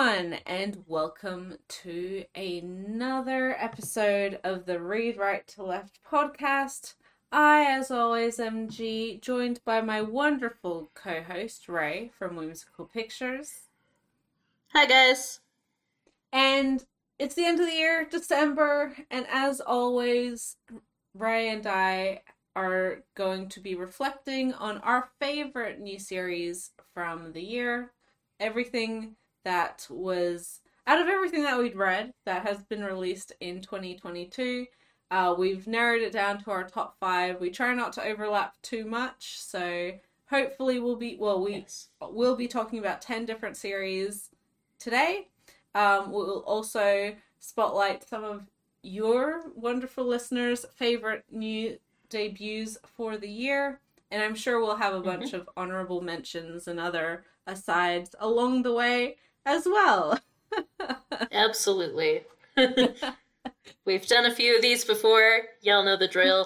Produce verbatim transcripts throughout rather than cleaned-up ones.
everyone, and welcome to another episode of the Read Right to Left podcast. I, as always, am G, joined by my wonderful co-host, Ray, from Whimsical Pictures. Hi, guys. And it's the end of the year, December, and as always, Ray and I are going to be reflecting on our favorite new series from the year. Everything that was, out of everything that we'd read that has been released in twenty twenty-two, uh, we've narrowed it down to our top five. We try not to overlap too much, so hopefully we'll be, well, we Yes. will be talking about ten different series today. Um, we'll also spotlight some of your wonderful listeners' favorite new debuts for the year, and I'm sure we'll have a bunch Mm-hmm. of honorable mentions and other asides along the way as well. Absolutely. We've done a few of these before. Y'all know the drill.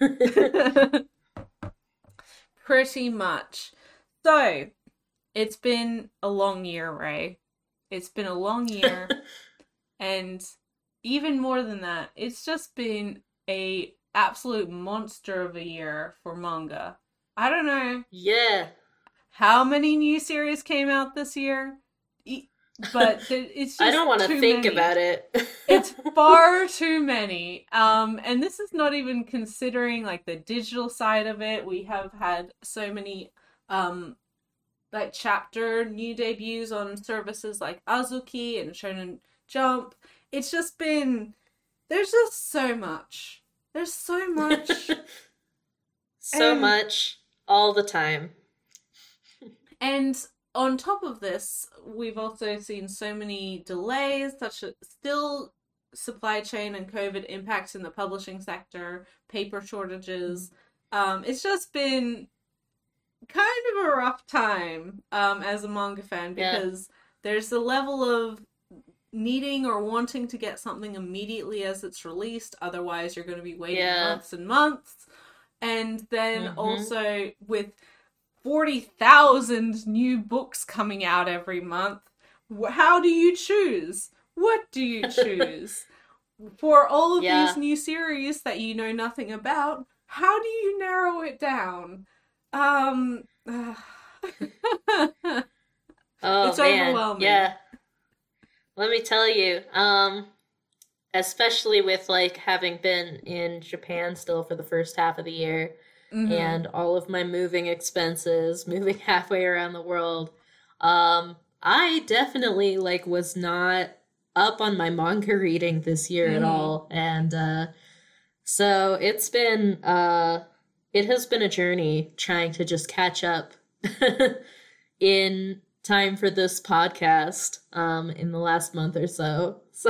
Pretty much. So, it's been a long year, Ray. It's been a long year, and even more than that, it's just been a absolute monster of a year for manga. I don't know Yeah. how many new series came out this year, but it's just I don't want to too think many. about it. It's far too many. Um, and this is not even considering like the digital side of it. We have had so many um like chapter new debuts on services like Azuki and Shonen Jump. It's just been, there's just so much. There's so much. So And- much, all the time. And on top of this, we've also seen so many delays, such as still supply chain and COVID impacts in the publishing sector, paper shortages. Um, it's just been kind of a rough time um, as a manga fan, Yeah. because there's the level of needing or wanting to get something immediately as it's released, otherwise you're going to be waiting Yeah. months and months. And then Mhm. also with forty thousand new books coming out every month, wh- how do you choose? What do you choose? For all of Yeah. these new series that you know nothing about, how do you narrow it down? Um, Oh, It's man. overwhelming. Yeah. Let me tell you, um, especially with, like, having been in Japan still for the first half of the year, mhm. and all of my moving expenses, moving halfway around the world, um, I definitely, like, was not up on my manga reading this year at Mhm. all, and, uh, so it's been, uh, it has been a journey trying to just catch up in time for this podcast, um, in the last month or so, so...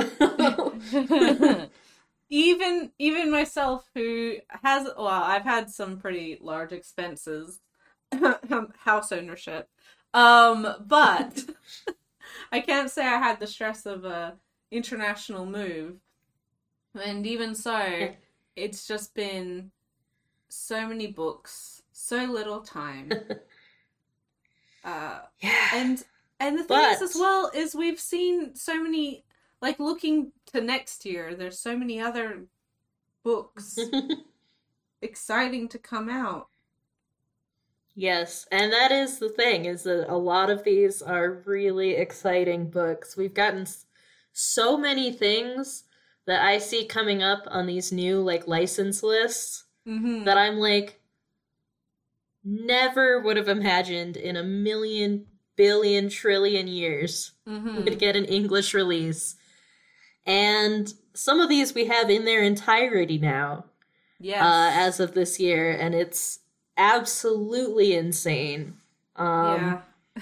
even even myself, who has, well, I've had some pretty large expenses, house ownership, um, but I can't say I had the stress of a international move, and even so, it's just been so many books, so little time. Uh, Yeah. and and the thing is, But- as well, is we've seen so many, like, looking to next year, there's so many other books exciting to come out. Yes, and that is the thing, is that a lot of these are really exciting books. We've gotten s- so many things that I see coming up on these new, like, license lists Mm-hmm. that I'm like, never would have imagined in a million, billion, trillion years Mm-hmm. would get an English release. And some of these we have in their entirety now, Yes. uh, as of this year, and it's absolutely insane. Um,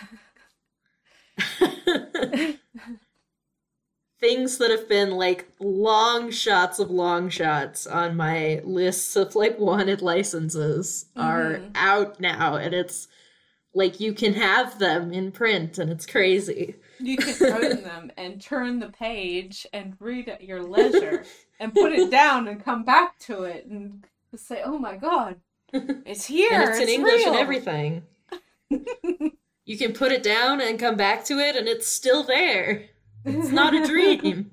yeah. Things that have been like long shots of long shots on my lists of like wanted licenses are Mhm. out now, and it's like you can have them in print, and it's crazy. You can own them and turn the page and read at your leisure and put it down and come back to it and say, "Oh my god, it's here! And it's in English and real." everything. You can put it down and come back to it, and it's still there. It's not a dream.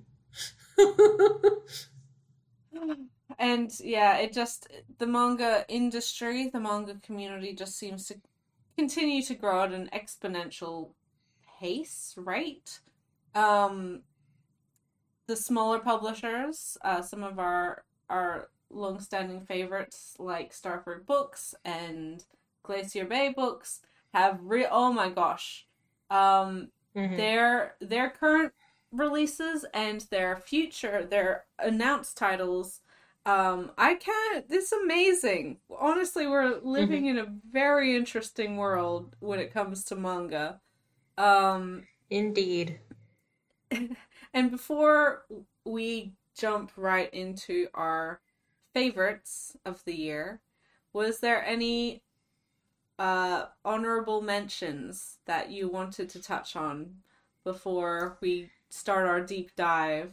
And yeah, it just, the manga industry, the manga community just seems to continue to grow at an exponential pace, right? Um, the smaller publishers, uh, some of our our long-standing favorites like Starford Books and Glacier Bay Books have re oh my gosh, um, mm-hmm. their their current releases and their future, their announced titles. Um, I can't. It's amazing. Honestly, we're living mm-hmm. in a very interesting world when it comes to manga. Um, Indeed. And before we jump right into our favorites of the year, was there any uh, honorable mentions that you wanted to touch on before we start our deep dive?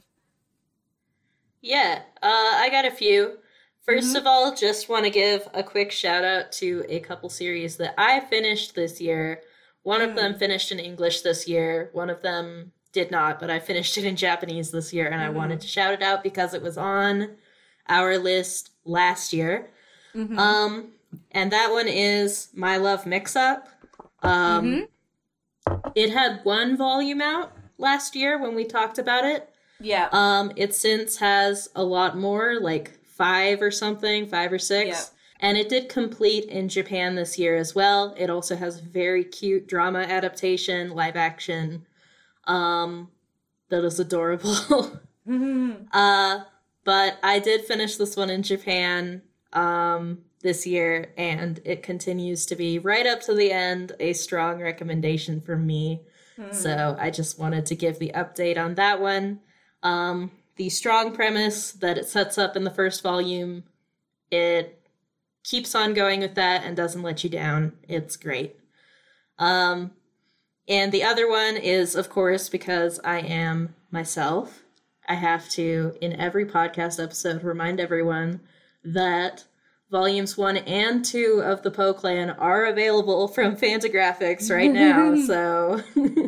Yeah, uh, I got a few. First mm-hmm. of all, just want to give a quick shout out to a couple series that I finished this year. One mm. of them finished in English this year. One of them did not, but I finished it in Japanese this year, and mm. I wanted to shout it out because it was on our list last year. Mm-hmm. Um, and that one is My Love Mix-Up. Um, mm-hmm. It had one volume out last year when we talked about it. Yeah. Um, it since has a lot more, like five or something, five or six. Yeah. And it did complete in Japan this year as well. It also has very cute drama adaptation, live action. Um, that is adorable. mm-hmm. Uh, but I did finish this one in Japan, um, this year, and it continues to be right up to the end a strong recommendation from me. Mm. So I just wanted to give the update on that one. Um, the strong premise that it sets up in the first volume, it keeps on going with that and doesn't let you down. It's great. Um, and the other one is, of course, because I am myself, I have to, in every podcast episode, remind everyone that volumes one and two of the Poe Clan are available from Fantagraphics right now, so...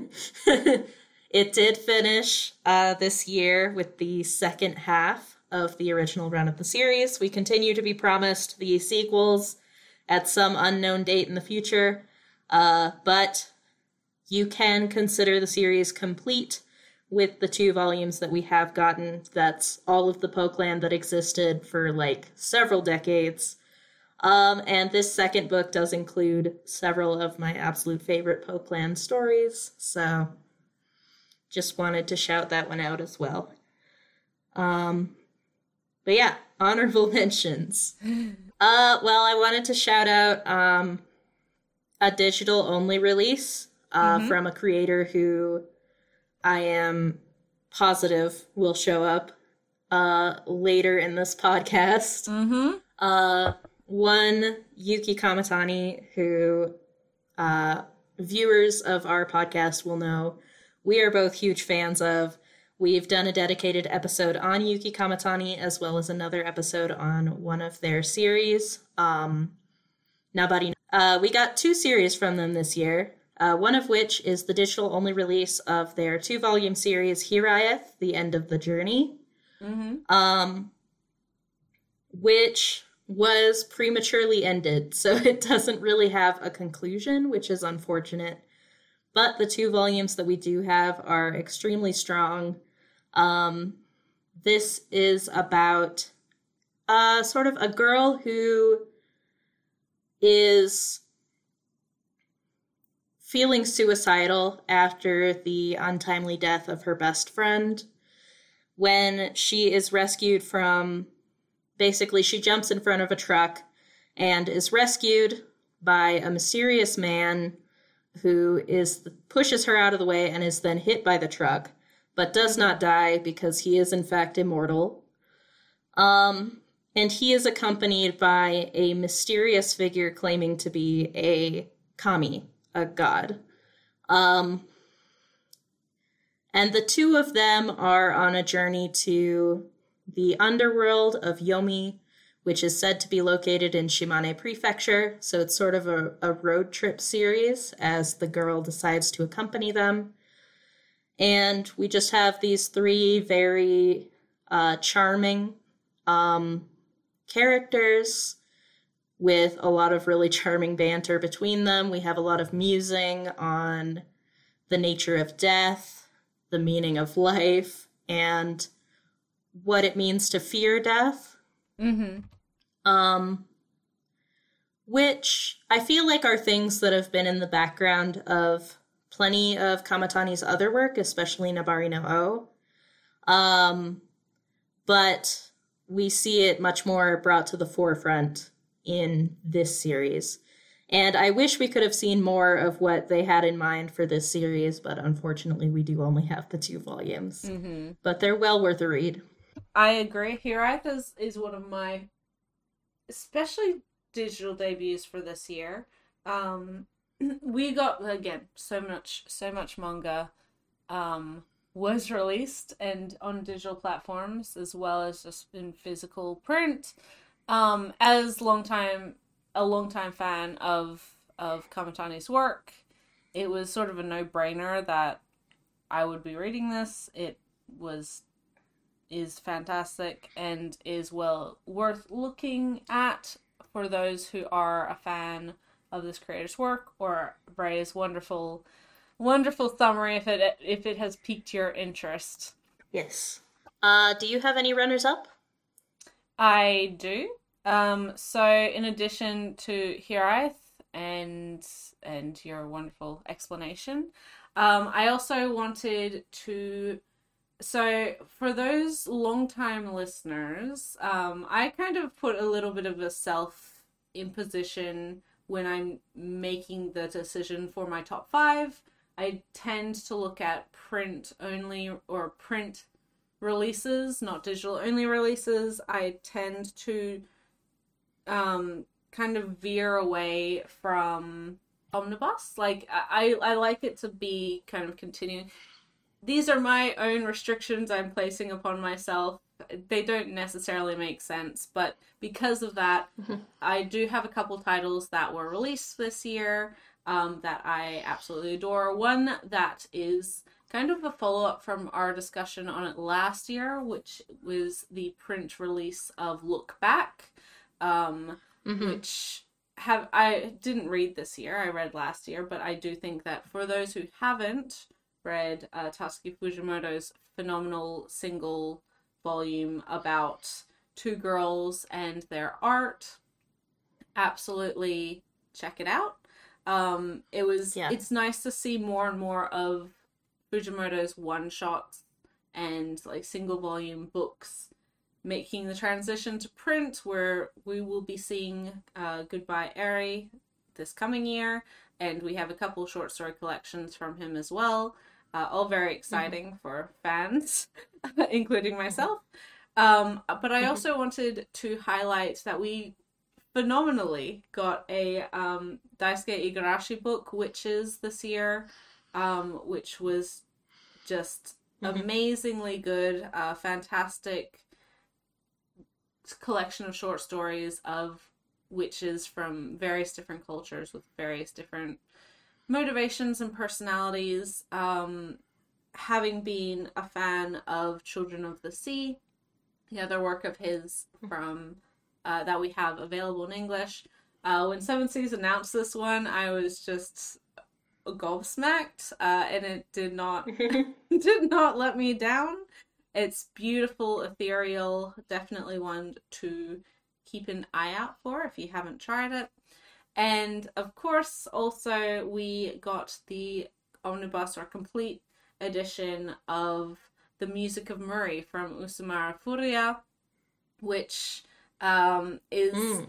It did finish uh, this year with the second half of the original run of the series. We continue to be promised the sequels at some unknown date in the future, uh, but you can consider the series complete with the two volumes that we have gotten. That's all of the Poe Clan that existed for like several decades. Um, and this second book does include several of my absolute favorite Poe Clan stories, so... just wanted to shout that one out as well. Um, but yeah, honorable mentions. Uh, well, I wanted to shout out um, a digital-only release uh, mm-hmm. from a creator who I am positive will show up uh, later in this podcast. Mm-hmm. Uh, one, Yuki Kamitani, who uh, viewers of our podcast will know we are both huge fans of. We've done a dedicated episode on Yuki Kamitani, as well as another episode on one of their series, um, Nabari. Uh, we got two series from them this year, uh, one of which is the digital-only release of their two-volume series, Hiraeth, The End of the Journey, mm-hmm. um, which was prematurely ended, so it doesn't really have a conclusion, which is unfortunate. But the two volumes that we do have are extremely strong. Um, this is about uh, sort of a girl who is feeling suicidal after the untimely death of her best friend. When she is rescued from, basically she jumps in front of a truck and is rescued by a mysterious man who is pushes her out of the way and is then hit by the truck, but does not die because he is in fact immortal. Um, and he is accompanied by a mysterious figure claiming to be a kami, a god. Um, and the two of them are on a journey to the underworld of Yomi, which is said to be located in Shimane Prefecture. So it's sort of a, a road trip series as the girl decides to accompany them. And we just have these three very uh, charming um, characters with a lot of really charming banter between them. We have a lot of musing on the nature of death, the meaning of life, and what it means to fear death. Mm-hmm. Um, which I feel like are things that have been in the background of plenty of Kamatani's other work, especially Nabari no O. Um, but we see it much more brought to the forefront in this series. And I wish we could have seen more of what they had in mind for this series, but unfortunately we do only have the two volumes. Mm-hmm. But they're well worth a read. I agree. Hiraeth is, is one of my, especially digital debuts for this year. Um, we got, again, so much, so much manga um, was released and on digital platforms as well as just in physical print. Um, as long time, a longtime fan of of Kamatani's work, it was sort of a no-brainer that I would be reading this. It was is fantastic and is well worth looking at for those who are a fan of this creator's work, or Bray's wonderful, wonderful summary if it if it has piqued your interest. Yes. Uh, do you have any runners-up? I do. Um, so in addition to Hiraeth and and your wonderful explanation, um, I also wanted to. So for those long-time listeners, um, I kind of put a little bit of a self-imposition when I'm making the decision for my top five. I tend to look at print only or print releases, not digital only releases. I tend to um, kind of veer away from omnibus. Like I, I like it to be kind of continuing. These are my own restrictions I'm placing upon myself. They don't necessarily make sense, but because of that, mm-hmm. I do have a couple titles that were released this year um, that I absolutely adore. One that is kind of a follow-up from our discussion on it last year, which was the print release of Look Back, um, mm-hmm. which have I didn't read this year. I read last year, but I do think that for those who haven't read uh, Tatsuki Fujimoto's phenomenal single volume about two girls and their art, absolutely check it out. Um, it was yeah. It's nice to see more and more of Fujimoto's one-shots and like single volume books making the transition to print, where we will be seeing uh, Goodbye Eri this coming year, and we have a couple short story collections from him as well. Uh, all very exciting mm-hmm. for fans, including myself. Um, but I also wanted to highlight that we phenomenally got a um, Daisuke Igarashi book, Witches, this year, um, which was just mm-hmm. amazingly good, uh, fantastic collection of short stories of witches from various different cultures with various different motivations and personalities. Um, having been a fan of Children of the Sea, the other work of his from uh, that we have available in English, uh, when Seven Seas announced this one, I was just gobsmacked, uh, and it did not did not let me down. It's beautiful, ethereal, definitely one to keep an eye out for if you haven't tried it. And of course, also we got the omnibus or complete edition of The Music of Murray from Usumara Furuya, which um, is mm.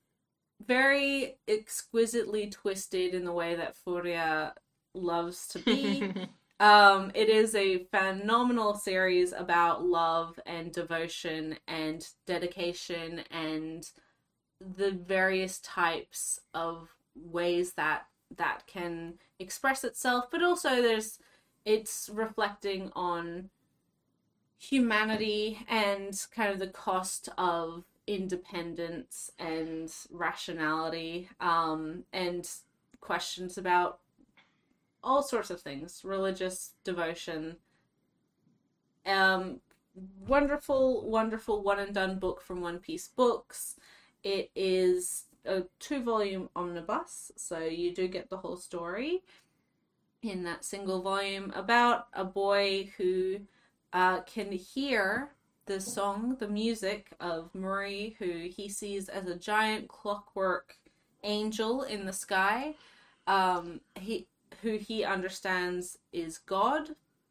very exquisitely twisted in the way that Furuya loves to be. um, it is a phenomenal series about love and devotion and dedication and the various types of ways that that can express itself, but also there's it's reflecting on humanity and kind of the cost of independence and rationality, um, and questions about all sorts of things, religious devotion. Um, wonderful, wonderful one and done book from One Piece Books. It is a two volume omnibus, so you do get the whole story in that single volume about a boy who uh, can hear the song, the music of Murray, who he sees as a giant clockwork angel in the sky, um, he who he understands is God,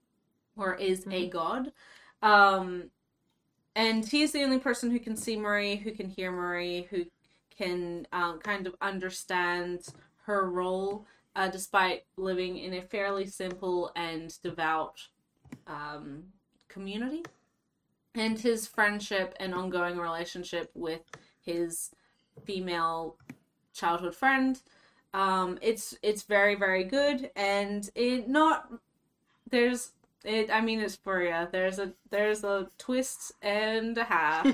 or is mm-hmm. a god. Um, and he's the only person who can see Murray, who can hear Murray, who can um, kind of understand her role, uh, despite living in a fairly simple and devout um, community. And his friendship and ongoing relationship with his female childhood friend. Um, it's it's very, very good, and it not there's it. I mean, it's Furia. There's a there's a twist and a half.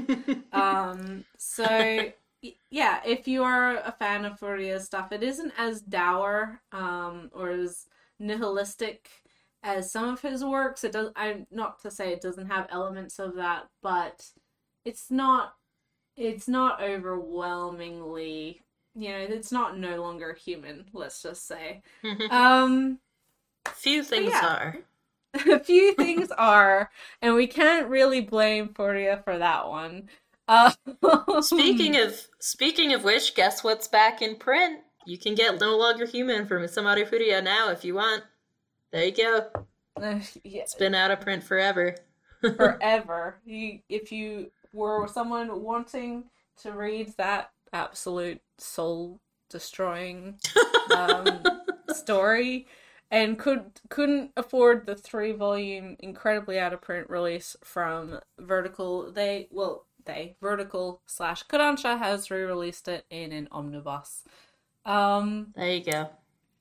um, so yeah, if you are a fan of Furia stuff, it isn't as dour um, or as nihilistic as some of his works. It does. I'm not to say it doesn't have elements of that, but it's not. It's not overwhelmingly. You know, it's not no longer human. Let's just say. um, few things yeah. are. A few things are, and we can't really blame Furia for that one. Uh, speaking of speaking of which, guess what's back in print? You can get No Longer Human from Isamaru Furia now if you want. There you go. Uh, yeah. It's been out of print forever. Forever. You, if you were someone wanting to read that absolute soul-destroying um, story and could, couldn't afford the three-volume, incredibly out-of-print release from Vertical, they, well, they, Vertical slash Kodansha has re-released it in an omnibus. Um, there you go.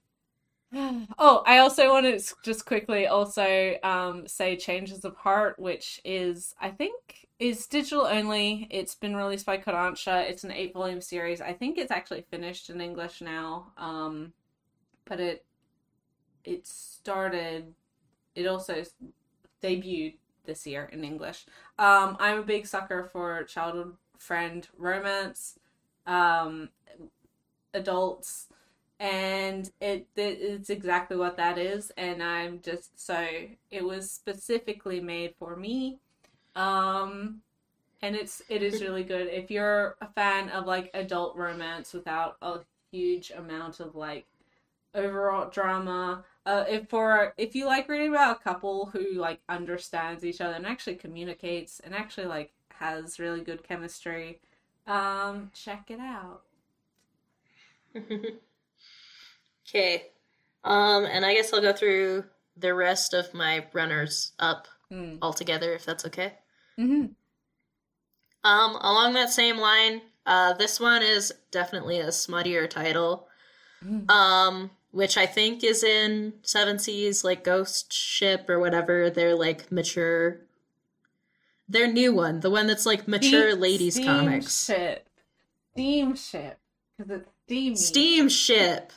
Oh, I also want to just quickly also um, say Changes of Heart, which is, I think, is digital only. It's been released by Kodansha. It's an eight-volume series. I think it's actually finished in English now, um, but it it started, it also debuted this year in English. Um, I'm a big sucker for childhood friend romance, um, adults, and it, it it's exactly what that is, and I'm just so it was specifically made for me, um and it's it is really good if you're a fan of like adult romance without a huge amount of like overall drama. Uh if for if you like reading about a couple who like understands each other and actually communicates and actually like has really good chemistry, um check it out. Okay. Um, and I guess I'll go through the rest of my runners up mm. altogether, if that's okay. Mm-hmm. Um, along that same line, uh, this one is definitely a smuttier title, mm. um, which I think is in Seven Seas, like Ghost Ship or whatever. They're like mature. Their new one, the one that's like mature Steam, ladies Steam comics. Ship. Steam Ship. Because it's steamy. Steam Ship.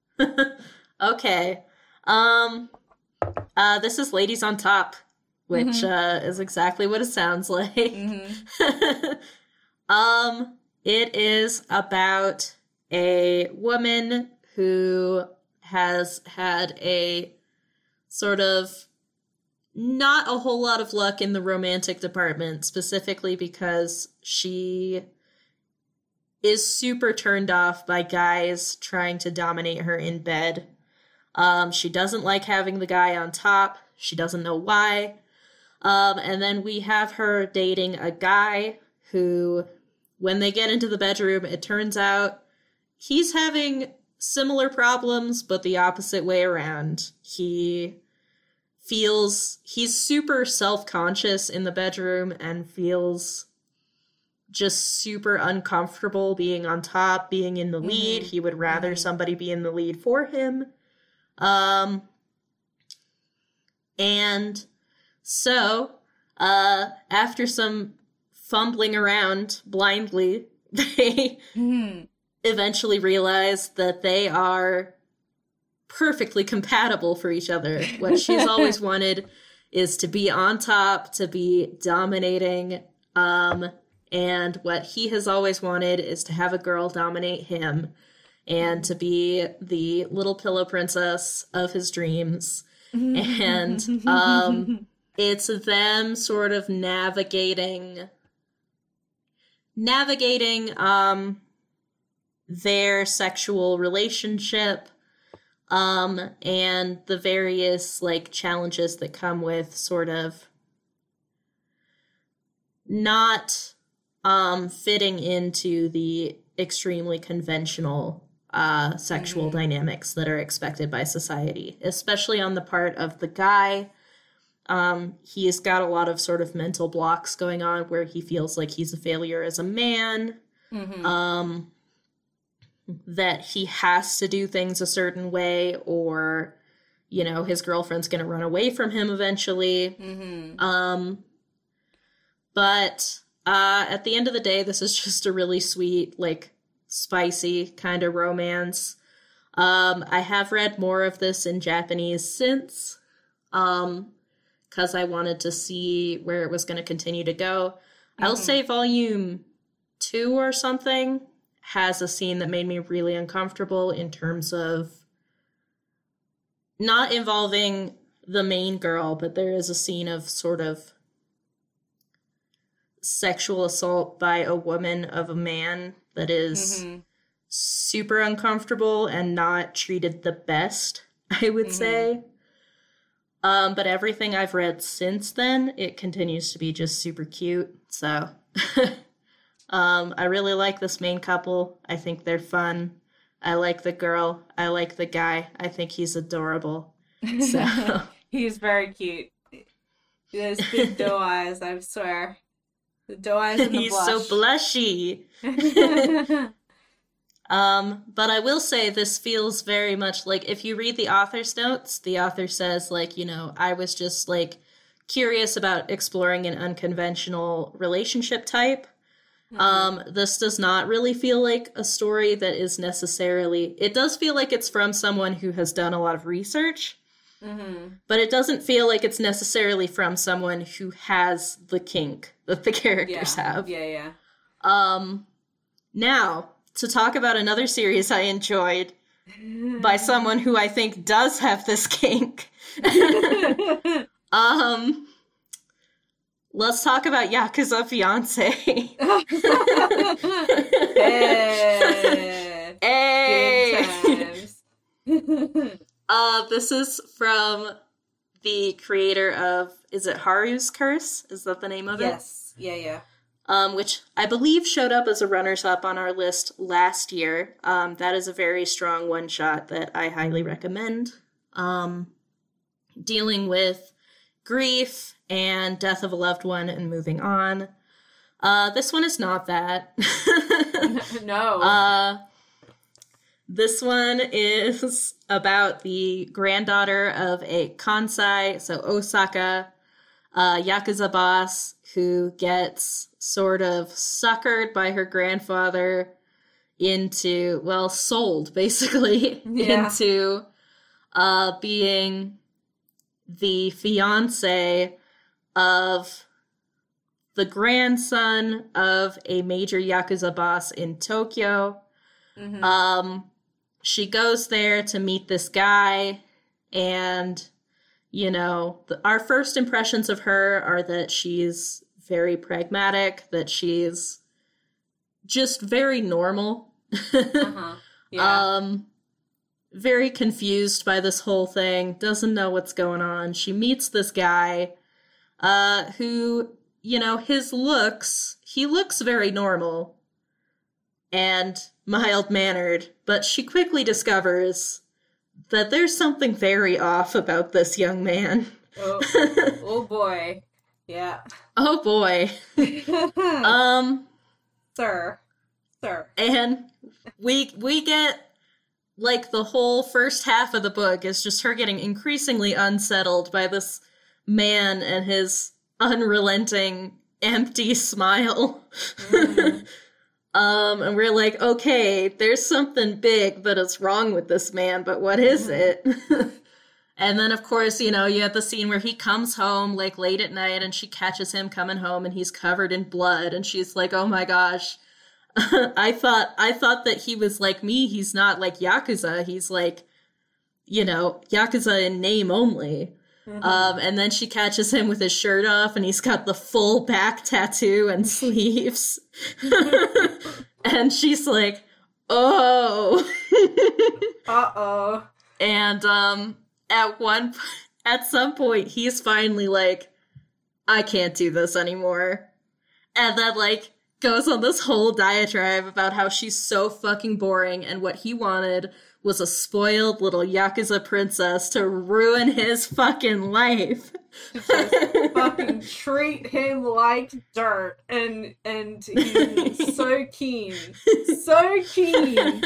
Okay. Um, uh, this is Ladies on Top, which mm-hmm. uh, is exactly what it sounds like. Mm-hmm. um, it is about a woman who has had a sort of not a whole lot of luck in the romantic department, specifically because she is super turned off by guys trying to dominate her in bed. Um, she doesn't like having the guy on top. She doesn't know why. Um, and then we have her dating a guy who, when they get into the bedroom, it turns out he's having similar problems, but the opposite way around. He feels, he's super self-conscious in the bedroom and feels just super uncomfortable being on top, being in the lead. Mm-hmm. He would rather mm-hmm. somebody be in the lead for him. Um, and so, uh, after some fumbling around blindly, they Mm-hmm. eventually realize that they are perfectly compatible for each other. What she's always wanted is to be on top, to be dominating, um, and what he has always wanted is to have a girl dominate him and to be the little pillow princess of his dreams. And um, it's them sort of navigating navigating um, their sexual relationship um, and the various like challenges that come with sort of not um, fitting into the extremely conventional uh, sexual Mm-hmm. dynamics that are expected by society, especially on the part of the guy. Um, he's got a lot of sort of mental blocks going on where he feels like he's a failure as a man, Mm-hmm. um, that he has to do things a certain way, or, you know, his girlfriend's going to run away from him eventually. Mm-hmm. Um, but uh, at the end of the day, this is just a really sweet, like, spicy kind of romance. Um, I have read more of this in Japanese since, um, because I wanted to see where it was going to continue to go. Mm-hmm. I'll say volume two or something has a scene that made me really uncomfortable in terms of not involving the main girl, but there is a scene of sort of sexual assault by a woman of a man that is Mm-hmm. super uncomfortable and not treated the best, I would Mm-hmm. say. Um, but everything I've read since then, it continues to be just super cute. So um, I really like this main couple. I think they're fun. I like the girl. I like the guy. I think he's adorable. So He's very cute. He has big doe eyes, I swear. The doe eyes and the he's blush. so blushy. Um, but I will say this feels very much like, if you read the author's notes, the author says, like, you know, I was just, like, curious about exploring an unconventional relationship type. Mm-hmm. Um, this does not really feel like a story that is necessarily... It does feel like it's from someone who has done a lot of research, Mm-hmm. but it doesn't feel like it's necessarily from someone who has the kink that the characters Yeah. have. Yeah, yeah. Um, now... to talk about another series I enjoyed by someone who I think does have this kink. um, let's talk about Yakuza Fiancé. Hey. Hey! Good times. uh, this is from the creator of, is it Haru's Curse? Is that the name of it? Yes. Yeah, yeah. Um, which I believe showed up as a runners-up on our list last year. Um, that is a very strong one-shot that I highly recommend. Um, dealing with grief and death of a loved one and moving on. Uh, this one is not that. No. Uh, this one is about the granddaughter of a Kansai, so Osaka, uh, Yakuza boss who gets sort of suckered by her grandfather into, well, sold, basically, Yeah. into uh, being the fiancé of the grandson of a major Yakuza boss in Tokyo. Mhm. Um, she goes there to meet this guy, and, you know, the, our first impressions of her are that she's very pragmatic, that she's just very normal. Uh-huh. Yeah. Um, very confused by this whole thing, doesn't know what's going on. She meets this guy, uh, who, you know, his looks, he looks very normal and mild-mannered, but she quickly discovers that there's something very off about this young man. oh, oh boy. Yeah. Oh boy. Um, Sir. Sir. and we we get like the whole first half of the book is just her getting increasingly unsettled by this man and his unrelenting empty smile. Mm-hmm. um, and we're like, okay, there's something big that is wrong with this man, but what is Mm-hmm. it? And then, of course, you know, you have the scene where he comes home, like, late at night, and she catches him coming home, and he's covered in blood, and she's like, oh my gosh, I thought, I thought that he was like me. He's not like Yakuza. He's like, you know, Yakuza in name only. Mm-hmm. Um, and then she catches him with his shirt off, and he's got the full back tattoo and sleeves. And she's like, oh. Uh-oh. And, um... At one, at some point, he's finally like, I can't do this anymore. And then, like, goes on this whole diatribe about how she's so fucking boring, and what he wanted was a spoiled little Yakuza princess to ruin his fucking life. To just fucking treat him like dirt, and, and he's so keen. So keen.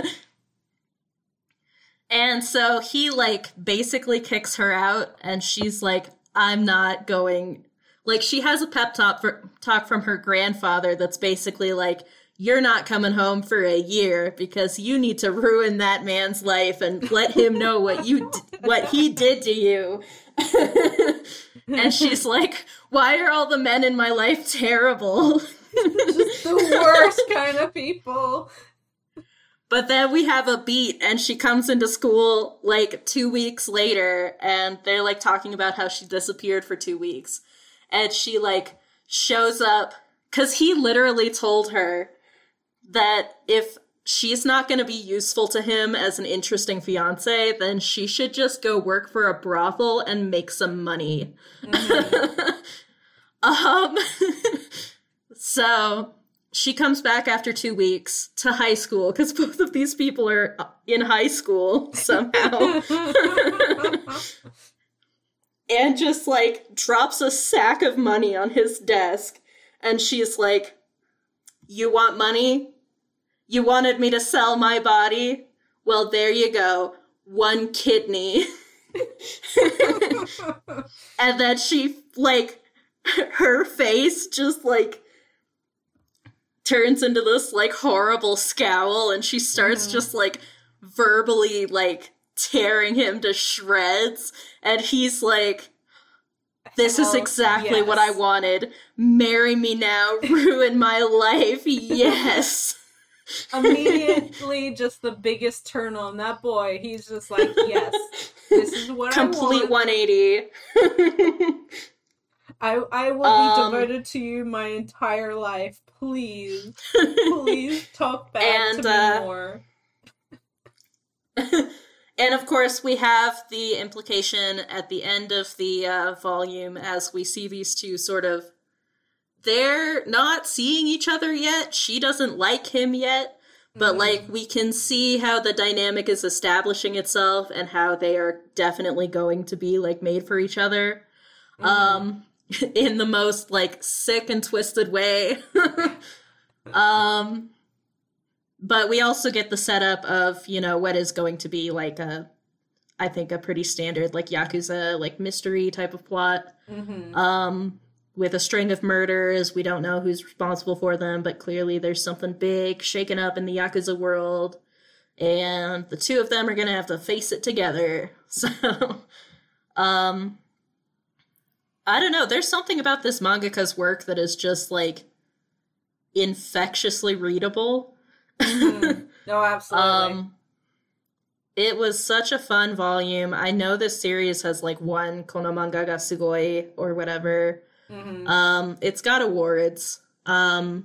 And so he, like, basically kicks her out, and she's like, I'm not going... Like, she has a pep talk, for, talk from her grandfather that's basically like, you're not coming home for a year because you need to ruin that man's life and let him know what you d- what he did to you. And she's like, why are all the men in my life terrible? Just the worst kind of people. But then we have a beat, and she comes into school, like, two weeks later, and they're, like, talking about how she disappeared for two weeks. And she, like, shows up, because he literally told her that if she's not going to be useful to him as an interesting fiancé, then she should just go work for a brothel and make some money. Mm-hmm. um, so... She comes back after two weeks to high school, because both of these people are in high school somehow. And just, like, drops a sack of money on his desk. And she's like, you want money? You wanted me to sell my body? Well, there you go. One kidney. And then she, like, her face just, like, turns into this, like, horrible scowl, and she starts mm. just, like, verbally, like, tearing him to shreds, and he's like, this Hell, is exactly yes. what I wanted. Marry me now, ruin my life, yes. Immediately, just the biggest turn on that boy. He's just like, yes, this is what Complete I want. one eighty. I I will um, be devoted to you my entire life. Please, please talk back and, to me uh, more. And of course, we have the implication at the end of the uh, volume as we see these two sort of, they're not seeing each other yet. She doesn't like him yet, but mm-hmm. like we can see how the dynamic is establishing itself and how they are definitely going to be like made for each other. Mm-hmm. Um. In the most, like, sick and twisted way. um, but we also get the setup of, you know, what is going to be, like, a, I think, a pretty standard, like, Yakuza, like, mystery type of plot. Mm-hmm. Um, with a string of murders. We don't know who's responsible for them, but clearly there's something big shaken up in the Yakuza world. And the two of them are going to have to face it together. So, um... I don't know, there's something about this mangaka's work that is just, like, infectiously readable. Mm-hmm. No, absolutely. Um, it was such a fun volume. I know this series has, like, won Kono Manga ga Sugoi or whatever. Mm-hmm. Um, it's got awards. Um,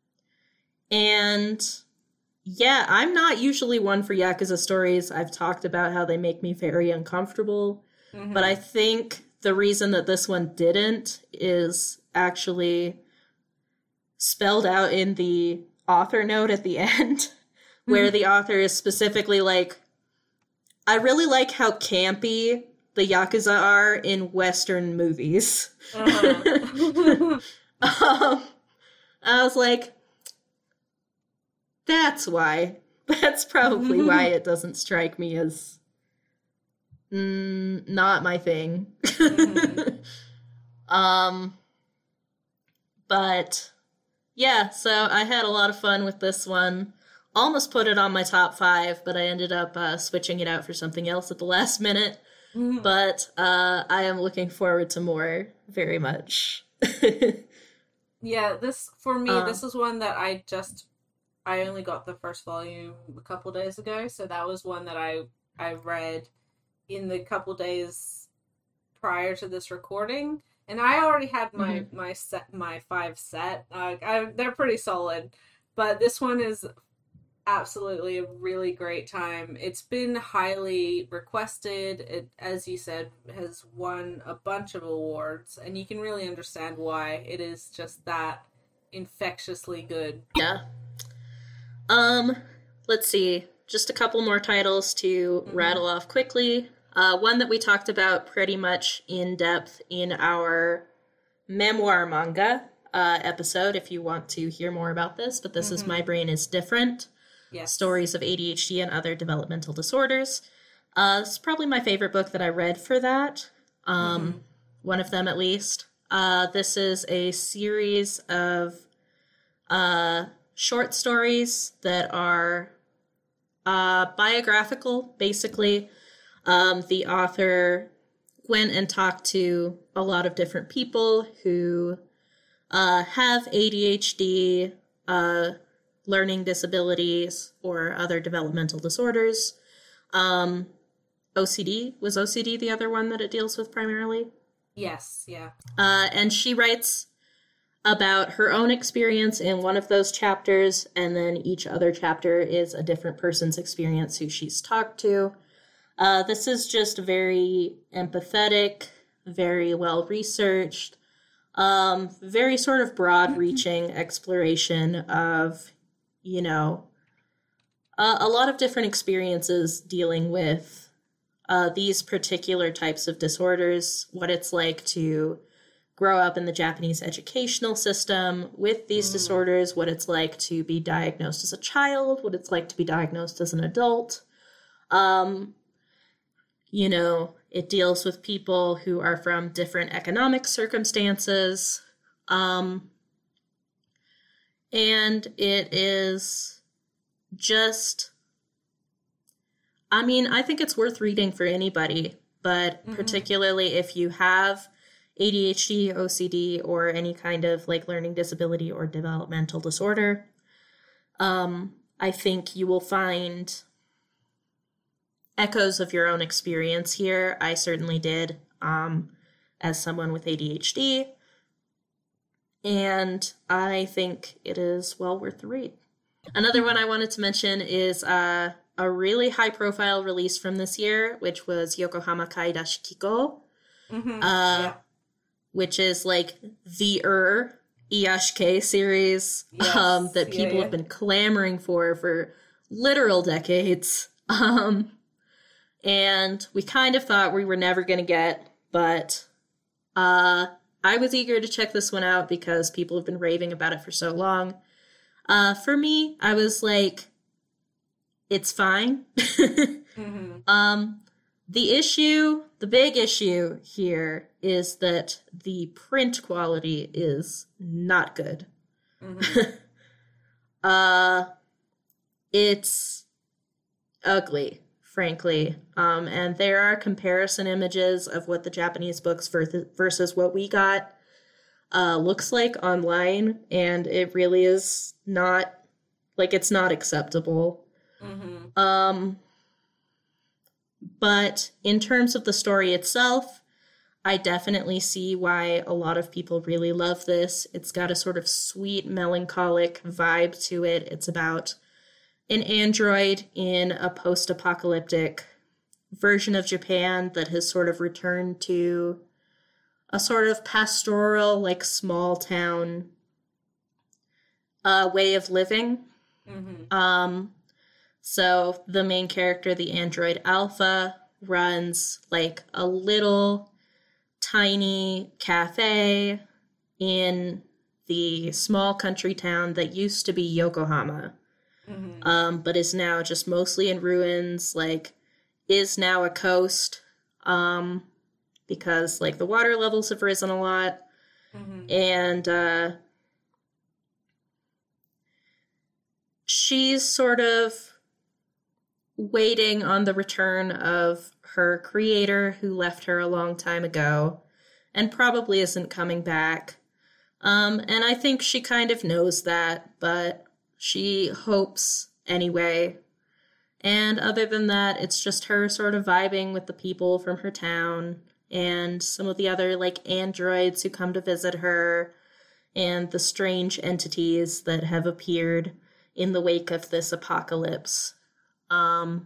and, yeah, I'm not usually one for Yakuza stories. I've talked about how they make me very uncomfortable. Mm-hmm. But I think the reason that this one didn't is actually spelled out in the author note at the end, where mm-hmm. the author is specifically like, I really like how campy the Yakuza are in Western movies. Uh-huh. um, I was like, that's why. That's probably why it doesn't strike me as Mm, not my thing. Mm-hmm. um, But yeah, so I had a lot of fun with this one. Almost put it on my top five, but I ended up uh, switching it out for something else at the last minute. Mm-hmm. But uh, I am looking forward to more very much. Yeah, this, for me, Uh, this is one that I just, I only got the first volume a couple days ago, so that was one that I, I read in the couple days prior to this recording, and I already had my, mm-hmm. my set, my five set, uh, I, they're pretty solid, but this one is absolutely a really great time. It's been highly requested. It, as you said, has won a bunch of awards, and you can really understand why. It is just that infectiously good. Yeah. Um, let's see. Just a couple more titles to mm-hmm. rattle off quickly. Uh, one that we talked about pretty much in depth in our memoir manga uh, episode, if you want to hear more about this, but this mm-hmm. is My Brain is Different. Yes. Stories of A D H D and other developmental disorders. Uh, it's probably my favorite book that I read for that. Um, mm-hmm. One of them, at least. Uh, this is a series of uh, short stories that are uh, biographical, basically. Um, the author went and talked to a lot of different people who uh, have A D H D, uh, learning disabilities, or other developmental disorders. Um, O C D, was O C D the other one that it deals with primarily? Yes, yeah. Uh, and she writes about her own experience in one of those chapters, and then each other chapter is a different person's experience who she's talked to. Uh, this is just very empathetic, very well-researched, um, very sort of broad-reaching exploration of, you know, uh, a lot of different experiences dealing with uh, these particular types of disorders, what it's like to grow up in the Japanese educational system with these mm. disorders, what it's like to be diagnosed as a child, what it's like to be diagnosed as an adult. Um, you know, it deals with people who are from different economic circumstances. Um, and it is just, I mean, I think it's worth reading for anybody, but mm-hmm. particularly if you have A D H D, O C D, or any kind of like learning disability or developmental disorder, um, I think you will find echoes of your own experience here. I certainly did, um, as someone with A D H D, and I think it is well worth the read. Another one I wanted to mention is uh, a really high-profile release from this year, which was Yokohama Kaidashi Kiko, mm-hmm. uh, yeah. which is like the er Iyashike series yes. um, that people yeah, yeah. have been clamoring for for literal decades. Um, and we kind of thought we were never going to get, but uh, I was eager to check this one out because people have been raving about it for so long. Uh, for me, I was like, it's fine. mm-hmm. Um, the issue, the big issue here is that the print quality is not good. Mm-hmm. uh, it's ugly, frankly. Um, and there are comparison images of what the Japanese books versus what we got uh, looks like online, and it really is not, like, it's not acceptable. Mm-hmm. Um, but in terms of the story itself, I definitely see why a lot of people really love this. It's got a sort of sweet, melancholic vibe to it. It's about an android in a post-apocalyptic version of Japan that has sort of returned to a sort of pastoral, like, small town uh, way of living. Mm-hmm. Um, so the main character, the android Alpha, runs, like, a little tiny cafe in the small country town that used to be Yokohama, mm-hmm. um, but is now just mostly in ruins, like, is now a coast, um, because, like, the water levels have risen a lot, mm-hmm. and, uh, she's sort of waiting on the return of her creator who left her a long time ago and probably isn't coming back. Um, and I think she kind of knows that, but she hopes anyway. And other than that, it's just her sort of vibing with the people from her town and some of the other, like, androids who come to visit her and the strange entities that have appeared in the wake of this apocalypse. Um,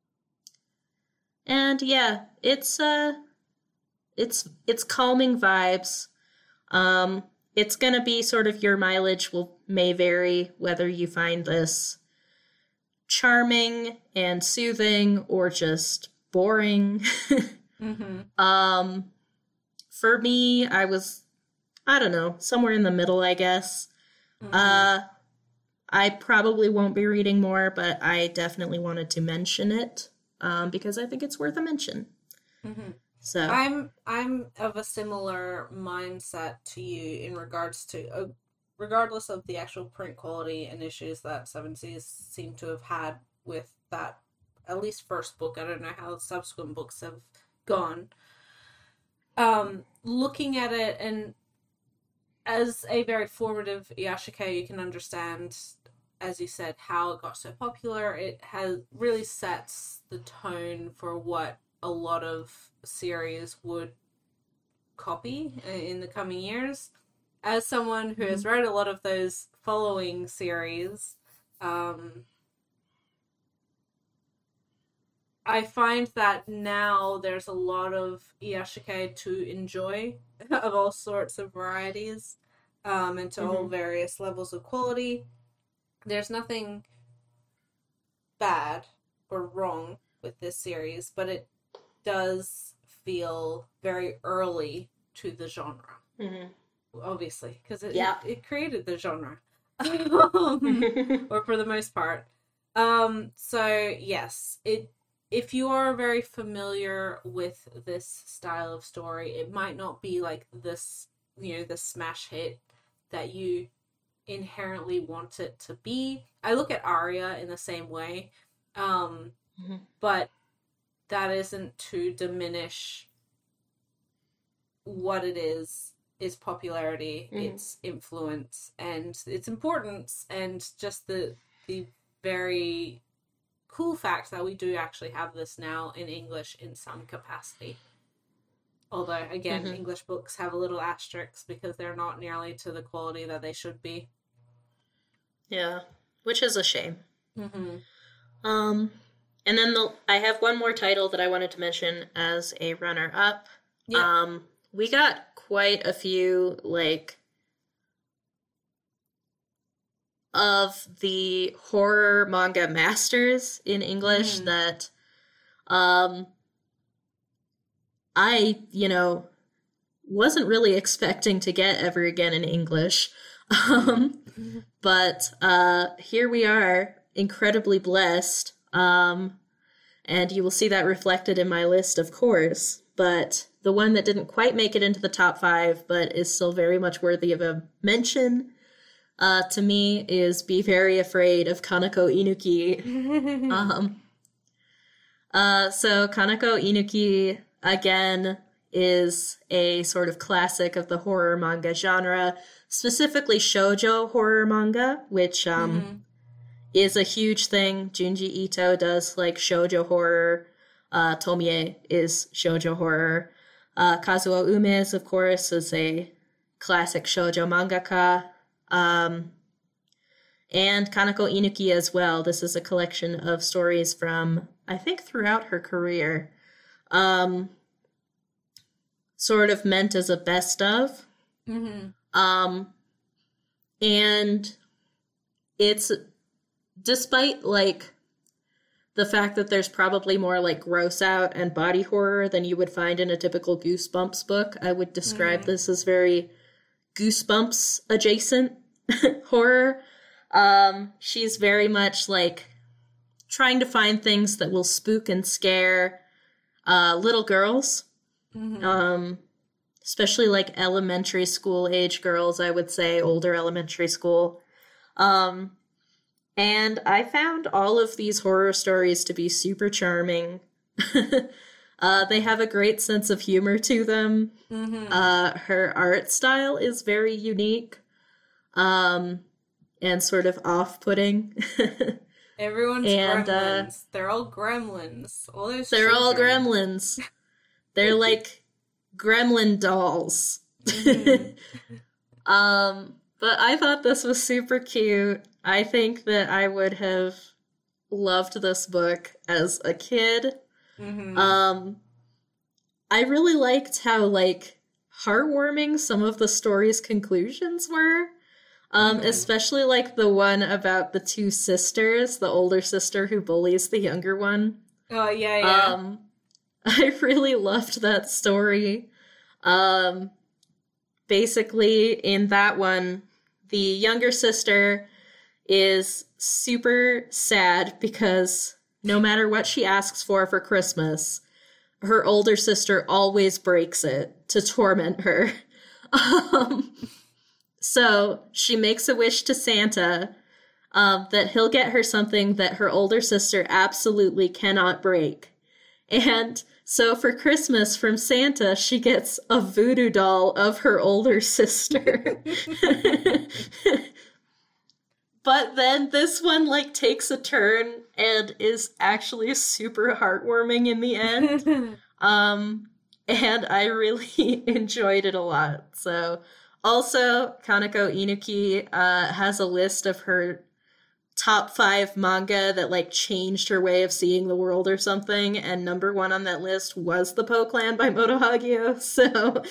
and yeah, it's, uh, it's, it's calming vibes. Um, it's gonna be sort of your mileage will, may vary whether you find this charming and soothing or just boring. mm-hmm. Um, for me, I was, I don't know, somewhere in the middle, I guess. Mm-hmm. Uh, I probably won't be reading more, but I definitely wanted to mention it um, because I think it's worth a mention. Mm-hmm. So I'm I'm of a similar mindset to you in regards to, uh, regardless of the actual print quality and issues that Seven Seas seem to have had with that, at least first book. I don't know how subsequent books have gone. Um, looking at it, and as a very formative Iyashikei, you can understand, as you said, how it got so popular. It has really sets the tone for what a lot of series would copy in the coming years. As someone who has read a lot of those following series, um, I find that now there's a lot of Iyashikei to enjoy of all sorts of varieties, um, and to mm-hmm. all various levels of quality. There's nothing bad or wrong with this series, but it does feel very early to the genre. Mm-hmm. Obviously, because it, yeah. it, it created the genre, um, or for the most part. Um, so yes, it if you are very familiar with this style of story, it might not be like this, you know, the smash hit that you inherently want it to be. I look at Aria in the same way, um, mm-hmm. but that isn't to diminish what it is, its popularity, mm. its influence, and its importance, and just the the very cool fact that we do actually have this now in English in some capacity. Although, again, mm-hmm. English books have a little asterisk because they're not nearly to the quality that they should be. Yeah, which is a shame. Mm-hmm. Um, and then the, I have one more title that I wanted to mention as a runner-up. Yep. Um, we got quite a few, like, of the horror manga masters in English mm. that um, I, you know, wasn't really expecting to get ever again in English. Um, mm-hmm. But uh, here we are, incredibly blessed. Um, and you will see that reflected in my list, of course. But the one that didn't quite make it into the top five, but is still very much worthy of a mention, uh, to me, is Be Very Afraid of Kanako Inuki. um, uh, so Kanako Inuki, again, is a sort of classic of the horror manga genre, specifically shoujo horror manga, which um, mm-hmm. is a huge thing. Junji Ito does like shoujo horror. Uh, Tomie is shoujo horror. Uh, Kazuo Umes, of course, is a classic shoujo mangaka. Um, and Kanako Inuki as well. This is a collection of stories from, I think, throughout her career. Um, sort of meant as a best of. Mm-hmm. Um, and it's, despite, like, the fact that there's probably more, like, gross out and body horror than you would find in a typical Goosebumps book, I would describe mm-hmm. this as very Goosebumps adjacent horror. Um, she's very much, like, trying to find things that will spook and scare uh, little girls. Mm-hmm. Um, especially, like, elementary school age girls, I would say, older elementary school. Um, And I found all of these horror stories to be super charming. uh, they have a great sense of humor to them. Mm-hmm. Uh, her art style is very unique um, and sort of off-putting. Everyone's and, gremlins. Uh, they're all gremlins. All those they're children. all gremlins. They're like gremlin dolls. Mm-hmm. um, but I thought this was super cute. I think that I would have loved this book as a kid. Mm-hmm. Um, I really liked how, like, heartwarming some of the story's conclusions were. Um, mm-hmm. Especially, like, the one about the two sisters, the older sister who bullies the younger one. Oh, yeah, yeah. Um, I really loved that story. Um, basically, in that one, the younger sister is super sad because no matter what she asks for for Christmas, her older sister always breaks it to torment her. um, so she makes a wish to Santa um, that he'll get her something that her older sister absolutely cannot break. And so for Christmas from Santa, she gets a voodoo doll of her older sister. But then this one, like, takes a turn and is actually super heartwarming in the end. um, and I really enjoyed it a lot. So, also, Kaneko Inuki uh, has a list of her top five manga that, like, changed her way of seeing the world or something, and number one on that list was The Po Clan by Moto Hagio, so...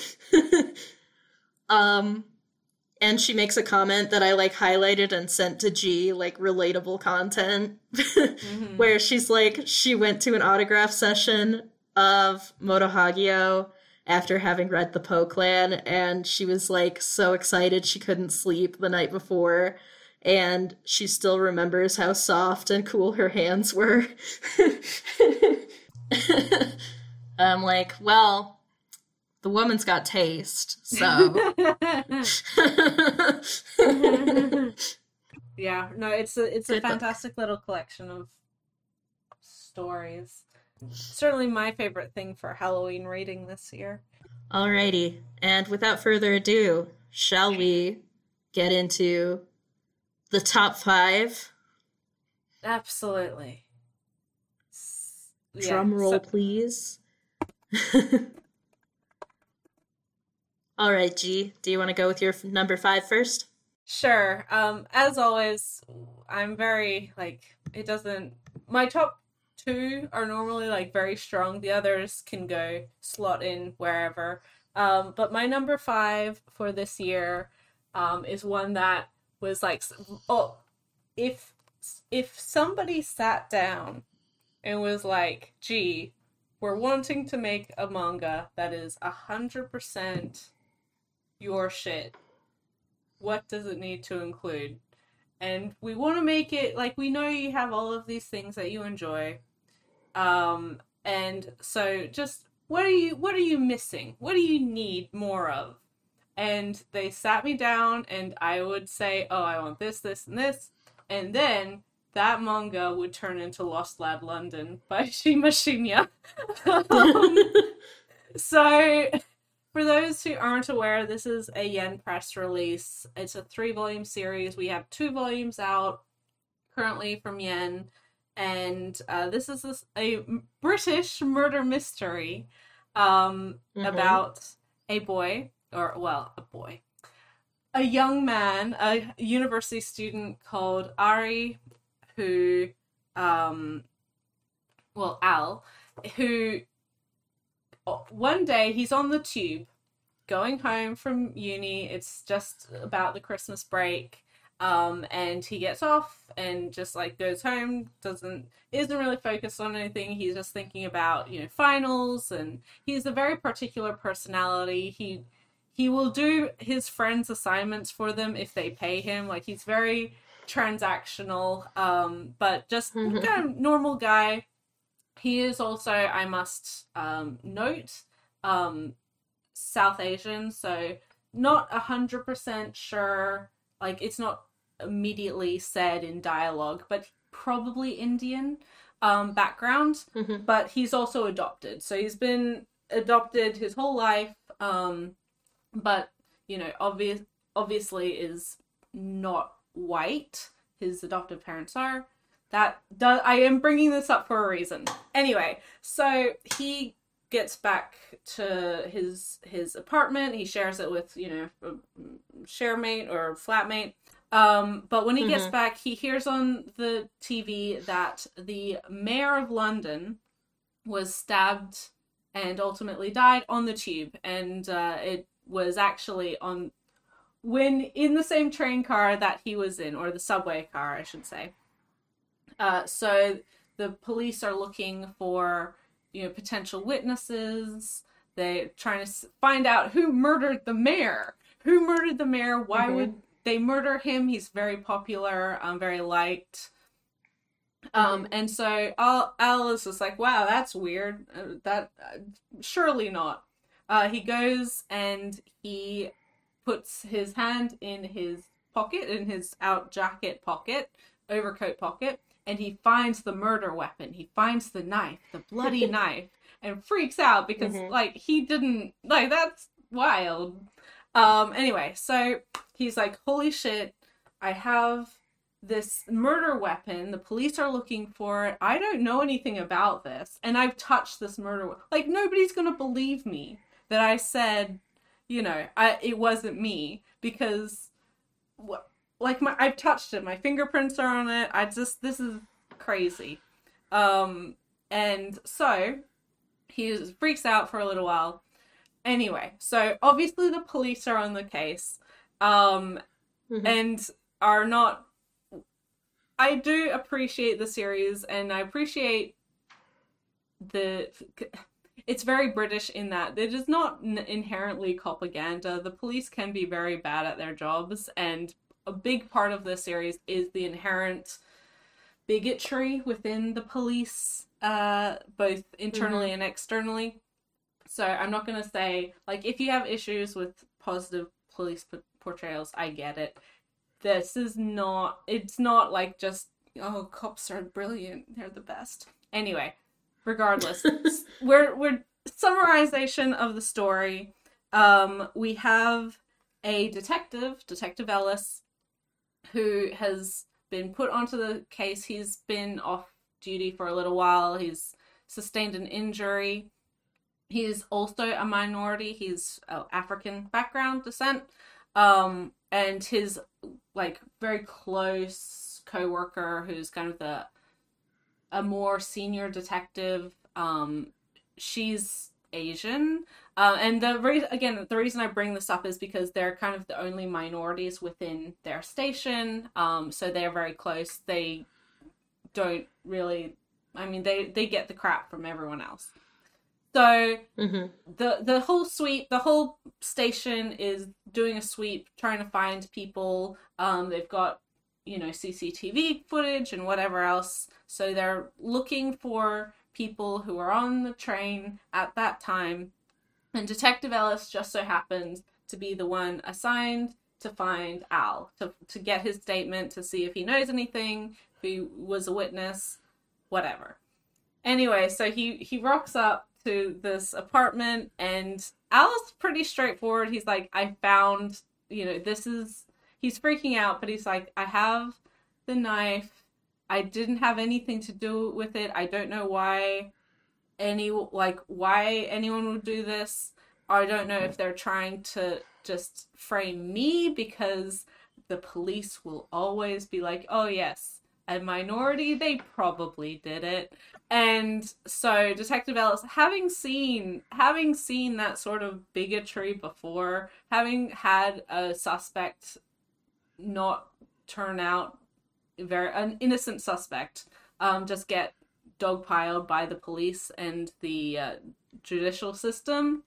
um... And she makes a comment that I, like, highlighted and sent to G, like, relatable content, mm-hmm. where she's like, she went to an autograph session of Moto Hagio after having read The Po Clan, and she was, like, so excited she couldn't sleep the night before, and she still remembers how soft and cool her hands were. I'm like, well... The woman's got taste, so. Yeah, no, it's a it's a Good fantastic book. little collection of stories. Certainly my favorite thing for Halloween reading this year. Alrighty, and without further ado, shall we get into the top five? Absolutely. Drum yeah, roll, so- please. All right, G, do you want to go with your f- number five first? Sure. Um, as always, I'm very, like, it doesn't... My top two are normally, like, very strong. The others can go slot in wherever. Um, but my number five for this year um, is one that was, like... Oh, if, if somebody sat down and was like, gee, we're wanting to make a manga that is one hundred percent... your shit. What does it need to include? And we want to make it like we know you have all of these things that you enjoy. Um, and so just what are you what are you missing? What do you need more of? And they sat me down and I would say, oh, I want this, this, and this. And then that manga would turn into Lost Lad London by Shima Shinya. um, so... For those who aren't aware, this is a Yen Press release. It's a three-volume series. We have two volumes out currently from Yen, and uh, this is a, a British murder mystery um, mm-hmm. about a boy, or, well, a boy, a young man, a university student called Ari, who, um, well, Al, who... One day he's on the tube going home from uni. It's just about the Christmas break. Um, and he gets off and just like goes home, doesn't, isn't really focused on anything. He's just thinking about, you know, finals, and he's a very particular personality. He, he will do his friends' assignments for them if they pay him. Like, he's very transactional, um, but just mm-hmm. kind of normal guy. He is also, I must um, note, um, South Asian, so not one hundred percent sure, like, it's not immediately said in dialogue, but probably Indian um, background. Mm-hmm. But he's also adopted, so he's been adopted his whole life. Um, but you know, obvious obviously is not white. His adoptive parents are. That does. I am bringing this up for a reason. Anyway, so he gets back to his his apartment. He shares it with, you know, a sharemate or flatmate. Um, but when he gets Mm-hmm. back, he hears on the T V that the mayor of London was stabbed and ultimately died on the tube, and uh, it was actually on when in the same train car that he was in, or the subway car, I should say. Uh, so the police are looking for, you know, potential witnesses. They're trying to find out who murdered the mayor. Who murdered the mayor? Why Mm-hmm. would they murder him? He's very popular, um, very liked. Um, Mm-hmm. and so Al, Al is just like, wow, that's weird. Uh, that uh, surely not. Uh, he goes and he puts his hand in his pocket, in his out jacket pocket, overcoat pocket, and he finds the murder weapon. He finds the knife, the bloody knife, and freaks out because, Mm-hmm. like, he didn't, like, that's wild. Um, anyway, so he's like, holy shit, I have this murder weapon. The police are looking for it. I don't know anything about this, and I've touched this murder weapon. Like, nobody's gonna believe me that I said, you know, I it wasn't me, because what, like, my I've touched it. My fingerprints are on it. I just this is crazy. Um, and so he freaks out for a little while. Anyway, so obviously the police are on the case, um, Mm-hmm. and are not. I do appreciate the series, and I appreciate the. It's very British in that it is not inherently propaganda. The police can be very bad at their jobs, and a big part of the series is the inherent bigotry within the police, uh, both internally Mm-hmm. and externally. So I'm not going to say, like, if you have issues with positive police portrayals, I get it. This is not, it's not like just, oh, cops are brilliant, they're the best. Anyway, regardless, we're, we're, summarization of the story. Um, we have a detective, Detective Ellis, who has been put onto the case. He's been off duty for a little while. He's sustained an injury. He's also a minority. He's uh, African background descent. Um, and his, like, very close co-worker, who's kind of the a more senior detective, um, she's Asian. Uh, and the re- again, the reason I bring this up is because they're kind of the only minorities within their station. Um, so they're very close. They don't really, I mean, they, they get the crap from everyone else. So Mm-hmm. the the whole sweep, the whole station is doing a sweep, trying to find people. Um, they've got, you know, C C T V footage and whatever else. So they're looking for people who are on the train at that time. And Detective Ellis just so happens to be the one assigned to find Al, to to get his statement, to see if he knows anything, if he was a witness, whatever. Anyway, so he he rocks up to this apartment, and Al's pretty straightforward. He's like, I found, you know, this is, he's freaking out, but he's like, I have the knife. I didn't have anything to do with it. I don't know why any, like, why anyone would do this. I don't know if they're trying to just frame me, because the police will always be like, oh yes, a minority, they probably did it. And so Detective Ellis, having seen having seen that sort of bigotry before, having had a suspect not turn out very, an innocent suspect, um, just get dogpiled by the police and the uh, judicial system,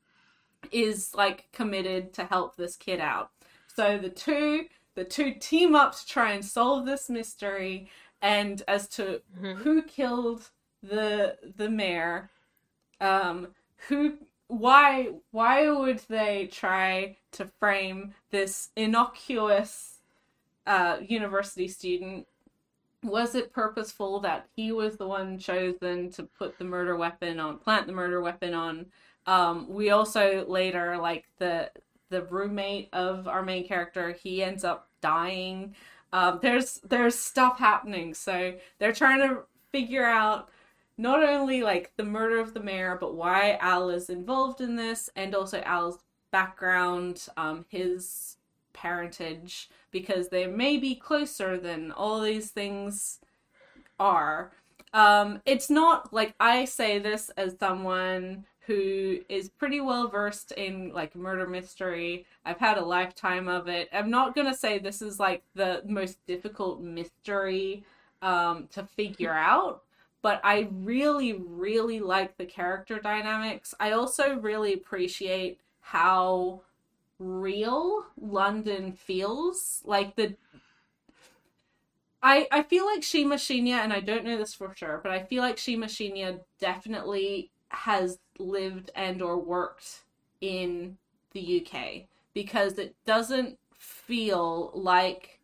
is like committed to help this kid out. So the two the two team up to try and solve this mystery, and as to Mm-hmm. who killed the the mayor, um, who why why would they try to frame this innocuous uh, university student. Was it purposeful that he was the one chosen to put the murder weapon on, plant the murder weapon on? Um, we also later, like the the roommate of our main character, he ends up dying. Um, there's there's stuff happening, so they're trying to figure out not only like the murder of the mayor, but why Al is involved in this, and also Al's background, um, his parentage, because they may be closer than all these things are. Um, it's not like, I say this as someone who is pretty well versed in like murder mystery. I've had a lifetime of it. I'm not gonna say this is like the most difficult mystery um, to figure out, but I really, really like the character dynamics. I also really appreciate how real London feels. Like the I, I feel like Shima Shinya, and I don't know this for sure, but I feel like Shima Shinya definitely has lived and or worked in the U K, because it doesn't feel like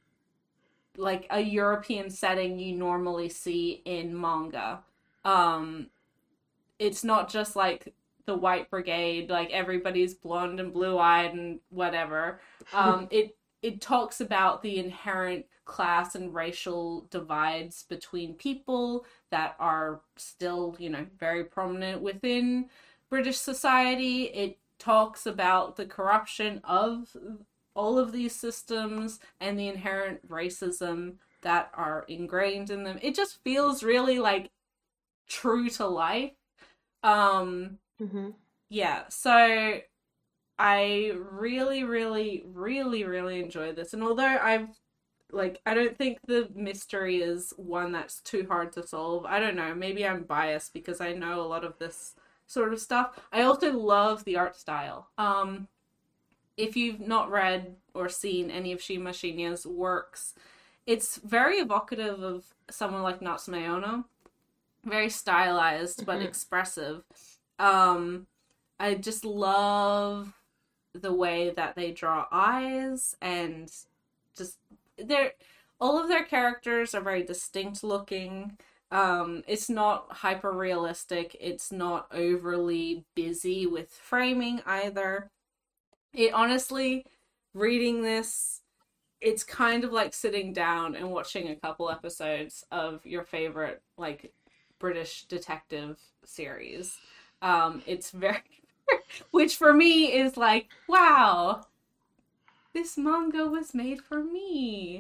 like a European setting you normally see in manga. Um, it's not just like the White Brigade, like everybody's blonde and blue-eyed and whatever. Um, it it talks about the inherent class and racial divides between people that are still, you know, very prominent within British society. It talks about the corruption of all of these systems and the inherent racism that are ingrained in them. It just feels really like true to life. Um, mm-hmm. Yeah, so I really, really, really, really enjoy this. And although I've, like, I don't think the mystery is one that's too hard to solve. I don't know, maybe I'm biased because I know a lot of this sort of stuff. I also love the art style. Um, if you've not read or seen any of Shima Shinya's works, it's very evocative of someone like Natsume Ono. Very stylized, but mm-hmm. expressive. Um, I just love the way that they draw eyes, and just they're all of their characters are very distinct looking. Um, it's not hyper realistic. It's not overly busy with framing either. It honestly, reading this, it's kind of like sitting down and watching a couple episodes of your favorite like British detective series. Um, it's very, which for me is like, wow, this manga was made for me.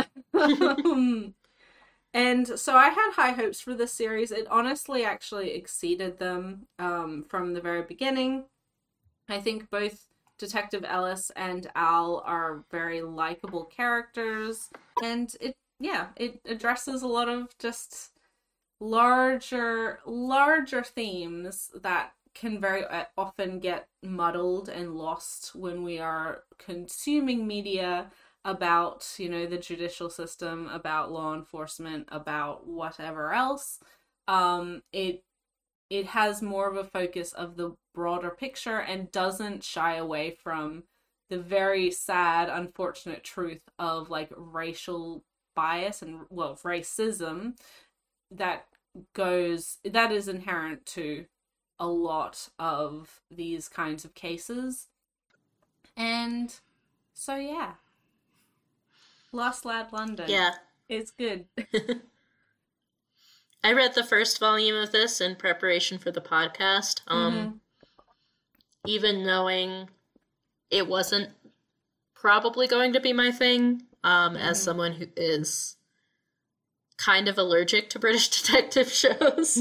um, and so I had high hopes for this series. It honestly actually exceeded them um, from the very beginning. I think both Detective Ellis and Al are very likable characters, and it, yeah, it addresses a lot of just larger, larger themes that can very often get muddled and lost when we are consuming media about, you know, the judicial system, about law enforcement, about whatever else. Um, it it has more of a focus of the broader picture and doesn't shy away from the very sad, unfortunate truth of like racial bias and, well, racism that goes, that is inherent to a lot of these kinds of cases. And so, yeah. Lost Lad London. Yeah. It's good. I read the first volume of this in preparation for the podcast. Um, mm-hmm. Even knowing it wasn't probably going to be my thing, um, mm-hmm. as someone who is kind of allergic to British detective shows.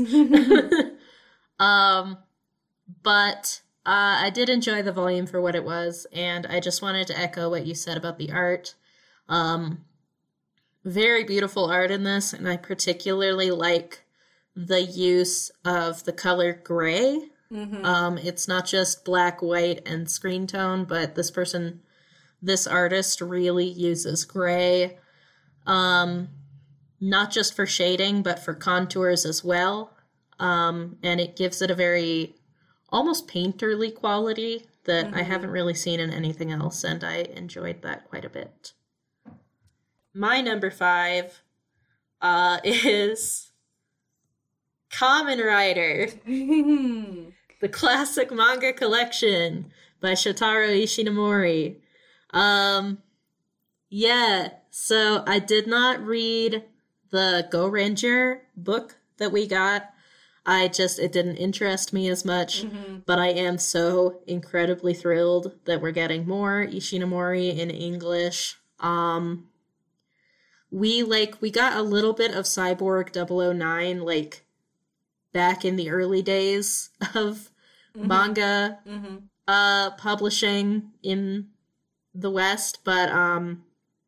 um, but uh, I did enjoy the volume for what it was, and I just wanted to echo what you said about the art. Um, very beautiful art in this, and I particularly like the use of the color gray. Mm-hmm. Um, it's not just black, white, and screen tone, but this person, this artist really uses gray, um, not just for shading, but for contours as well. Um, and it gives it a very almost painterly quality that mm-hmm. I haven't really seen in anything else, and I enjoyed that quite a bit. my number five uh, is Kamen Rider, the classic manga collection by Shotaro Ishinomori. Um, yeah, so I did not read the Go Ranger book that we got. I just, it didn't interest me as much, mm-hmm. but I am so incredibly thrilled that we're getting more Ishinomori in English. Um, we, like, we got a little bit of Cyborg double oh nine, like, back in the early days of mm-hmm. manga mm-hmm. uh, publishing in the West, but, um,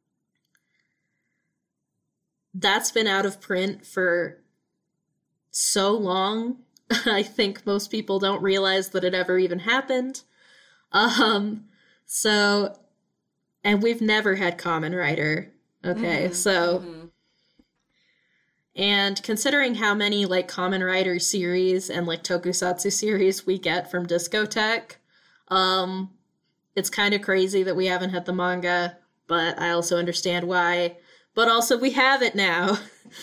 that's been out of print for so long. I think most people don't realize that it ever even happened. Um, so, and we've never had Kamen Rider. Okay, mm-hmm. so, mm-hmm. and considering how many, like, Kamen Rider series and, like, tokusatsu series we get from Discotek, um, it's kind of crazy that we haven't had the manga, but I also understand why. But also, we have it now.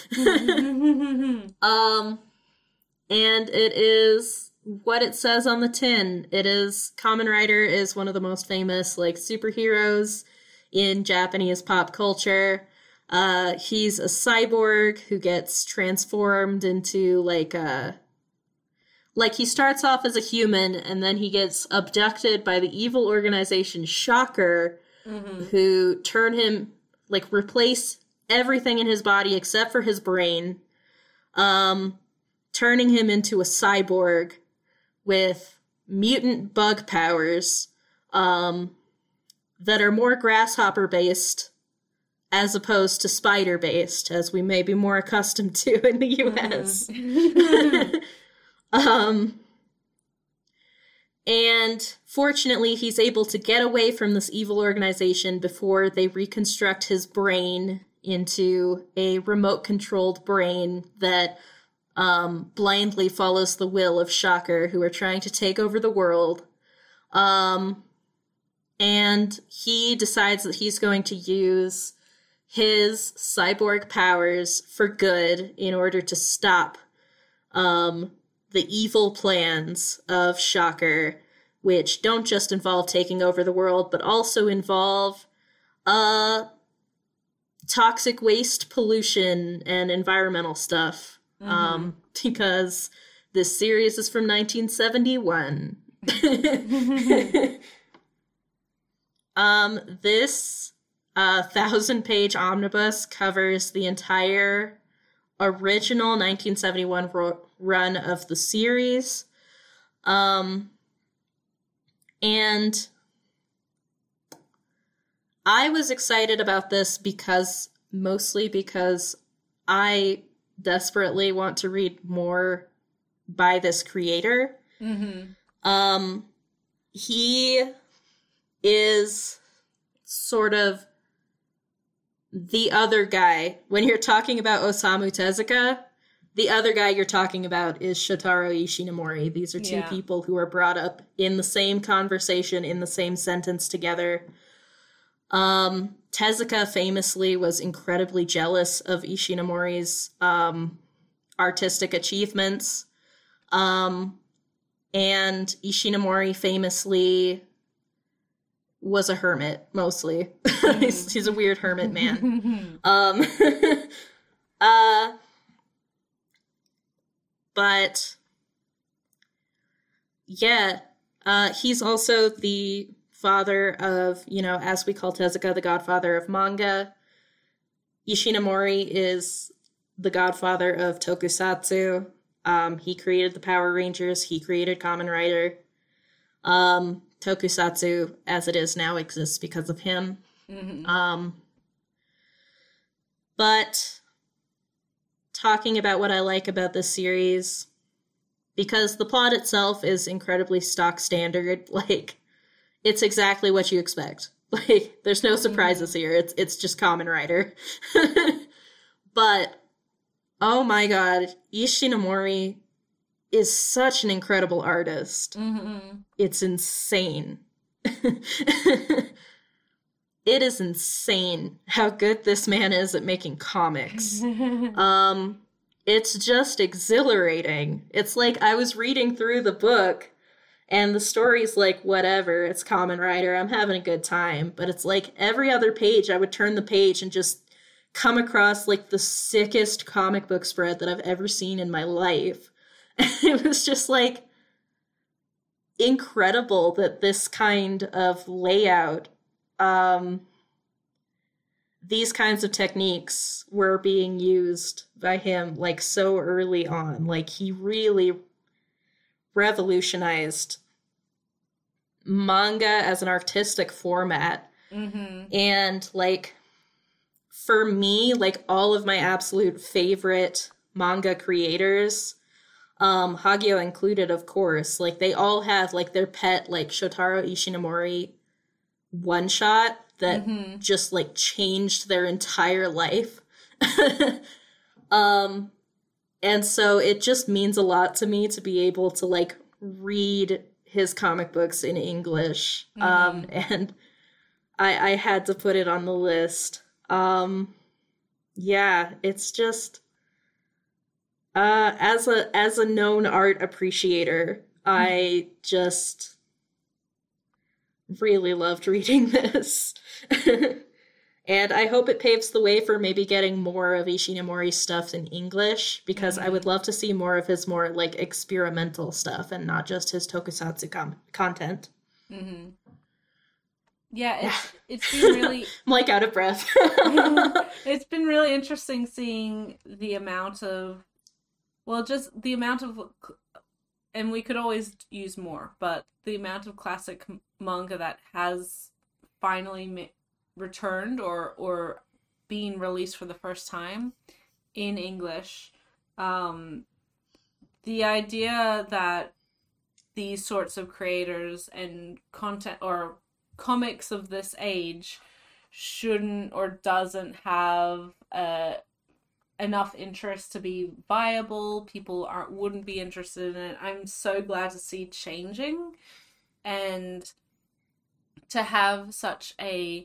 um, and it is what it says on the tin. It is, Kamen Rider is one of the most famous, like, superheroes in Japanese pop culture. Uh, he's a cyborg who gets transformed into, like, a... Like, he starts off as a human, and then he gets abducted by the evil organization Shocker, mm-hmm. who turn him... like, replace everything in his body except for his brain, um, turning him into a cyborg with mutant bug powers, um, that are more grasshopper-based as opposed to spider-based, as we may be more accustomed to in the U S. Mm-hmm. um... And fortunately, he's able to get away from this evil organization before they reconstruct his brain into a remote-controlled brain that um, blindly follows the will of Shocker, who are trying to take over the world. Um, and he decides that he's going to use his cyborg powers for good in order to stop um, the evil plans of Shocker, which don't just involve taking over the world, but also involve uh, toxic waste pollution and environmental stuff. Mm-hmm. Um, because this series is from nineteen seventy-one. um, this uh, thousand-page omnibus covers the entire original nineteen seventy-one ro- run of the series. Um, and I was excited about this because, mostly because I desperately want to read more by this creator. Mm-hmm. Um, he is sort of the other guy. When you're talking about Osamu Tezuka, the other guy you're talking about is Shotaro Ishinomori. These are two yeah. people who are brought up in the same conversation, in the same sentence together. Um, Tezuka famously was incredibly jealous of Ishinomori's um, artistic achievements. Um, and Ishinomori famously was a hermit, mostly. Mm. he's, he's a weird hermit man. um, uh, but, yeah, uh, he's also the father of, you know, as we call Tezuka, the godfather of manga. Ishinomori is the godfather of tokusatsu. Um, he created the Power Rangers. He created Kamen Rider. Um, tokusatsu, as it is now, exists because of him. Mm-hmm. Um, but talking about what I like about this series, because the plot itself is incredibly stock standard, like, it's exactly what you expect. Like, there's no surprises here. It's it's just Kamen Rider. But, oh my god, Ishinomori is such an incredible artist. Mm-hmm. It's insane. it is insane how good this man is at making comics. um, it's just exhilarating. It's like I was reading through the book, and the story's like, whatever, it's Kamen Rider, I'm having a good time. But it's like every other page, I would turn the page and just come across like the sickest comic book spread that I've ever seen in my life. It was just like incredible that this kind of layout, um, these kinds of techniques were being used by him like so early on. Like he really revolutionized manga as an artistic format. Mm-hmm. And like for me, like all of my absolute favorite manga creators, um, Hagio included, of course, like they all have like their pet, like Shotaro Ishinomori one shot that mm-hmm. just like changed their entire life. um, and so it just means a lot to me to be able to like read his comic books in English. Mm-hmm. Um, and I, I had to put it on the list. Um, yeah, it's just, uh, as a, as a known art appreciator, I just really loved reading this. And I hope it paves the way for maybe getting more of Ishinomori's stuff in English, because mm-hmm. I would love to see more of his more like experimental stuff and not just his tokusatsu com- content. Mm-hmm. Yeah, it's it's been really I'm like out of breath. It's been really interesting seeing the amount of, well, just the amount of, and we could always use more, but the amount of classic manga that has finally ma- returned or or being released for the first time in English. Um, the idea that these sorts of creators and content or comics of this age shouldn't or doesn't have uh, enough interest to be viable. People aren't wouldn't be interested in it. I'm so glad to see changing, and to have such a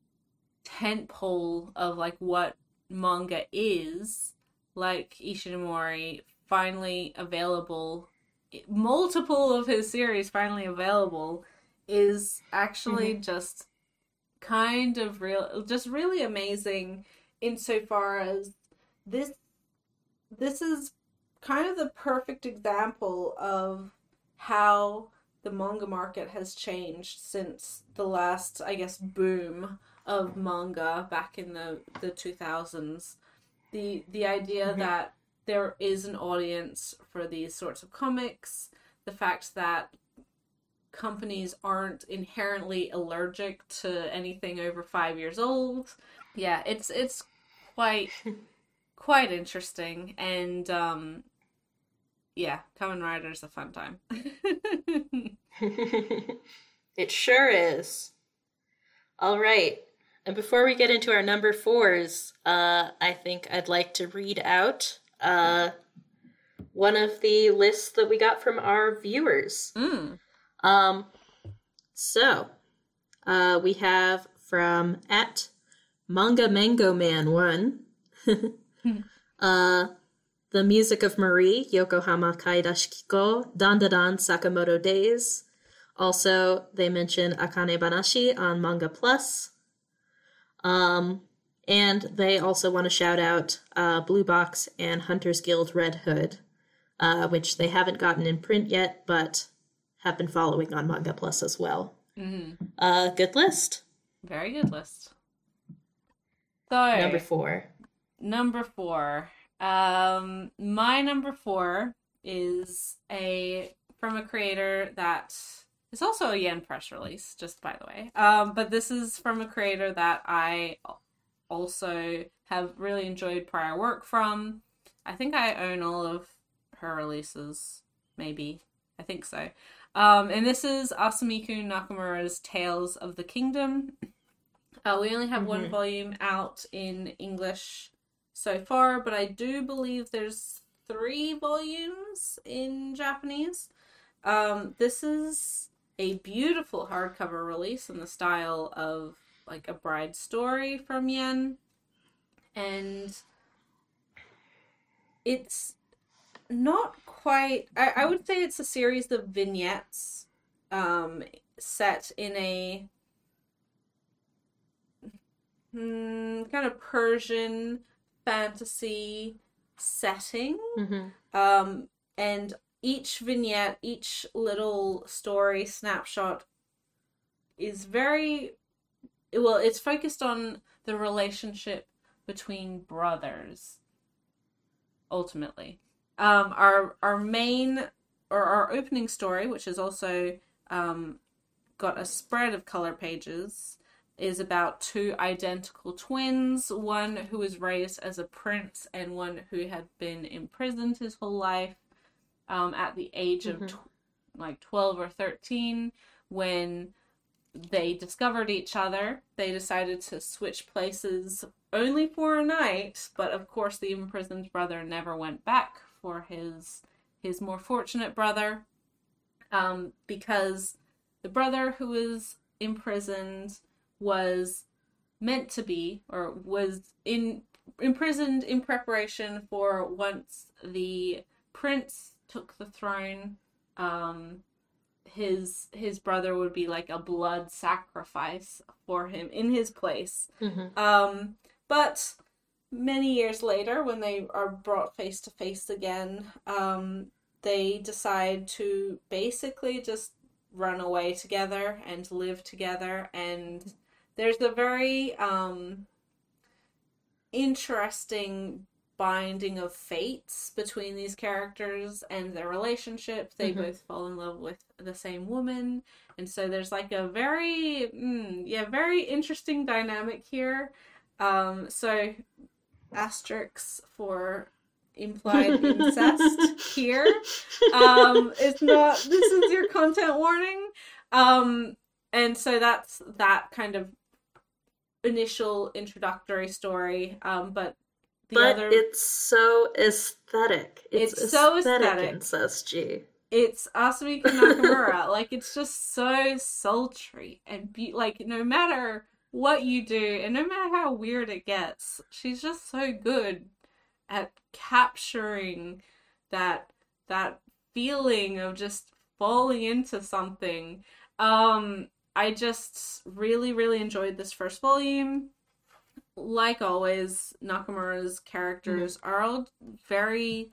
tentpole of like what manga is, like Ishinomori, finally available, multiple of his series finally available, is actually mm-hmm. just kind of real, just really amazing insofar as this this is kind of the perfect example of how the manga market has changed since the last, I guess, boom of manga back in the, the two thousands. The the idea mm-hmm. that there is an audience for these sorts of comics, the fact that companies aren't inherently allergic to anything over five years old. Yeah, it's it's quite quite interesting, and um yeah, Kamen Rider's a fun time. It sure is. All right. And before we get into our number fours, uh, I think I'd like to read out uh, one of the lists that we got from our viewers. Mm. Um, so, uh, we have from at Manga Mango Man one, uh, The Music of Marie, Yokohama Kaidashikiko, Dandadan Sakamoto Days. Also, they mention Akane Banashi on Manga Plus. Um, and they also want to shout out uh, Blue Box and Hunter's Guild Red Hood, uh, which they haven't gotten in print yet, but have been following on Manga Plus as well. Mm-hmm. Uh, good list. Very good list. So, number four. Number four. Um, my number four is a from a creator that is also a Yen press release, just by the way. Um, but this is from a creator that I also have really enjoyed prior work from. I think I own all of her releases, maybe. I think so. Um, and this is Asamiku Nakamura's Tales of the Kingdom. Uh, we only have mm-hmm. one volume out in English so far, but I do believe there's three volumes in Japanese. Um, this is a beautiful hardcover release in the style of like a bride story from Yen. And it's not quite, I, I would say it's a series of vignettes um, set in a hmm, kind of Persian fantasy setting. Mm-hmm. Um, and each vignette, each little story snapshot is very, well, it's focused on the relationship between brothers, ultimately. Um, our our main, or our opening story, which is also um, got a spread of color pages, is about two identical twins, one who was raised as a prince and one who had been imprisoned his whole life um, at the age Mm-hmm. of tw- like twelve or thirteen. When they discovered each other, they decided to switch places only for a night, but of course the imprisoned brother never went back for his his more fortunate brother, um, because the brother who was imprisoned was meant to be, or was in imprisoned in preparation for once the prince took the throne, um, his his brother would be like a blood sacrifice for him in his place. Mm-hmm. Um, but many years later, when they are brought face to face again, um, they decide to basically just run away together and live together. And there's a very um, interesting binding of fates between these characters and their relationship. They Mm-hmm. both fall in love with the same woman, and so there's like a very mm, yeah very interesting dynamic here. Um, so asterisks for implied incest here. Um, it's not. This is your content warning. Um, and so that's that kind of initial introductory story. Um, but the but other, it's so aesthetic. It's, it's so aesthetic aesthetic. incest, G. It's Asumiko Nakamura. Like, it's just so sultry and be- like, no matter what you do and no matter how weird it gets, she's just so good at capturing that that feeling of just falling into something. Um, I just really, really enjoyed this first volume. Like always, Nakamura's characters mm-hmm. are all very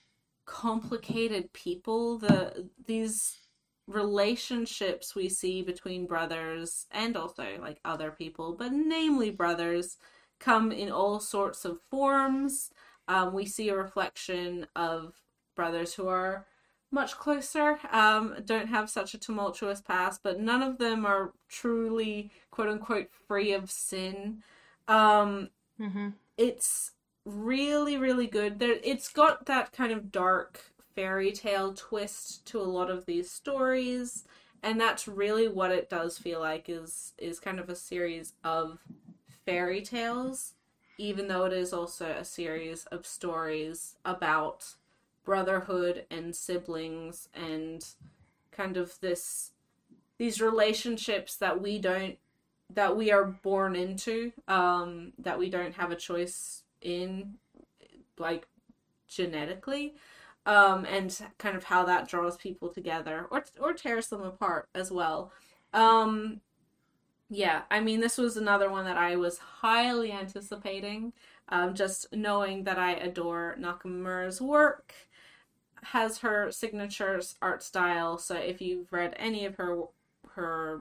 complicated people. The these relationships we see between brothers and also like other people, but namely brothers, come in all sorts of forms. Um, we see a reflection of brothers who are much closer, um, don't have such a tumultuous past, but none of them are truly quote unquote free of sin. Um, mm-hmm. It's really, really good. There, it's got that kind of dark fairy tale twist to a lot of these stories, and that's really what it does feel like is is kind of a series of fairy tales, even though it is also a series of stories about brotherhood and siblings and kind of this these relationships that we don't that we are born into, um, that we don't have a choice in, like, genetically, um, and kind of how that draws people together or or tears them apart as well. Um, yeah, I mean, this was another one that I was highly anticipating, um, just knowing that I adore Nakamura's work, has her signature art style, so if you've read any of her her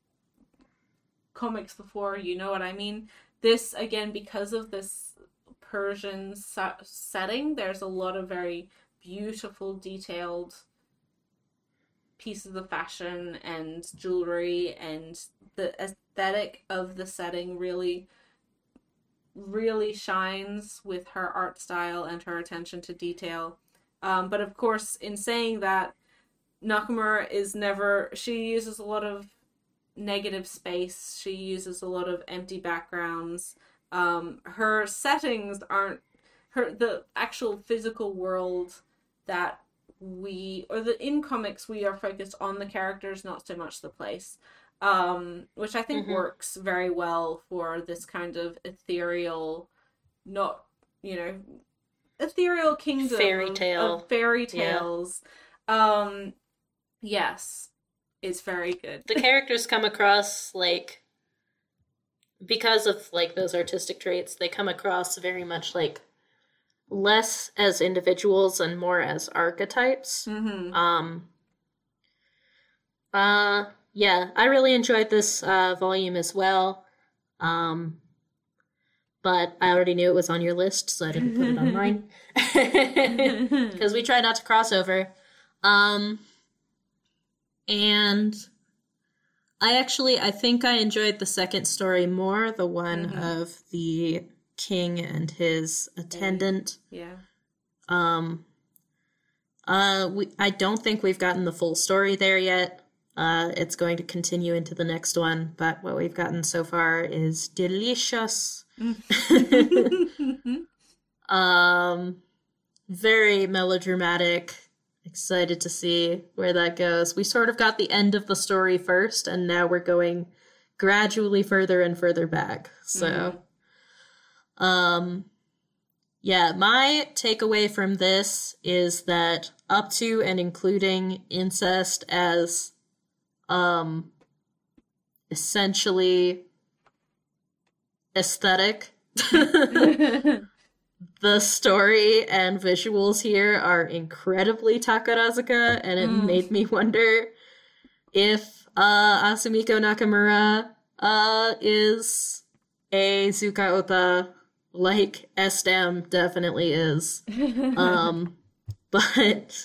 comics before, you know what I mean. This, again, because of this Persian sa- setting, there's a lot of very beautiful, detailed pieces of fashion and jewelry, and the aesthetic of the setting really, really shines with her art style and her attention to detail. Um, but of course, in saying that, Nakamura is never, she uses a lot of negative space. She uses a lot of empty backgrounds. Um, her settings aren't her the actual physical world that we or the in comics we are focused on the characters, not so much the place. um, which I think Mm-hmm. works very well for this kind of ethereal, not, you know, ethereal kingdom Fairy of, of tale. fairy Yeah. tales. Um, yes, it's very good. The characters come across like, because of like those artistic traits, they come across very much like less as individuals and more as archetypes. Mm-hmm. Um uh yeah, I really enjoyed this uh volume as well. Um but I already knew it was on your list, so I didn't put it on mine. Because we try not to cross over. Um and I actually, I think I enjoyed the second story more, the one Mhm. of the king and his attendant. Yeah. Um, uh, we, I don't think we've gotten the full story there yet. Uh, it's going to continue into the next one, but what we've gotten so far is delicious. um, very melodramatic. Excited to see where that goes. We sort of got the end of the story first, and now we're going gradually further and further back. So, mm-hmm. um, yeah, my takeaway from this is that up to and including incest as, um, essentially aesthetic. The story and visuals here are incredibly Takarazuka, and it mm. made me wonder if uh, Asumiko Nakamura uh, is a Zuka Ota, like S D M definitely is. um, but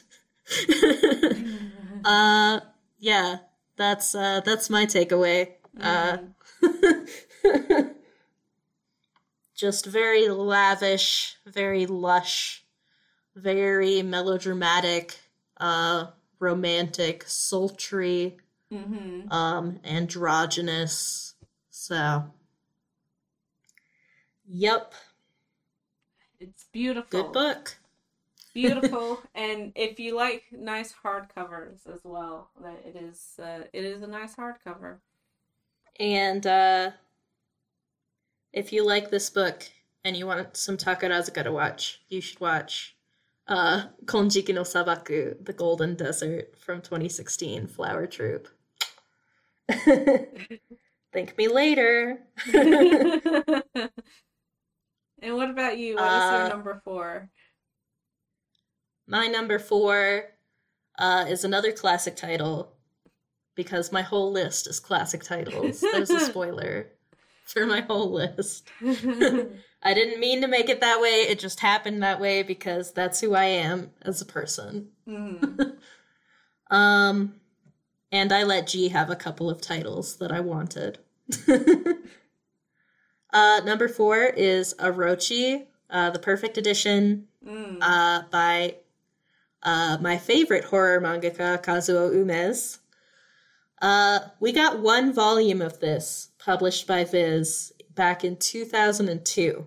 uh, yeah, that's uh, that's my takeaway. Mm. Uh, Just very lavish, very lush, very melodramatic, uh, romantic, sultry, mm-hmm. um, androgynous. So, yep. It's beautiful. Good book. Beautiful, and if you like nice hardcovers as well, that it is uh, it is a nice hardcover. And uh if you like this book and you want some Takarazuka to watch, you should watch uh, Konjiki no Sabaku, The Golden Desert from twenty sixteen, Flower Troop. Thank me later. And what about you? What is uh, your number four? My number four uh, is another classic title, because my whole list is classic titles. There's a spoiler for my whole list. I didn't mean to make it that way. It just happened that way because that's who I am as a person. Mm. um, and I let G have a couple of titles that I wanted. uh, number four is Orochi, uh, the Perfect Edition, mm. uh, by uh, my favorite horror mangaka, Kazuo Umes. Uh, we got one volume of this published by Viz back in two thousand two.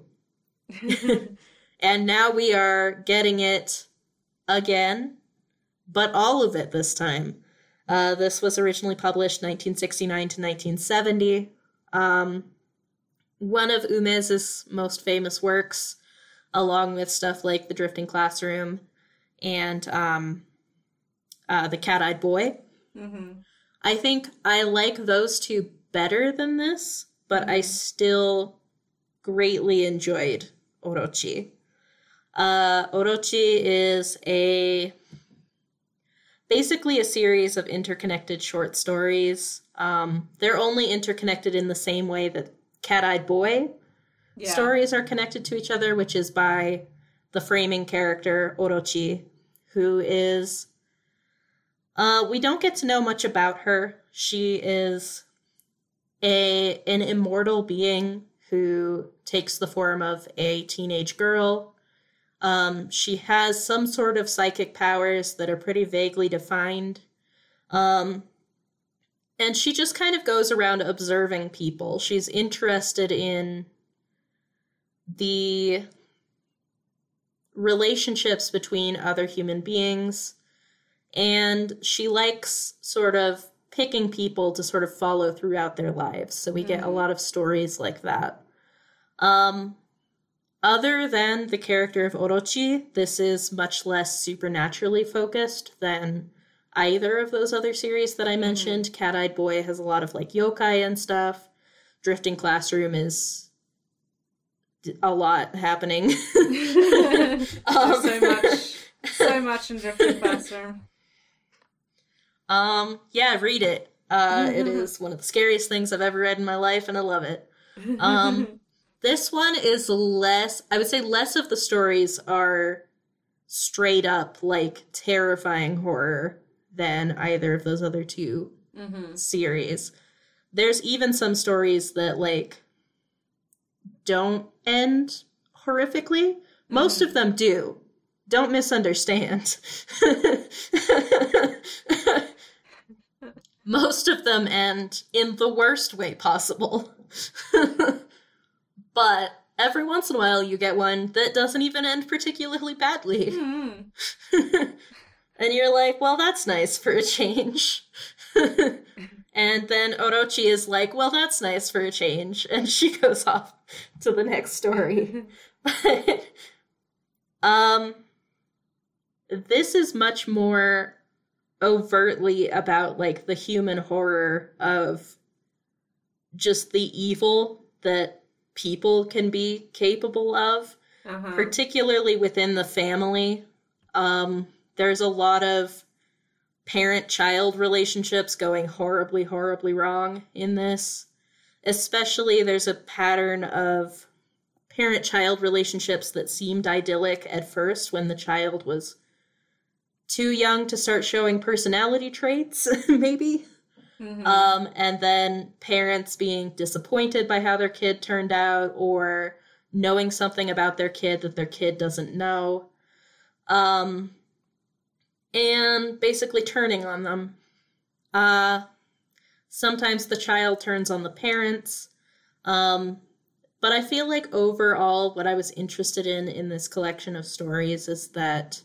And now we are getting it again, but all of it this time. Uh, this was originally published nineteen sixty-nine to nineteen seventy. Um, one of Umes' most famous works, along with stuff like The Drifting Classroom and um, uh, The Cat-Eyed Boy. Mm-hmm. I think I like those two better than this, but mm-hmm. I still greatly enjoyed Orochi. Uh, Orochi is a basically a series of interconnected short stories. Um, they're only interconnected in the same way that Cat-Eyed Boy yeah. stories are connected to each other, which is by the framing character Orochi, who is... Uh, we don't get to know much about her. She is a an immortal being who takes the form of a teenage girl. Um, she has some sort of psychic powers that are pretty vaguely defined. Um, and she just kind of goes around observing people. She's interested in the relationships between other human beings. And she likes sort of picking people to sort of follow throughout their lives. So we get mm-hmm. a lot of stories like that. Um, other than the character of Orochi, this is much less supernaturally focused than either of those other series that I mentioned. Mm-hmm. Cat-Eyed Boy has a lot of like yokai and stuff. Drifting Classroom is a lot happening. um, so much, so much in Drifting Classroom. Um, yeah, read it. Uh, it is one of the scariest things I've ever read in my life, and I love it. Um, this one is less, I would say less of the stories are straight up, like, terrifying horror than either of those other two mm-hmm. series. There's even some stories that, like, don't end horrifically. Most mm-hmm. of them do. Don't misunderstand. Most of them end in the worst way possible. But every once in a while you get one that doesn't even end particularly badly. Mm. And you're like, well, that's nice for a change. And then Orochi is like, well, that's nice for a change. And she goes off to the next story. But, um, this is much more overtly about, like, the human horror of just the evil that people can be capable of, uh-huh. particularly within the family. Um, there's a lot of parent-child relationships going horribly, horribly wrong in this. Especially there's a pattern of parent-child relationships that seemed idyllic at first when the child was too young to start showing personality traits, maybe. Mm-hmm. Um, and then parents being disappointed by how their kid turned out, or knowing something about their kid that their kid doesn't know. Um, and basically turning on them. Uh, sometimes the child turns on the parents. Um, but I feel like overall what I was interested in in this collection of stories is that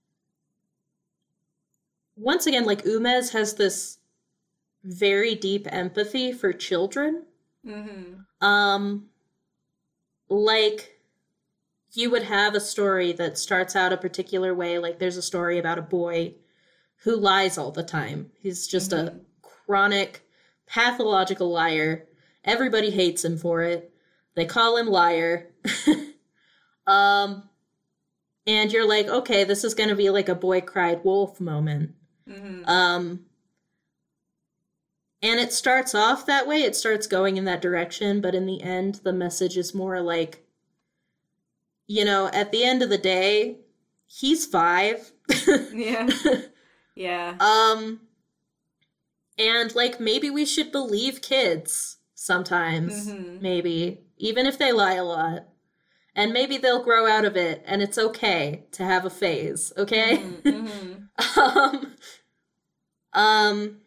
once again, like, Umez has this very deep empathy for children. Mm-hmm. Um, like, you would have a story that starts out a particular way. Like, there's a story about a boy who lies all the time. He's just mm-hmm. a chronic, pathological liar. Everybody hates him for it. They call him liar. um, and you're like, okay, this is going to be like a boy cried wolf moment. Mm-hmm. Um, and it starts off that way. It starts going in that direction, but in the end, the message is more like, you know, at the end of the day, he's five. Yeah. Yeah. Um, and, like, maybe we should believe kids sometimes, mm-hmm. maybe, even if they lie a lot. And maybe they'll grow out of it, and it's okay to have a phase, okay? Mm-hmm. Mm-hmm. um, um,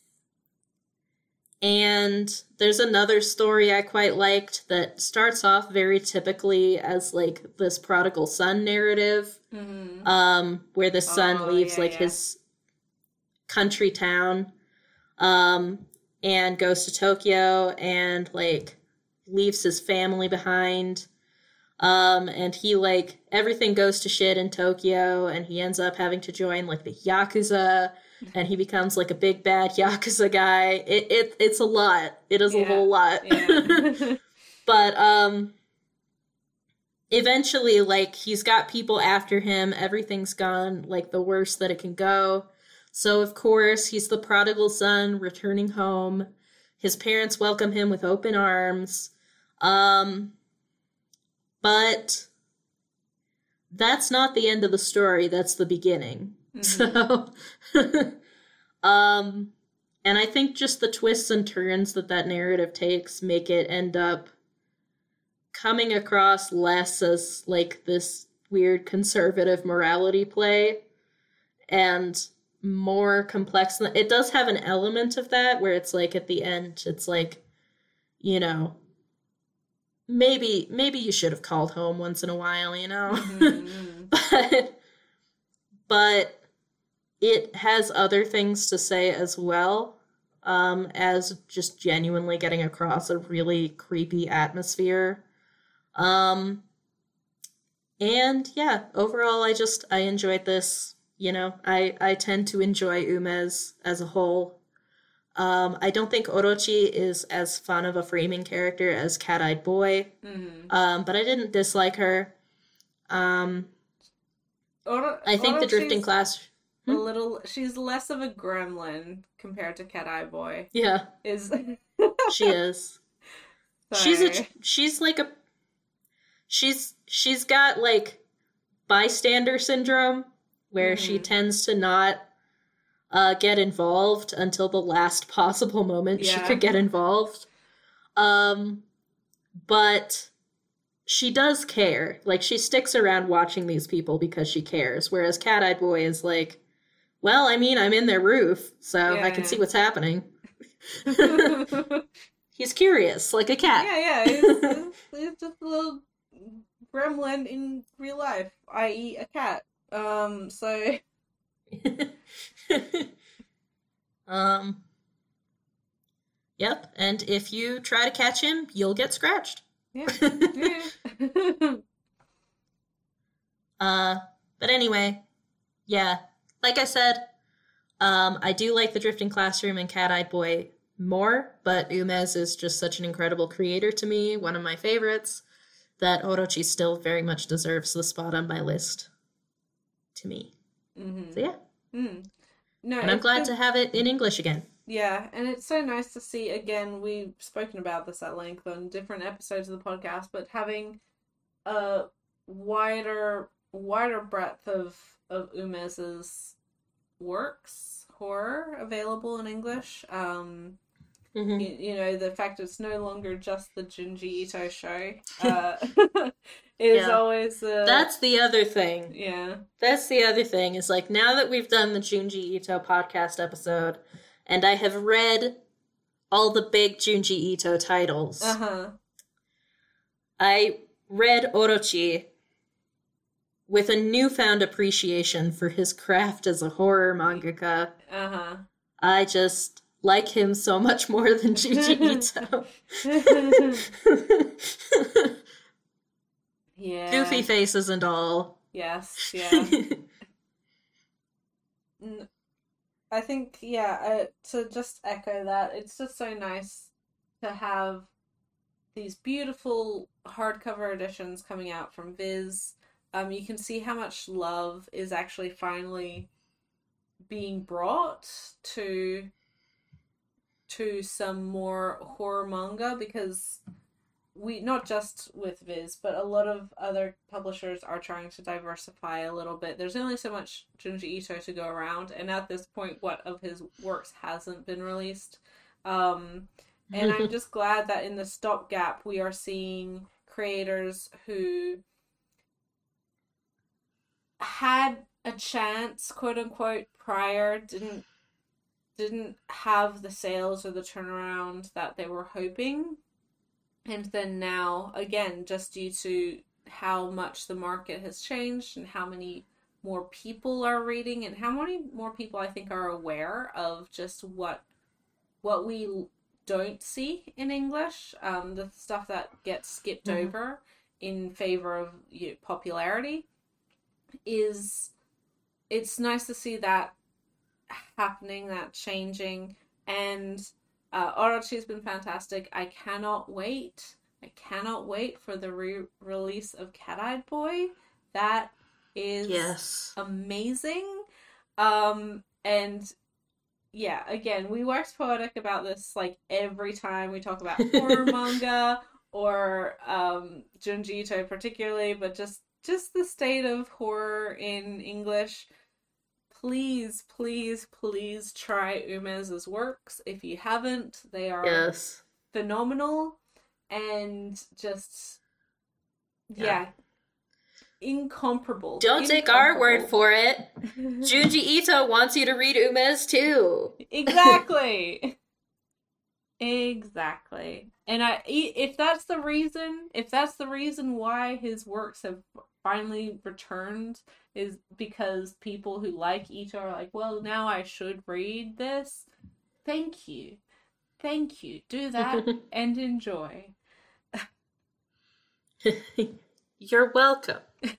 and there's another story I quite liked that starts off very typically as, like, this prodigal son narrative, mm-hmm. um, where the son oh, leaves, yeah, like, yeah. his country town, um, and goes to Tokyo and, like, leaves his family behind. Um, and he, like, everything goes to shit in Tokyo, and he ends up having to join, like, the Yakuza, and he becomes, like, a big bad Yakuza guy. It, it It's a lot. It is yeah. a whole lot. Yeah. But, um, eventually, like, he's got people after him. Everything's gone, like, the worst that it can go. So, of course, he's the prodigal son returning home. His parents welcome him with open arms. Um... But that's not the end of the story. That's the beginning. Mm-hmm. So, um, and I think just the twists and turns that that narrative takes make it end up coming across less as, like, this weird conservative morality play and more complex. It does have an element of that where it's, like, at the end, it's like, you know, Maybe maybe you should have called home once in a while, you know? Mm-hmm. but but it has other things to say as well. um, as just genuinely getting across a really creepy atmosphere. Um, and yeah, overall, I just, I enjoyed this. You know, I, I tend to enjoy Umez as a whole. Um, I don't think Orochi is as fun of a framing character as Cat-Eyed Boy, Mm-hmm. um, but I didn't dislike her. Um, Oro- I think the drifting Orochi's class... a little. She's less of a gremlin compared to Cat Eye Boy. Yeah, Is she is. so... She's a, she's like a, she's, she's got like bystander syndrome, where Mm-hmm. she tends to not uh, get involved until the last possible moment she Yeah. could get involved. Um, but she does care. Like, she sticks around watching these people because she cares, whereas Cat-Eyed Boy is like, well, I mean, I'm in their roof, so Yeah, I can yeah. see what's happening. yeah, He's curious, like a cat. yeah. It's, it's just a little gremlin in real life, that is, a cat. Um. So. um. Yep, and if you try to catch him, you'll get scratched. Yeah. yeah. uh, but anyway, yeah, like I said, um, I do like the Drifting Classroom and Cat-Eyed Boy more, but Umez is just such an incredible creator to me, one of my favorites, that Orochi still very much deserves the spot on my list to me. Mm-hmm. So yeah. Mm. No, And I'm it's glad been- to have it in English again. Yeah, and it's so nice to see, again, we've spoken about this at length on different episodes of the podcast, but having a wider wider breadth of, of Umez's works, horror, available in English. Um, Mm-hmm. you, you know, the fact it's no longer just the Junji Ito show uh, is Yeah. always... Uh, That's the other thing. Yeah. That's the other thing, is like, now that we've done the Junji Ito podcast episode, and I have read all the big Junji Ito titles, Uh-huh. I read Orochi with a newfound appreciation for his craft as a horror mangaka. Uh-huh. I just like him so much more than Junji Ito. Yeah. Goofy faces and all. Yes, yeah. N- I think, yeah, uh, to just echo that, it's just so nice to have these beautiful hardcover editions coming out from Viz. Um, you can see how much love is actually finally being brought to to some more horror manga, because we, not just with Viz, but a lot of other publishers are trying to diversify a little bit. There's only so much Junji Ito to go around, and at this point, what of his works hasn't been released? Um, and I'm just glad that in the stopgap, we are seeing creators who had a chance, quote unquote, prior, didn't didn't have the sales or the turnaround that they were hoping. And then now, again, just due to how much the market has changed and how many more people are reading and how many more people I think are aware of just what what we don't see in English, um, the stuff that gets skipped Mhm. over in favor of, you know, popularity, is it's nice to see that happening, that changing. And uh, Orochi's been fantastic. I cannot wait. I cannot wait for the re-release of Cat-Eyed Boy. That is Yes. amazing. Um, and yeah, again, we wax poetic about this like every time we talk about horror manga or um, Junji Ito particularly, but just just the state of horror in English. Please, please, please try Umez's works. If you haven't, they are Yes. phenomenal and just, yeah, Yeah. incomparable. Don't take our word Incomparable. for it. Junji Ito wants you to read Umez too. Exactly. Exactly. And I, if that's the reason, if that's the reason why his works have finally returned, is because people who like Ito are like, well, now I should read this, thank you. Thank you. Do that and enjoy. You're welcome.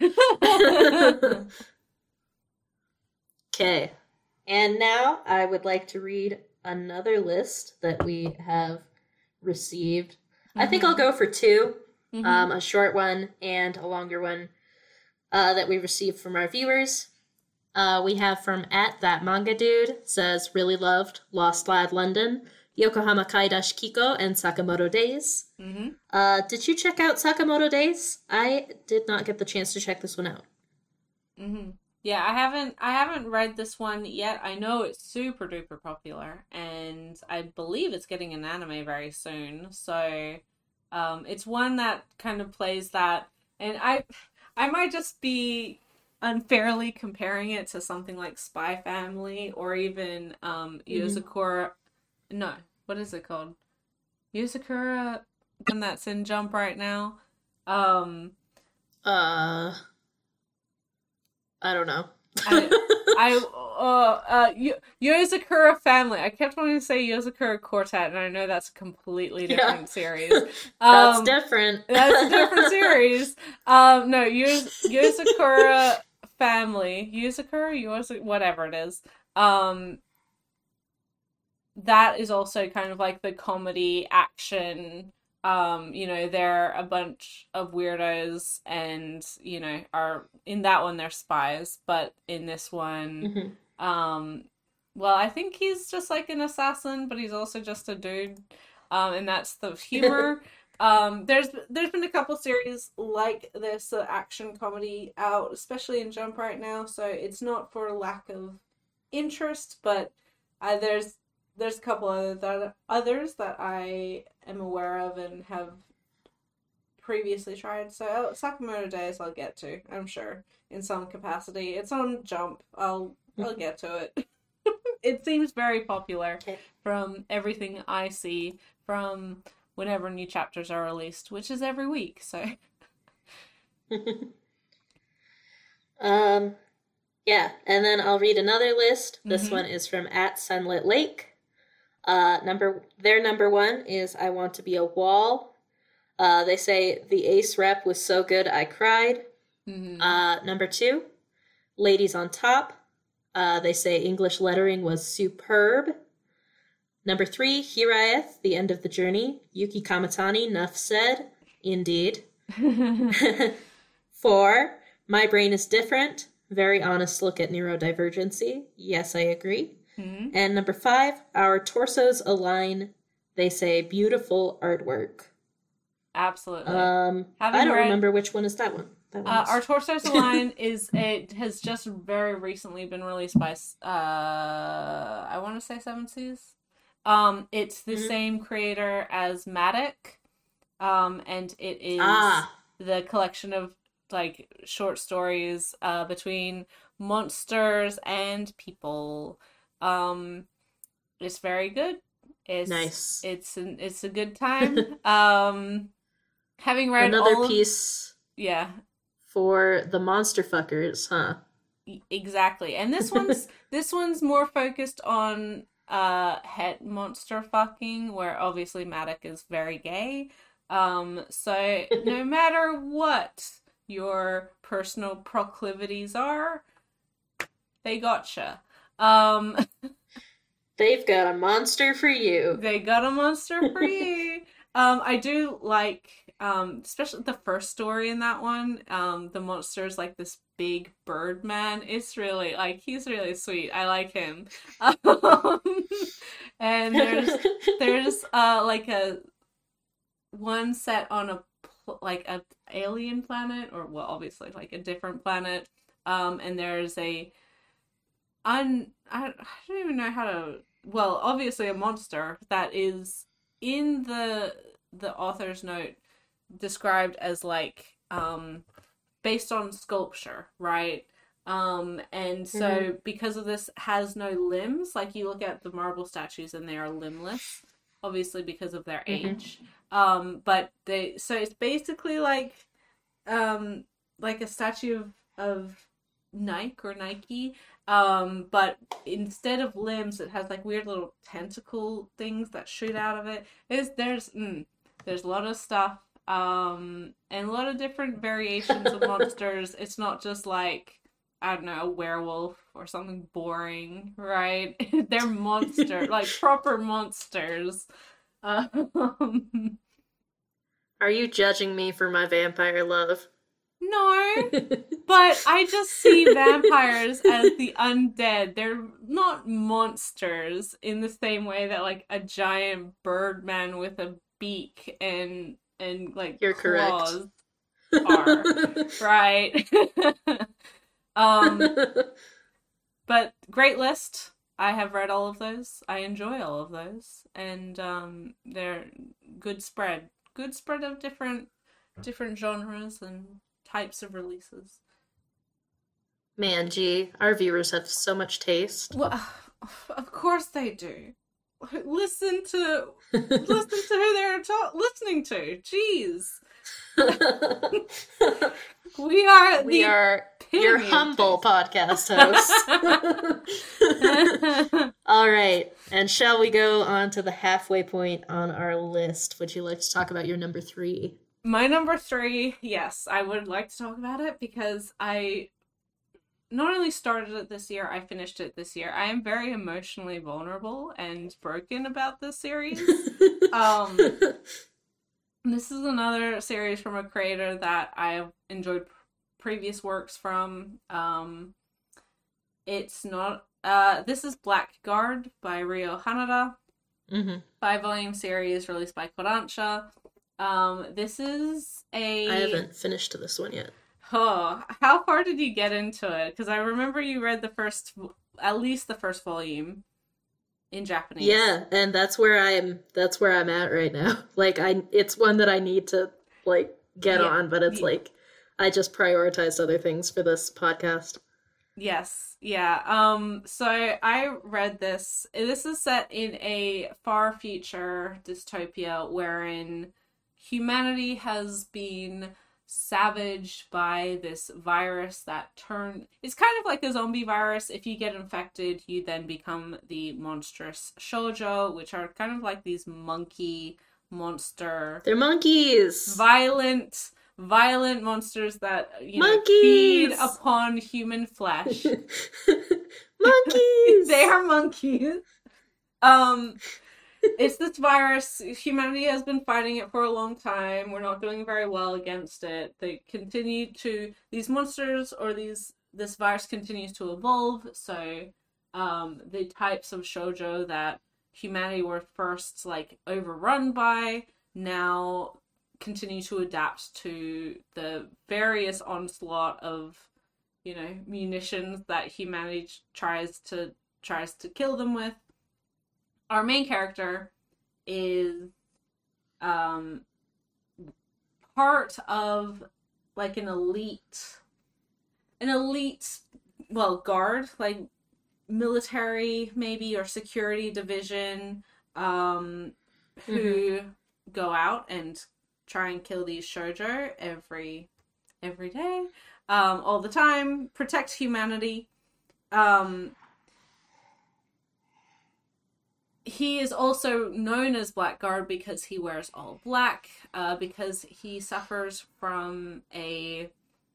Okay. And now I would like to read another list that we have received. Mm-hmm. I think I'll go for two. Mm-hmm. Um, a short one and a longer one uh, that we received from our viewers. Uh, we have from at that manga dude, says, really loved Lost Lad London, Yokohama Kaidashi Kiko, and Sakamoto Days. Mm-hmm. Uh, did you check out Sakamoto Days? I did not get the chance to check this one out. Mm-hmm. Yeah, I haven't I haven't read this one yet. I know it's super duper popular, and I believe it's getting an anime very soon. So um, it's one that kind of plays that, and I I might just be unfairly comparing it to something like Spy Family or even um, Yozakura. Mm-hmm. No, what is it called? Yozakura, one that's in Jump right now. Um, uh. I don't know. I, I uh, uh, y- Yozakura Family. I kept wanting to say Yozakura Quartet, and I know that's a completely different yeah. series. Um, that's different. That's a different series. Um, no, Yoz- Yozakura Family. Yozakura, Yoz- whatever it is. Um, that is also kind of like the comedy action. Um, you know, they're a bunch of weirdos and, you know, are in that one they're spies, but in this one, mm-hmm. um, well, I think he's just like an assassin, but he's also just a dude. Um, and that's the humor. um, there's there's been a couple series like this uh, action comedy out, especially in Jump right now, so it's not for lack of interest, but uh, there's There's a couple other that, others that I am aware of and have previously tried. So uh, Sakamoto Days I'll get to, I'm sure, in some capacity. It's on Jump. I'll I'll get to it. It seems very popular from everything I see from whenever new chapters are released, which is every week. So, um, yeah, and then I'll read another list. This mm-hmm. one is from at Sunlit Lake. Uh, number their number one is I Want to Be a Wall. Uh, they say the Ace rep was so good I cried. Mm-hmm. Uh, number two, Ladies on Top. Uh, they say English lettering was superb. Number three, Hiraeth, The End of the Journey. Yuki Kamatani, Nuff Said. Indeed. Four, My Brain is Different. Very honest look at neurodivergency. Yes, I agree. Mm-hmm. And number five, Our Torsos Align. They say beautiful artwork. Absolutely. Um, I don't read, remember which one is that one. That one uh, is... Our Torsos Align is it has just very recently been released by uh I want to say Seven Seas. Um, it's the mm-hmm. same creator as Matic, um, and it is ah. the collection of like short stories uh between monsters and people. Um, it's very good. It's nice. It's an, it's a good time. um, having read another all piece, of, yeah, for the monster fuckers, huh? Exactly. And this one's this one's more focused on uh het monster fucking, where obviously Matic is very gay. Um, so no matter what your personal proclivities are, they gotcha. Um, They've got a monster for you. They got a monster for you. Um, I do like, um, especially the first story in that one. Um, the monster is like this big bird man. It's really like he's really sweet. I like him. Um, and there's there's uh like a one set on a like a alien planet, or well, obviously like a different planet. Um, and there's a un I, I don't even know how to well obviously a monster that is in the the author's note described as like um based on sculpture, right? Um and so mm-hmm. because of this has no limbs. Like you look at the marble statues and they are limbless, obviously because of their age. Mm-hmm. Um but they so it's basically like um like a statue of of Nike or Nike. Um, but instead of limbs, it has like weird little tentacle things that shoot out of it. There's there's mm, there's a lot of stuff, um, and a lot of different variations of monsters. It's not just like, I don't know, a werewolf or something boring, right? They're monster, like proper monsters. Um, Are you judging me for my vampire love? No, but I just see vampires as the undead. They're not monsters in the same way that like a giant birdman with a beak and and like You're claws correct. are, right? um, but great list. I have read all of those. I enjoy all of those, and um, they're good spread. Good spread of different different genres and types of releases. Man, gee, our viewers have so much taste. Well, of course they do. Listen to listen to who they're ta- listening to. Jeez. we are we the are your humble podcast hosts. All right, and shall we go on to the halfway point on our list? Would you like to talk about your number three? My number three, yes, I would like to talk about it because I not only started it this year, I finished it this year. I am very emotionally vulnerable and broken about this series. um, this is another series from a creator that I have enjoyed previous works from. Um, it's not, uh, this is Blackguard by Ryo Hanada. Mm-hmm. Five volume series released by Kodansha. Um, this is a... I haven't finished this one yet. Oh, how far did you get into it? Because I remember you read the first, at least the first volume in Japanese. Yeah, and that's where I'm, that's where I'm at right now. Like, I, it's one that I need to, like, get yeah. on, but it's yeah. like, I just prioritized other things for this podcast. Yes, yeah. Um, so I read this. This is set in a far future dystopia wherein humanity has been savaged by this virus that turn it's kind of like a zombie virus. If you get infected, you then become the monstrous shoujo, which are kind of like these monkey monster. They're monkeys. Violent, violent monsters that you know monkeys! feed upon human flesh. Monkeys. They are monkeys. Um. It's this virus. Humanity has been fighting it for a long time. We're not doing very well against it. They continue to these monsters or these this virus continues to evolve. So, um, the types of shoujo that humanity were first like overrun by now continue to adapt to the various onslaught of, you know, munitions that humanity tries to tries to kill them with. Our main character is um, part of like an elite, an elite, well, guard, like military maybe or security division, um, who mm-hmm. go out and try and kill these shoujo every every day, um, all the time, protect humanity. Um, He is also known as Blackguard because he wears all black, uh, because he suffers from a...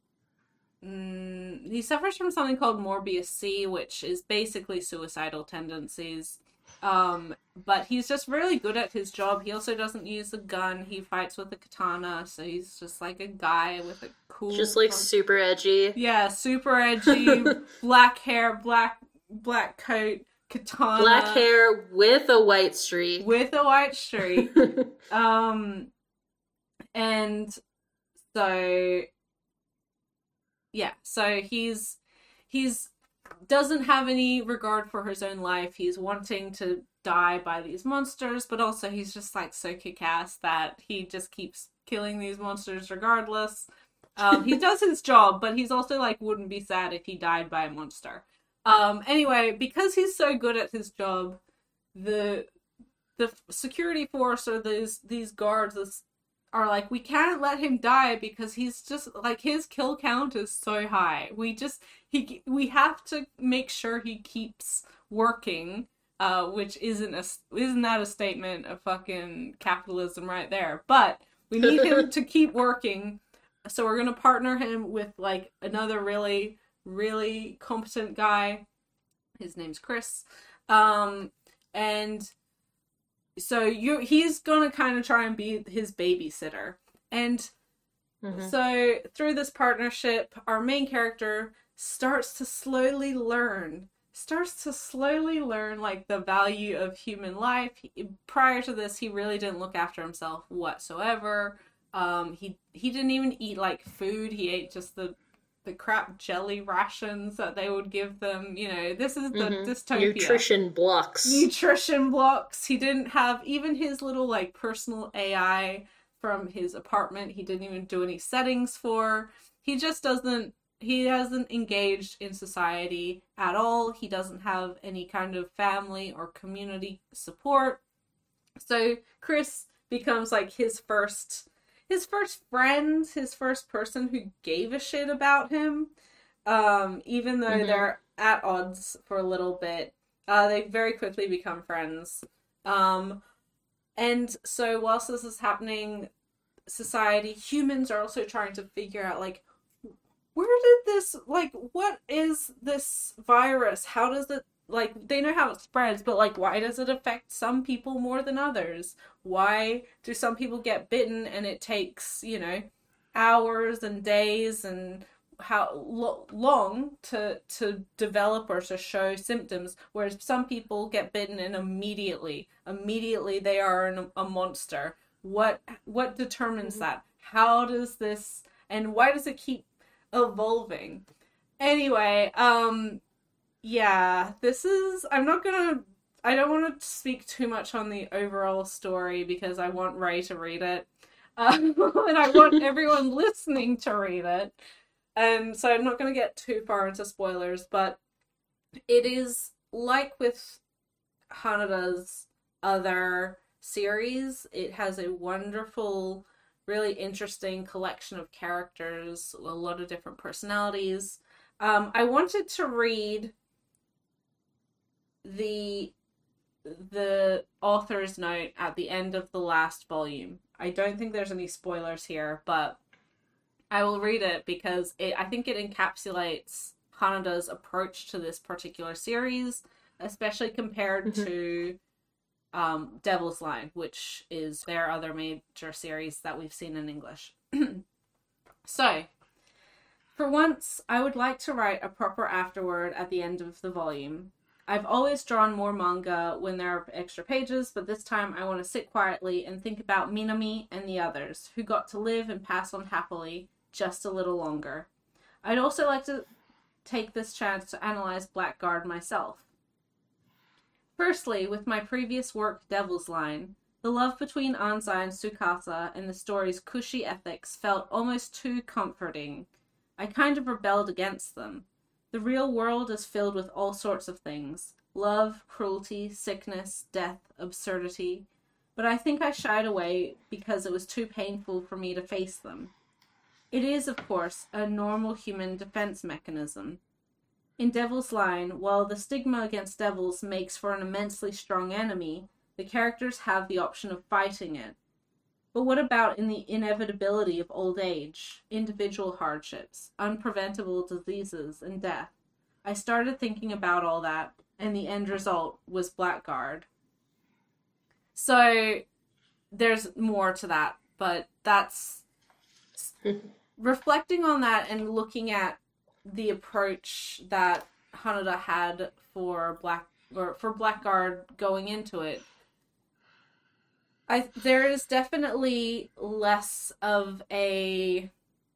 Mm, he suffers from something called Morbius C, which is basically suicidal tendencies. Um, but he's just really good at his job. He also doesn't use a gun. He fights with a katana, so he's just like a guy with a cool... Just like front... super edgy. Yeah, super edgy, black hair, black black coat. Katana. Black hair with a white streak. With a white streak. um, and so, yeah, so he's, he's, doesn't have any regard for his own life. He's wanting to die by these monsters, but also he's just like so kick-ass that he just keeps killing these monsters regardless. Um, he does his job, but he's also like, wouldn't be sad if he died by a monster. Um, anyway, because he's so good at his job, the the security force or these these guards, this are like, we can't let him die because he's just like, his kill count is so high. We just he we have to make sure he keeps working, uh, which isn't a isn't that a statement of fucking capitalism right there? But we need him to keep working, so we're gonna partner him with like another really really competent guy. His name's Chris, um, and. So you he's gonna kind of try and be his babysitter. And mm-hmm. so through this partnership, our main character starts to slowly learn, starts to slowly learn like the value of human life. He, prior to this, he really didn't look after himself whatsoever. Um, he he didn't even eat like food. He ate just the the crap jelly rations that they would give them. You know, this is the mm-hmm. dystopia. Nutrition blocks. Nutrition blocks. He didn't have even his little like personal A I from his apartment. He didn't even do any settings for. He just doesn't, he hasn't engaged in society at all. He doesn't have any kind of family or community support. So Chris becomes like his first His first friend, his first person who gave a shit about him, um, even though mm-hmm. they're at odds for a little bit, uh, they very quickly become friends. Um, and so whilst this is happening, society, humans are also trying to figure out, like, where did this, like, what is this virus? How does it, like, they know how it spreads, but, like, why does it affect some people more than others? Why do some people get bitten and it takes, you know, hours and days and how lo- long to to develop or to show symptoms, whereas some people get bitten and immediately, immediately they are an, a monster? What what determines mm-hmm. that? How does this, and why does it keep evolving? Anyway, um... yeah, this is, I'm not gonna, I don't want to speak too much on the overall story because I want Ray to read it. Um, and I want everyone listening to read it. And so I'm not going to get too far into spoilers, but it is like with Hanada's other series. It has a wonderful, really interesting collection of characters, a lot of different personalities. Um, I wanted to read the the author's note at the end of the last volume. I don't think there's any spoilers here, but I will read it because it, I think it encapsulates Hanada's approach to this particular series, especially compared mm-hmm. to um, Devil's Line, which is their other major series that we've seen in English. So, for once, I would like to write a proper afterword at the end of the volume. I've always drawn more manga when there are extra pages, but this time I want to sit quietly and think about Minami and the others, who got to live and pass on happily just a little longer. I'd also like to take this chance to analyze Blackguard myself. Firstly, with my previous work, Devil's Line, the love between Anzai and Tsukasa and the story's cushy ethics felt almost too comforting. I kind of rebelled against them. The real world is filled with all sorts of things. Love, cruelty, sickness, death, absurdity. But I think I shied away because it was too painful for me to face them. It is, of course, a normal human defense mechanism. In Devil's Line, while the stigma against devils makes for an immensely strong enemy, the characters have the option of fighting it. But what about in the inevitability of old age, individual hardships, unpreventable diseases, and death? I started thinking about all that, and the end result was Blackguard. So, there's more to that, but that's... reflecting on that and looking at the approach that Hanada had for Black or for Blackguard going into it, I there is definitely less of a,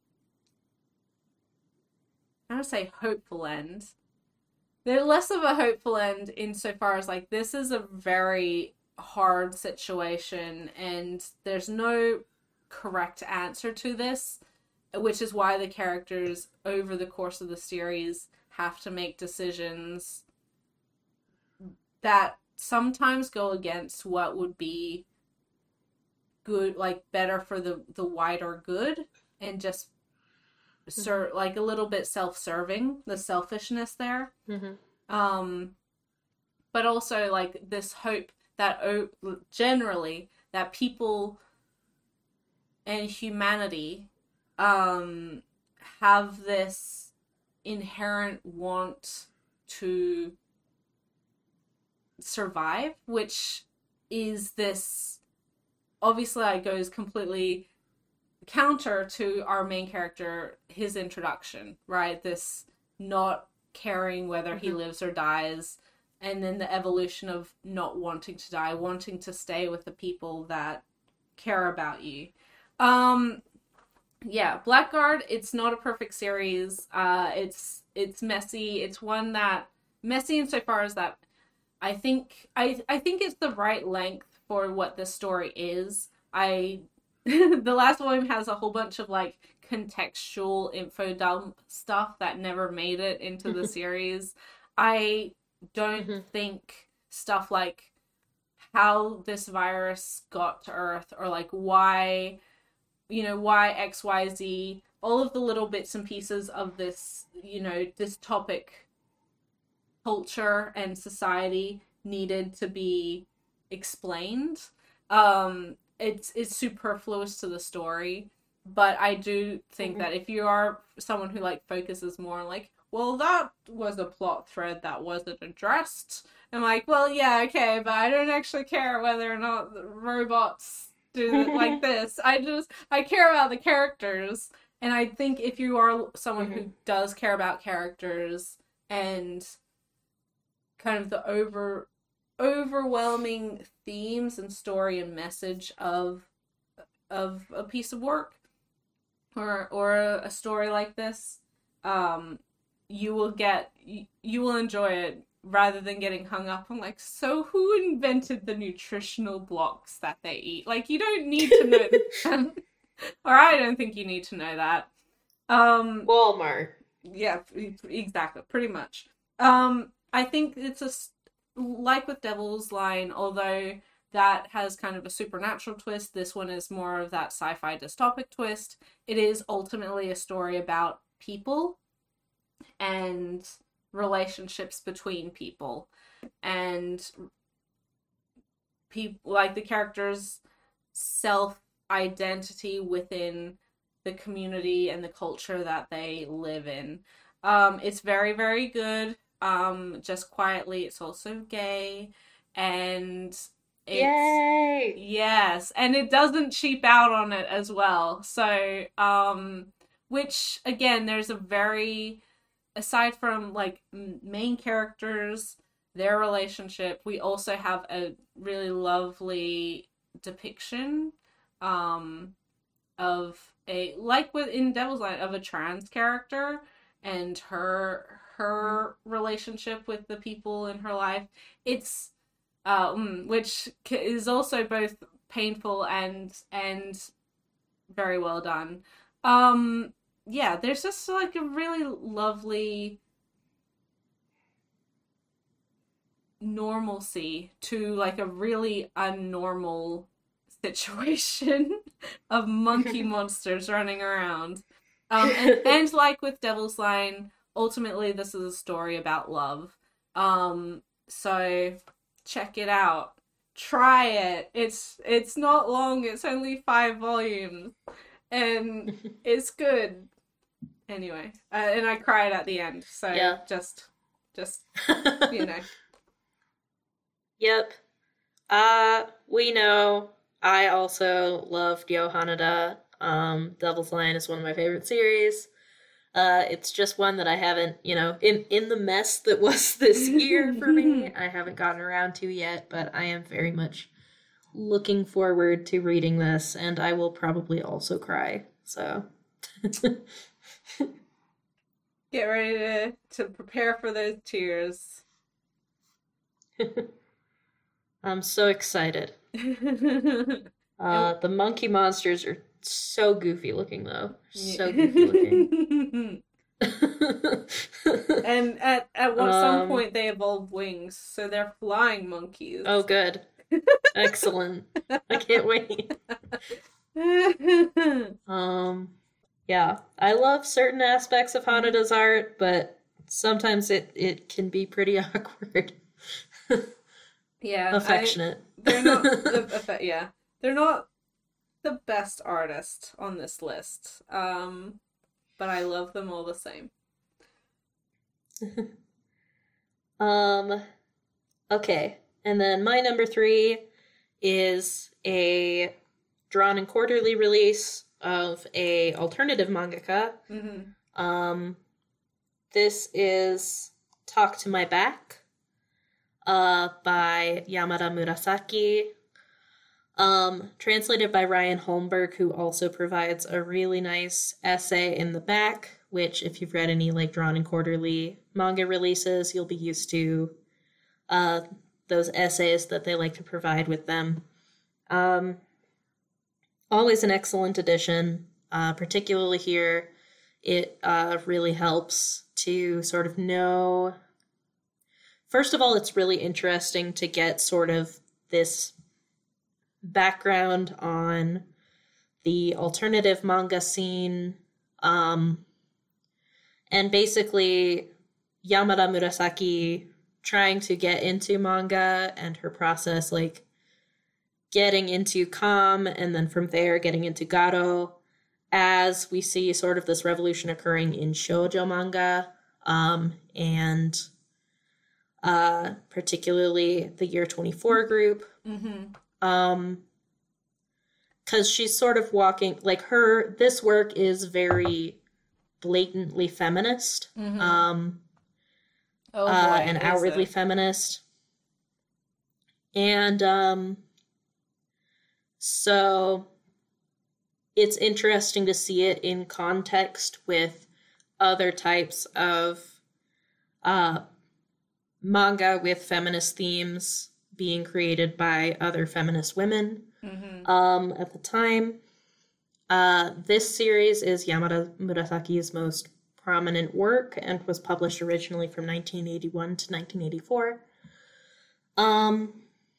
I don't say hopeful end. There's less of a hopeful end insofar as, like, this is a very hard situation and there's no correct answer to this, which is why the characters over the course of the series have to make decisions that sometimes go against what would be good, like better for the the wider good, and just ser- mm-hmm. like a little bit self-serving, the selfishness there. Mm-hmm. Um, but also like this hope that oh, generally that people and humanity um, have this inherent want to survive, which is this obviously it goes completely counter to our main character, his introduction, right? This not caring whether mm-hmm. he lives or dies, and then the evolution of not wanting to die, wanting to stay with the people that care about you. Um, yeah, Blackguard, it's not a perfect series. Uh, it's it's messy. It's one that messy insofar as that I think I I think it's the right length for what the story is. I the last volume has a whole bunch of like contextual info dump stuff that never made it into the series. I don't mm-hmm. think stuff like how this virus got to Earth, or like why, you know, why X Y Z, all of the little bits and pieces of this, you know, this topic, culture and society needed to be explained. Um, it's it's superfluous to the story, but I do think mm-hmm. that if you are someone who like focuses more on like, well, that was a plot thread that wasn't addressed, I'm like, well, yeah, okay, but I don't actually care whether or not the robots do it like this. I just I care about the characters, and I think if you are someone mm-hmm. who does care about characters and kind of the over overwhelming themes and story and message of of a piece of work or or a story like this, um you will get you, you will enjoy it rather than getting hung up on like, so who invented the nutritional blocks that they eat? Like, you don't need to know that. Or I don't think you need to know that. um Walmart. Yeah, exactly, pretty much. um I think it's a like with Devil's Line, although that has kind of a supernatural twist, this one is more of that sci-fi dystopic twist. It is ultimately a story about people and relationships between people, and people like the characters' self-identity within the community and the culture that they live in. Um, it's very, very good. Um, just quietly, it's also gay, and it's, yay! Yes, and it doesn't cheap out on it as well. So, um, which again, there's a very, aside from like main characters, their relationship, we also have a really lovely depiction, um, of a like within Devil's Line, of a trans character and her. her relationship with the people in her life. It's um which is also both painful and and very well done. Um yeah, there's just like a really lovely normalcy to like a really unnormal situation of monkey monsters running around. Um and, and like with Devil's Line, ultimately, this is a story about love. Um, so check it out. Try it. It's it's not long. It's only five volumes, and it's good. Anyway, uh, and I cried at the end. So yeah. just, just you know. Yep. Uh, we know. I also loved Yohanada. Um, Devil's Line is one of my favorite series. Uh, it's just one that I haven't, you know, in, in the mess that was this year for me, I haven't gotten around to yet, but I am very much looking forward to reading this, and I will probably also cry, so. Get ready to, to prepare for those tears. I'm so excited. uh, the monkey monsters are so goofy looking, though. So goofy looking. And at, at one, um, some point they evolve wings, so they're flying monkeys. Oh, good. Excellent. I can't wait. um, yeah, I love certain aspects of Hanada's art, but sometimes it, it can be pretty awkward. Yeah, affectionate. I, they're not. The, yeah, they're not the best artist on this list. Um, but I love them all the same. um, okay, and then my number three is a drawn and quarterly release of a alternative mangaka. Mm-hmm. Um, this is Talk to My Back, uh, by Yamada Murasaki, um, translated by Ryan Holmberg, who also provides a really nice essay in the back, which, if you've read any like drawn and quarterly manga releases, you'll be used to uh, those essays that they like to provide with them. Um, always an excellent addition, uh, particularly here. It uh, really helps to sort of know. First of all, it's really interesting to get sort of this background on the alternative manga scene. Um, and basically, Yamada Murasaki trying to get into manga and her process, like getting into Calm and then from there getting into Garo, as we see sort of this revolution occurring in shoujo manga, um, and uh, particularly the Year twenty-four group. Mm-hmm. Um, because she's sort of walking, like her, this work is very blatantly feminist, Mm-hmm. um, oh, boy, uh, and is outwardly it? feminist. And, um, so it's interesting to see it in context with other types of, uh, manga with feminist themes being created by other feminist women. Mm-hmm. Um, at the time. Uh, this series is Yamada Murasaki's most prominent work and was published originally from nineteen eighty-one to nineteen eighty-four. Um,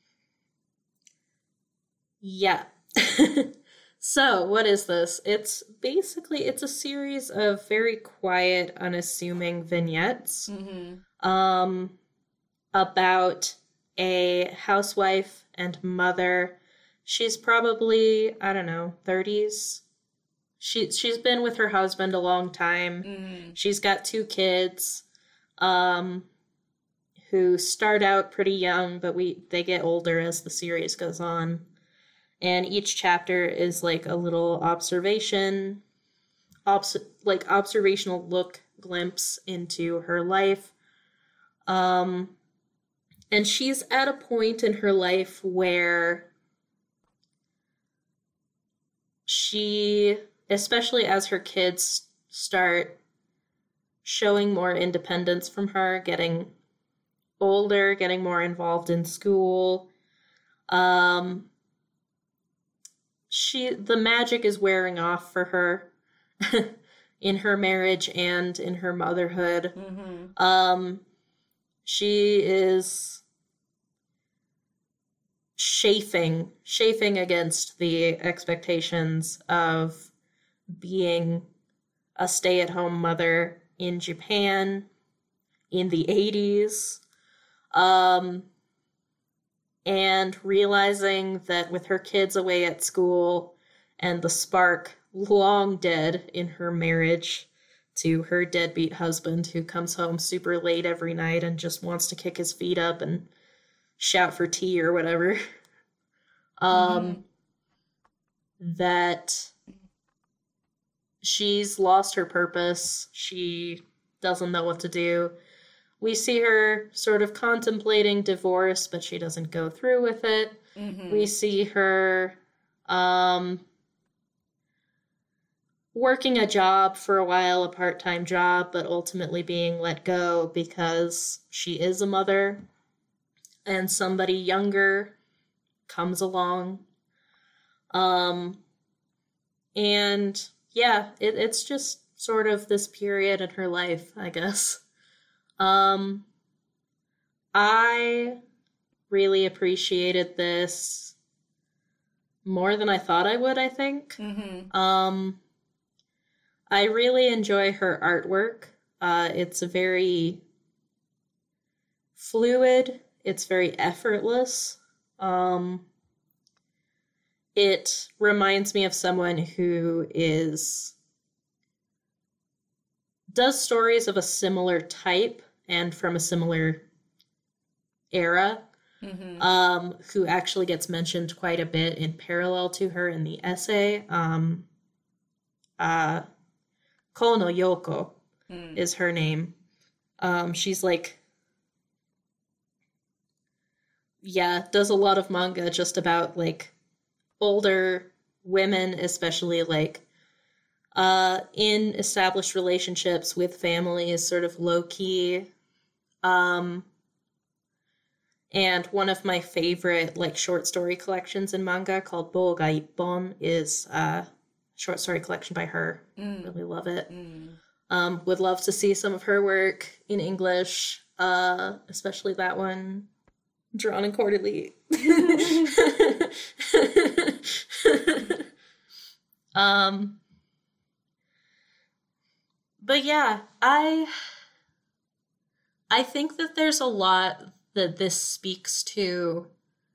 yeah. So, what is this? It's basically, it's a series of very quiet, unassuming vignettes, Mm-hmm. um, about a housewife and mother. She's probably, I don't know, thirties. She, she's been with her husband a long time. Mm-hmm. She's got two kids, um, who start out pretty young, but we they get older as the series goes on. And each chapter is like a little observation, obs- like observational look, glimpse into her life. Um, and she's at a point in her life where she, especially as her kids start showing more independence from her, getting older, getting more involved in school, um, she, the magic is wearing off for her in her marriage and in her motherhood. Mm-hmm. Um, she is chafing, chafing against the expectations of being a stay-at-home mother in Japan in the eighties, um, and realizing that with her kids away at school and the spark long dead in her marriage to her deadbeat husband who comes home super late every night and just wants to kick his feet up and shout for tea or whatever, um, mm-hmm. that she's lost her purpose. She doesn't know what to do. We see her sort of contemplating divorce, but she doesn't go through with it. Mm-hmm. We see her um, working a job for a while, a part-time job, but ultimately being let go because she is a mother and somebody younger comes along. Um, and yeah, it, it's just sort of this period in her life, I guess. Um, I really appreciated this more than I thought I would, I think. Mm-hmm. Um, I really enjoy her artwork. Uh, it's very fluid. It's very effortless. Um, it reminds me of someone who is does stories of a similar type and from a similar era, Mm-hmm. um, who actually gets mentioned quite a bit in parallel to her in the essay. Um, uh, Kono Yoko Mm. is her name. Um, she's like, yeah, does a lot of manga just about like older women, especially like uh, in established relationships with families, sort of low key. Um, and one of my favorite like short story collections in manga called Boga Ippon is a uh, short story collection by her. Mm. Really love it. Mm. Um, would love to see some of her work in English, uh, especially that one drawn in quarterly. um, but yeah, I I think that there's a lot that this speaks to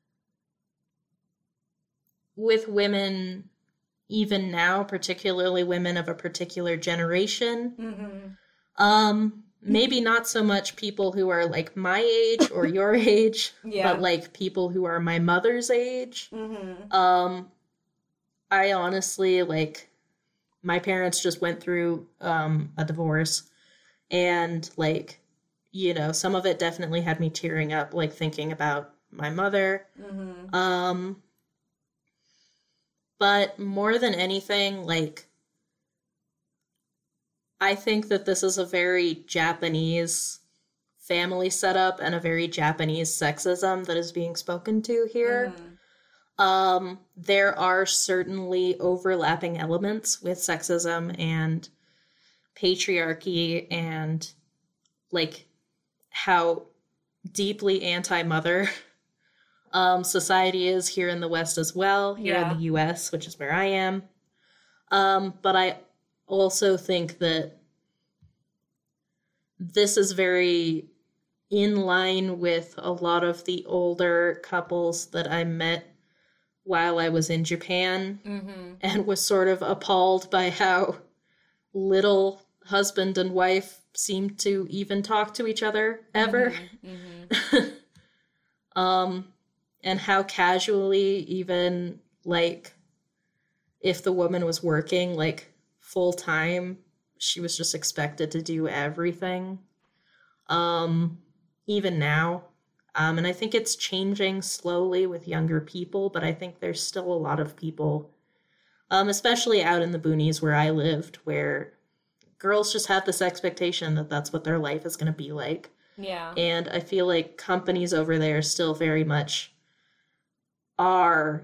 with women even now, particularly women of a particular generation. Mm-hmm. Um, maybe not so much people who are like my age or your age, Yeah. but like people who are my mother's age. Mm-hmm. Um, I honestly, like, my parents just went through um, a divorce, and like, you know, some of it definitely had me tearing up, like thinking about my mother. Mm-hmm. Um, but more than anything, like, I think that this is a very Japanese family setup and a very Japanese sexism that is being spoken to here. Mm-hmm. Um, there are certainly overlapping elements with sexism and patriarchy and like how deeply anti-mother um, society is here in the West as well, here Yeah. in the U S, which is where I am. Um, but I also think that this is very in line with a lot of the older couples that I met while I was in Japan, Mm-hmm. and was sort of appalled by how little husband and wife seem to even talk to each other ever. Mm-hmm. Mm-hmm. um, and how casually, even like if the woman was working like full time, she was just expected to do everything. Um, even now. Um, and I think it's changing slowly with younger people, but I think there's still a lot of people, um, especially out in the boonies where I lived, where girls just have this expectation that that's what their life is going to be like. Yeah. And I feel like companies over there still very much are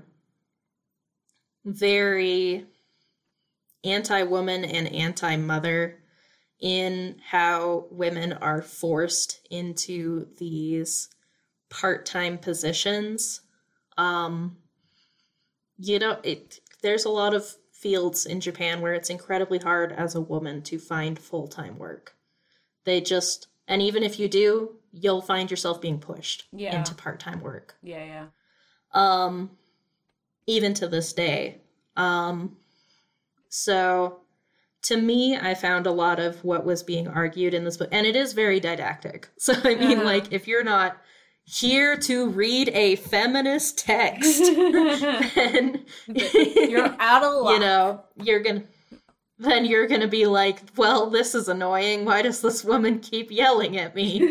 very anti-woman and anti-mother in how women are forced into these part-time positions. Um, you know, it there's a lot of fields in Japan where it's incredibly hard as a woman to find full-time work. They just, and even if you do, you'll find yourself being pushed Yeah. into part-time work. Yeah, yeah. Um, even to this day. Um, so to me, I found a lot of what was being argued in this book, and it is very didactic. So, I mean, Uh-huh. like, if you're not here to read a feminist text, then You're out of luck. you know, you're gonna, then you're gonna be like, well, this is annoying. Why does this woman keep yelling at me?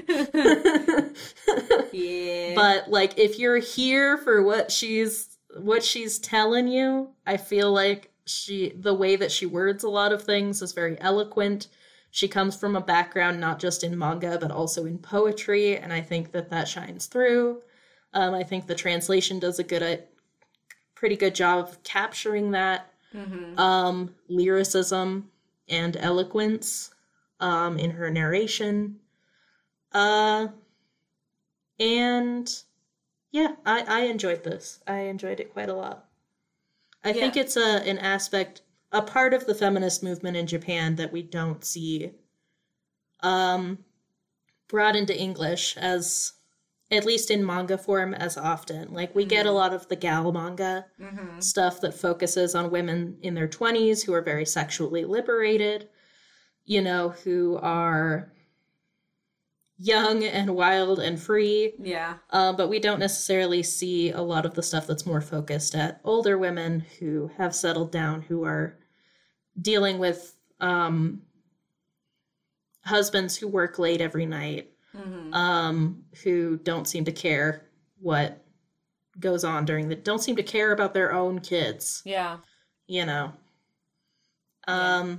Yeah. But like, if you're here for what she's what she's telling you, I feel like she the way that she words a lot of things is very eloquent. She comes from a background not just in manga but also in poetry, and I think that that shines through. Um, I think the translation does a good, a pretty good job of capturing that. Mm-hmm. Um, lyricism and eloquence um, in her narration. Uh, and yeah, I, I enjoyed this. I enjoyed it quite a lot. I Yeah. think it's a an aspect, a part of the feminist movement in Japan that we don't see um, brought into English as, at least in manga form, as often. Like, we get a lot of the gal manga Mm-hmm. stuff that focuses on women in their twenties who are very sexually liberated, you know, who are young and wild and free. Yeah. Uh, but we don't necessarily see a lot of the stuff that's more focused at older women who have settled down, who are dealing with um, husbands who work late every night, Mm-hmm. um, who don't seem to care what goes on during the, don't seem to care about their own kids, Yeah. you know. Yeah. Um.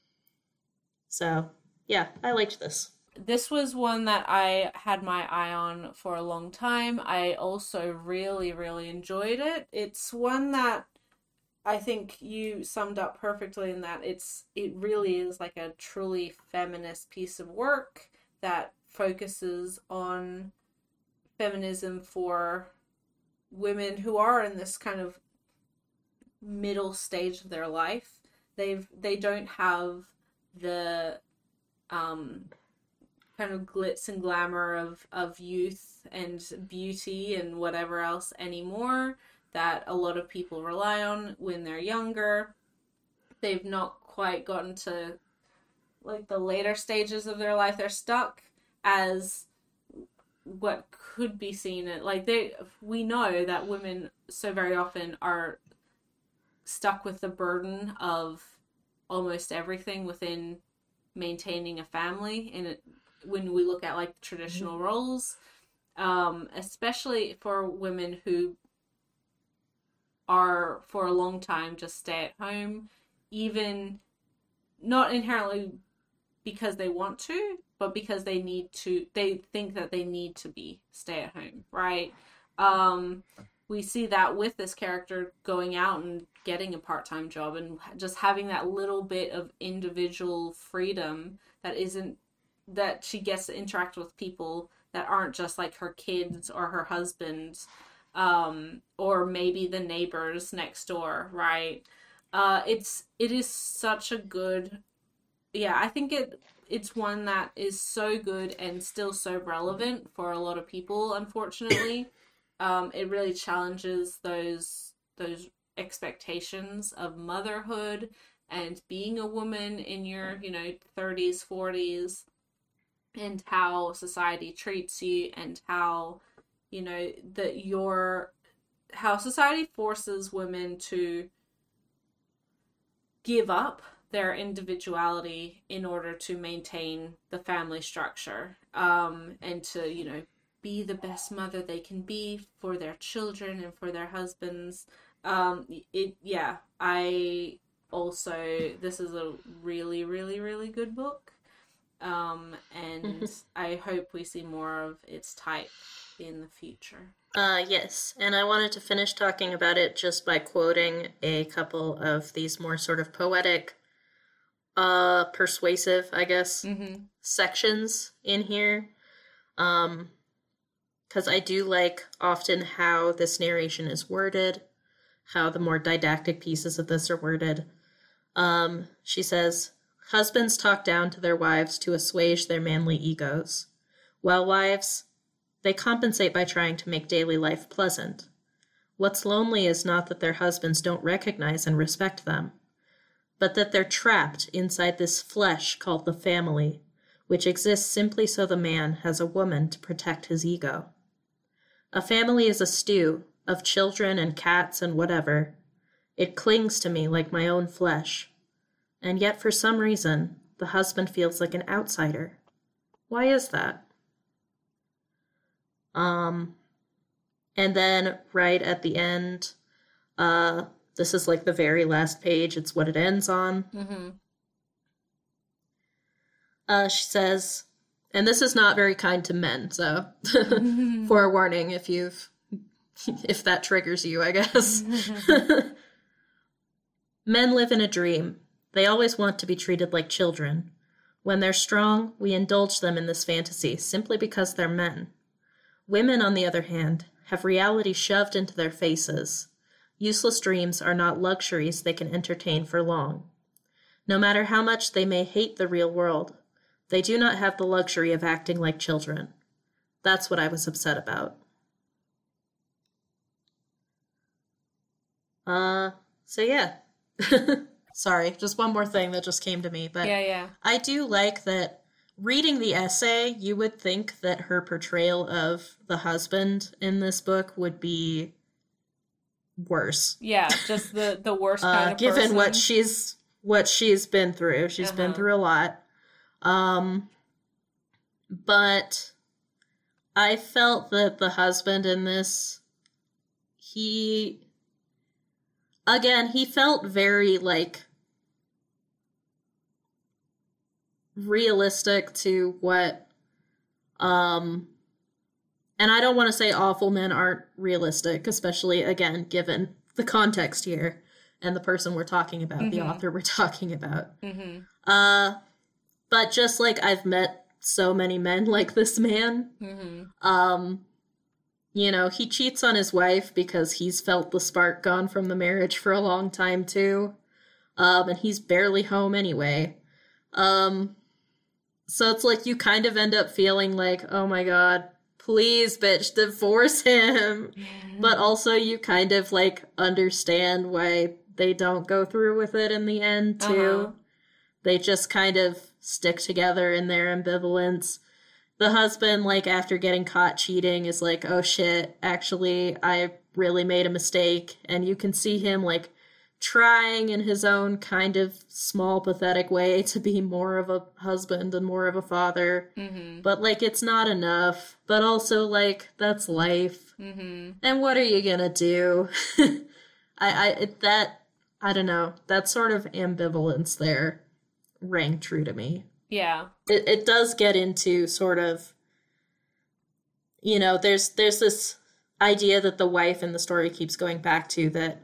So, yeah, I liked this. This was one that I had my eye on for a long time. I also really, really enjoyed it. It's one that I think you summed up perfectly in that it's it really is like a truly feminist piece of work that focuses on feminism for women who are in this kind of middle stage of their life. They've they don't have the um kind of glitz and glamour of, of youth and beauty and whatever else anymore that a lot of people rely on when they're younger. They've not quite gotten to like the later stages of their life. They're stuck as what could be seen at like they we know that women so very often are stuck with the burden of almost everything within maintaining a family, and it when we look at like the traditional mm-hmm. roles, um, especially for women who are for a long time just stay at home, even not inherently because they want to, but because they need to, they think that they need to be stay at home, right? Um, we see that with this character going out and getting a part-time job and just having that little bit of individual freedom that isn't that she gets to interact with people that aren't just like her kids or her husband, um, or maybe the neighbors next door, right? Uh, it's it is such a good, yeah. I think it it's one that is so good and still so relevant for a lot of people. Unfortunately, um, it really challenges those those expectations of motherhood and being a woman in your you know thirties, forties. And how society treats you, and how, you know, that your, how society forces women to give up their individuality in order to maintain the family structure, um, and to, you know, be the best mother they can be for their children and for their husbands. Um, it, yeah, I also, this is a really, really, really good book. Um, and I hope we see more of its type in the future. Uh, yes, and I wanted to finish talking about it just by quoting a couple of these more sort of poetic, uh, persuasive, I guess, mm-hmm. sections in here. Um, because I do like often how this narration is worded, how the more didactic pieces of this are worded. Um, she says, husbands talk down to their wives to assuage their manly egos, while wives, they compensate by trying to make daily life pleasant. What's lonely is not that their husbands don't recognize and respect them, but that they're trapped inside this flesh called the family, which exists simply so the man has a woman to protect his ego. A family is a stew of children and cats and whatever. It clings to me like my own flesh. And yet, for some reason, the husband feels like an outsider. Why is that? Um, and then right at the end, uh, this is like the very last page. It's what it ends on. Mm-hmm. Uh, she says, and this is not very kind to men, so forewarning if you've, if that triggers you, I guess. Men live in a dream. They always want to be treated like children. When they're strong, we indulge them in this fantasy simply because they're men. Women, on the other hand, have reality shoved into their faces. Useless dreams are not luxuries they can entertain for long. No matter how much they may hate the real world, they do not have the luxury of acting like children. That's what I was upset about. Uh, so yeah. Sorry, just one more thing that just came to me, but yeah, yeah. I do like that reading the essay, you would think that her portrayal of the husband in this book would be worse. Yeah, just the, the worst uh, kind of given person. what she's what she's been through. She's uh-huh. been through a lot. Um, but I felt that the husband in this, he, again, he felt very, like, realistic to what, um, and I don't want to say awful men aren't realistic, especially, again, given the context here and the person we're talking about, mm-hmm. the author we're talking about. Mm-hmm. Uh, but just like I've met so many men like this man, mm-hmm. um, you know, he cheats on his wife because he's felt the spark gone from the marriage for a long time too. Um, and he's barely home anyway. Um, so it's like you kind of end up feeling like, oh my god, please, bitch, divorce him. Mm-hmm. But also you kind of like understand why they don't go through with it in the end too. Uh-huh. They just kind of stick together in their ambivalence. The husband, like, after getting caught cheating is like, oh shit, actually, I really made a mistake. And you can see him, like, trying in his own kind of small, pathetic way to be more of a husband and more of a father. Mm-hmm. But, like, it's not enough. But also, like, that's life. Mm-hmm. And what are you gonna do? I, I, it, that, I don't know, that sort of ambivalence there rang true to me. Yeah. It it does get into sort of, you know, there's there's this idea that the wife in the story keeps going back to that,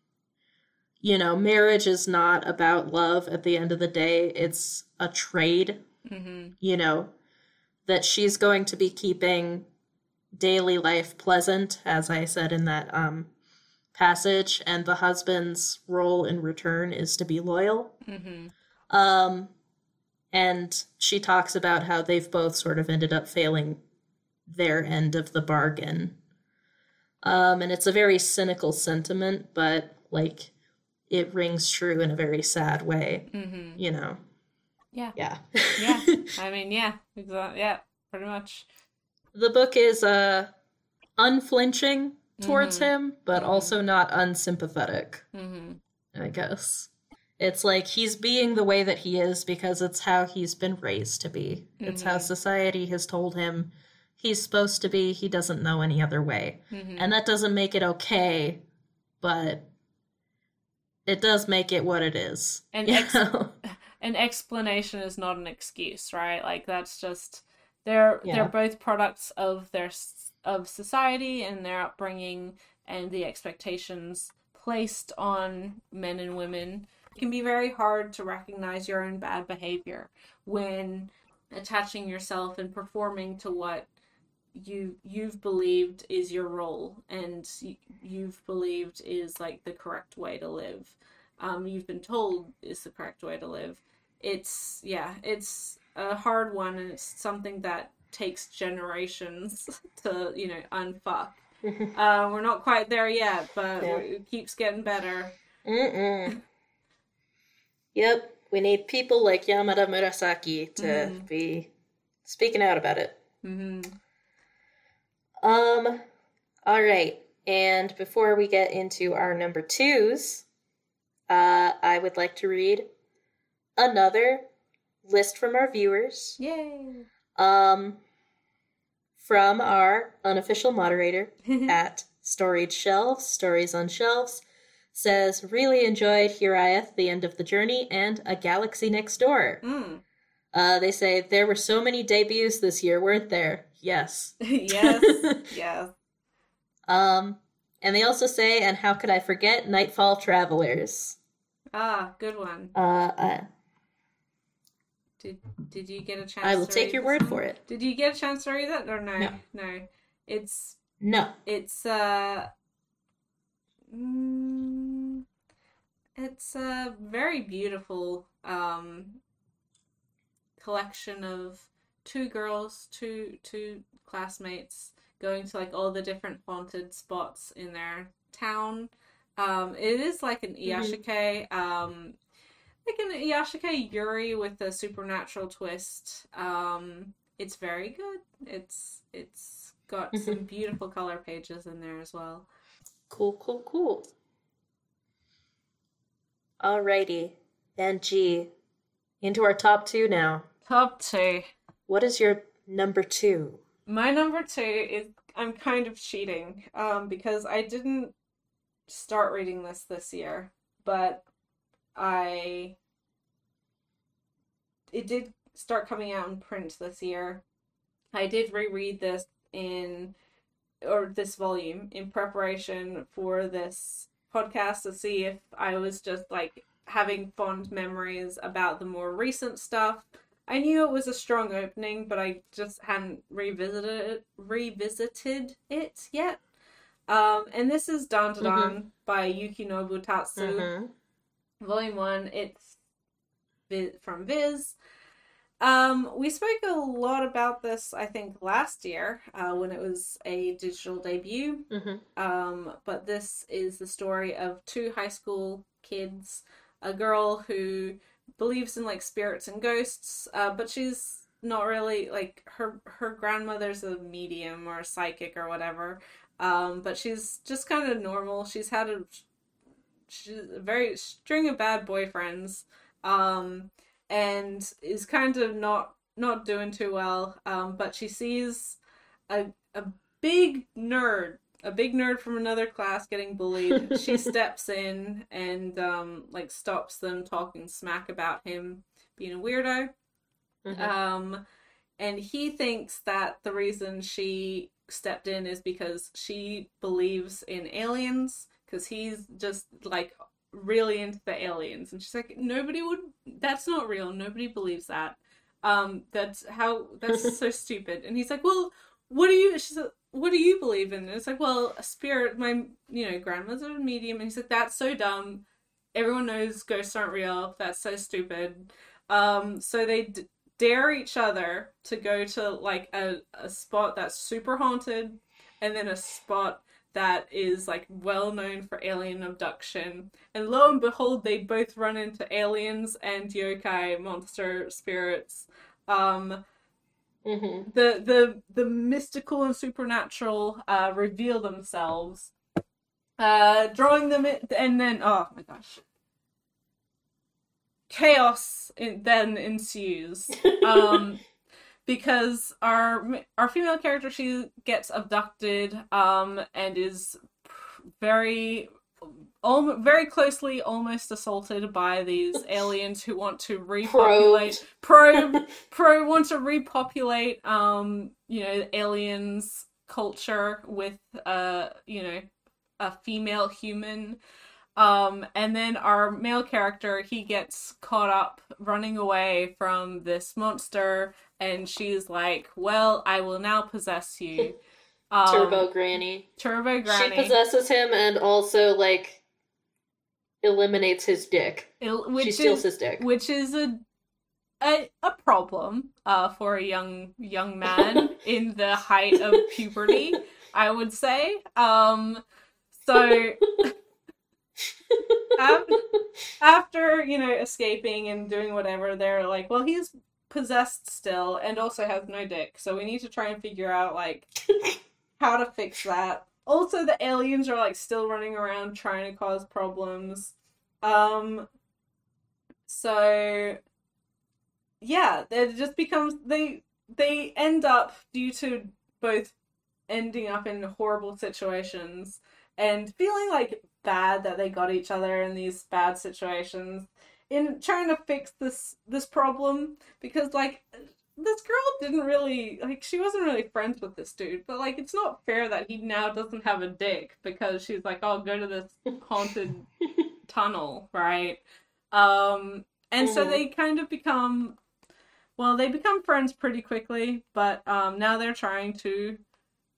you know, marriage is not about love at the end of the day. It's a trade, mm-hmm. you know, that she's going to be keeping daily life pleasant, as I said in that um, passage, and the husband's role in return is to be loyal. Mm-hmm. Um, and she talks about how they've both sort of ended up failing their end of the bargain. Um, and it's a very cynical sentiment, but, like, it rings true in a very sad way, mm-hmm. you know? Yeah. Yeah. Yeah. I mean, yeah. Exactly. Yeah, pretty much. The book is, uh, unflinching towards mm-hmm. him, but mm-hmm. also not unsympathetic, mm-hmm. I guess. It's like he's being the way that he is because it's how he's been raised to be. Mm-hmm. It's how society has told him he's supposed to be. He doesn't know any other way. Mm-hmm. And that doesn't make it okay, but it does make it what it is. And ex- an explanation is not an excuse, right? Like, that's just, they're yeah. they're both products of their of society and their upbringing and the expectations placed on men and women. It can be very hard to recognize your own bad behavior when attaching yourself and performing to what you you've believed is your role and you've believed is like the correct way to live. Um, you've been told is the correct way to live. It's yeah, it's a hard one, and it's something that takes generations to you know unfuck. uh, we're not quite there yet, but yeah. it keeps getting better. Mm-mm. Yep, we need people like Yamada Murasaki to mm-hmm. be speaking out about it. Mm-hmm. Um, all right. And before we get into our number twos, uh, I would like to read another list from our viewers. Yay! Um, from our unofficial moderator at Storage Shelves, Stories on Shelves. Says, really enjoyed Hiraeth, The End of the Journey, and A Galaxy Next Door. Mm. Uh, they say, there were so many debuts this year, weren't there? Yes. yes. Yes. Um, and they also say, and how could I forget Nightfall Travelers? Ah, good one. Uh, uh Did Did you get a chance I will to take read your this word one? for it. Did you get a chance to read that? Or no? No. No. It's No. It's uh mm, it's a very beautiful um collection of two girls, two two classmates going to like all the different haunted spots in their town. Um, it is like an Mm-hmm. Iyashikei, um, like an Iyashikei Yuri with a supernatural twist. Um, it's very good. It's it's got some Mm-hmm. beautiful color pages in there as well. Cool, cool, cool. Alrighty. And G, into our top two now. Top two. What is your number two? My number two is I'm kind of cheating, um, because I didn't start reading this this year, but I it did start coming out in print this year. I did reread this in or this volume in preparation for this podcast to see if I was just like having fond memories about the more recent stuff. I knew it was a strong opening, but I just hadn't revisited it, revisited it yet. Um, and this is Dan Mm-hmm. Dan by Yukinobu Tatsu, Mm-hmm. Volume One. It's from Viz. Um, we spoke a lot about this, I think, last year uh, when it was a digital debut. Mm-hmm. Um, but this is the story of two high school kids, a girl who believes in like spirits and ghosts, uh, but she's not really like her her grandmother's a medium or a psychic or whatever. Um, but she's just kind of normal. She's had a she's a very string of bad boyfriends. Um, and is kind of not not doing too well. Um, but she sees a a big nerd, a big nerd from another class getting bullied. She steps in and um, like stops them talking smack about him being a weirdo. Mm-hmm. Um, and he thinks that the reason she stepped in is because she believes in aliens, because he's just like really into the aliens. And she's like, nobody would, that's not real. Nobody believes that. Um, that's how, that's so stupid. And he's like, well, what do you, she's like, what do you believe in? And it's like, well, a spirit, my, you know, grandma's a medium. And he's like, that's so dumb. Everyone knows ghosts aren't real. That's so stupid. Um, so they d- dare each other to go to like a, a spot that's super haunted and then a spot that is like well known for alien abduction. And lo and behold, they both run into aliens and yokai monster spirits. Um, Mm-hmm. the the the mystical and supernatural uh, reveal themselves, uh, drawing them in, and then oh my gosh, chaos in, then ensues. Um, because our our female character, she gets abducted um and is very al- very closely almost assaulted by these aliens who want to repopulate probe probe want to repopulate um you know aliens culture with uh you know a female human. Um, and then our male character, he gets caught up running away from this monster, and she's like, "Well, I will now possess you." Turbo Um, Granny. Turbo She Granny, possesses him and also like eliminates his dick. il- She which steals is his dick. which is a a, a problem uh, for a young young man in the height of puberty, I would say. Um, so. after, after, you know, escaping and doing whatever, they're like, well, he's possessed still and also has no dick, so we need to try and figure out, like, how to fix that. Also, the aliens are, like, still running around trying to cause problems. Um, so, yeah, it just becomes, they, they end up, due to both ending up in horrible situations and feeling, like, bad that they got each other in these bad situations, in trying to fix this this problem, because like this girl didn't really like she wasn't really friends with this dude, but like it's not fair that he now doesn't have a dick because she's like, oh, go to this haunted tunnel, right? Um and so Mhm. they kind of become well they become friends pretty quickly, but um now they're trying to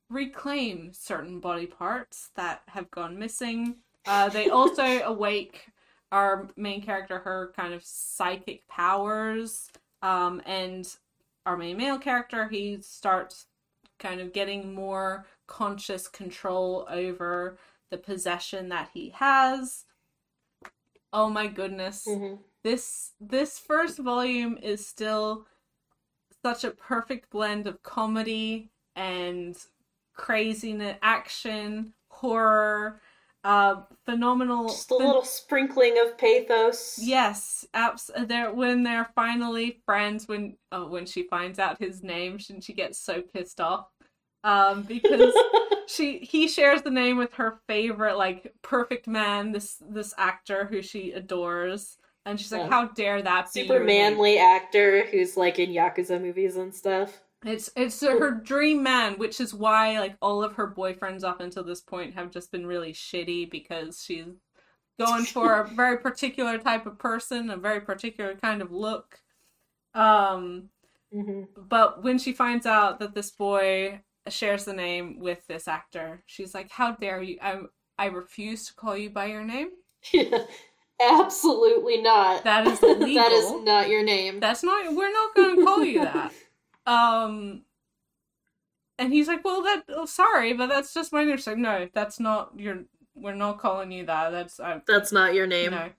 reclaim certain body parts that have gone missing. Uh, they also awake our main character, her kind of psychic powers, um, and our main male character, he starts kind of getting more conscious control over the possession that he has. Oh my goodness. Mm-hmm. This this first volume is still such a perfect blend of comedy and craziness, action, horror, uh, phenomenal. Just a little sprinkling of pathos. Yes, abs- they're, when they're finally friends, when oh, when she finds out his name, and she gets so pissed off, um, because she he shares the name with her favorite, like, perfect man, this this actor who she adores. And she's like, yeah. How dare that be super manly name? Actor who's like in Yakuza movies and stuff. It's it's her dream man, which is why like all of her boyfriends up until this point have just been really shitty, because she's going for a very particular type of person, a very particular kind of look. Um, mm-hmm. But when she finds out that this boy shares the name with this actor, she's like, how dare you? I I refuse to call you by your name. Yeah. Absolutely not. That is illegal. That is not your name. That's not, we're not going to call you that. Um, and he's like, well, that, oh, sorry, but that's just my name. She's like, no, that's not your, we're not calling you that. That's, I, that's not your name. No.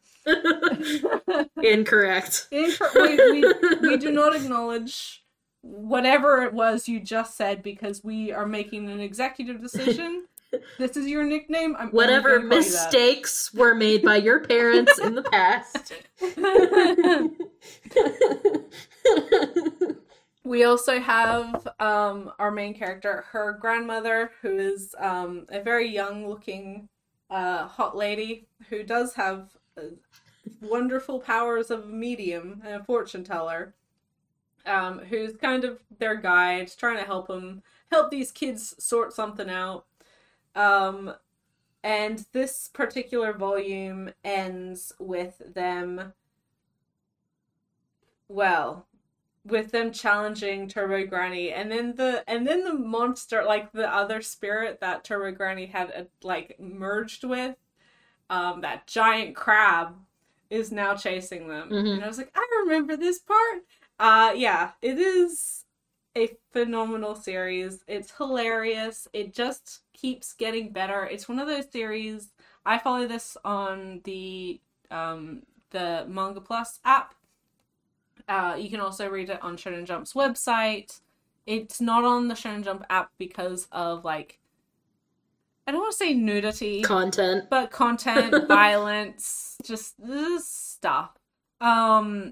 Incorrect. Incor- we, we, we do not acknowledge whatever it was you just said, because we are making an executive decision. This is your nickname. I'm Whatever mistakes were made by your parents in the past. We also have um, our main character, her grandmother, who is um, a very young-looking uh, hot lady who does have uh, wonderful powers of a medium and a fortune teller, um, who's kind of their guide, trying to help them help these kids sort something out. Um, and this particular volume ends with them, well, with them challenging Turbo Granny, and then the and then the monster, like the other spirit that Turbo Granny had uh, like merged with, um, that giant crab, is now chasing them. Mm-hmm. And I was like, I remember this part. Uh, yeah, it is a phenomenal series. It's hilarious. It just keeps getting better. It's one of those series. I follow this on the um the Manga Plus app. Uh, you can also read it on Shonen Jump's website. It's not on the Shonen Jump app because of, like, I don't want to say nudity. Content. But content, violence, just this stuff. Um,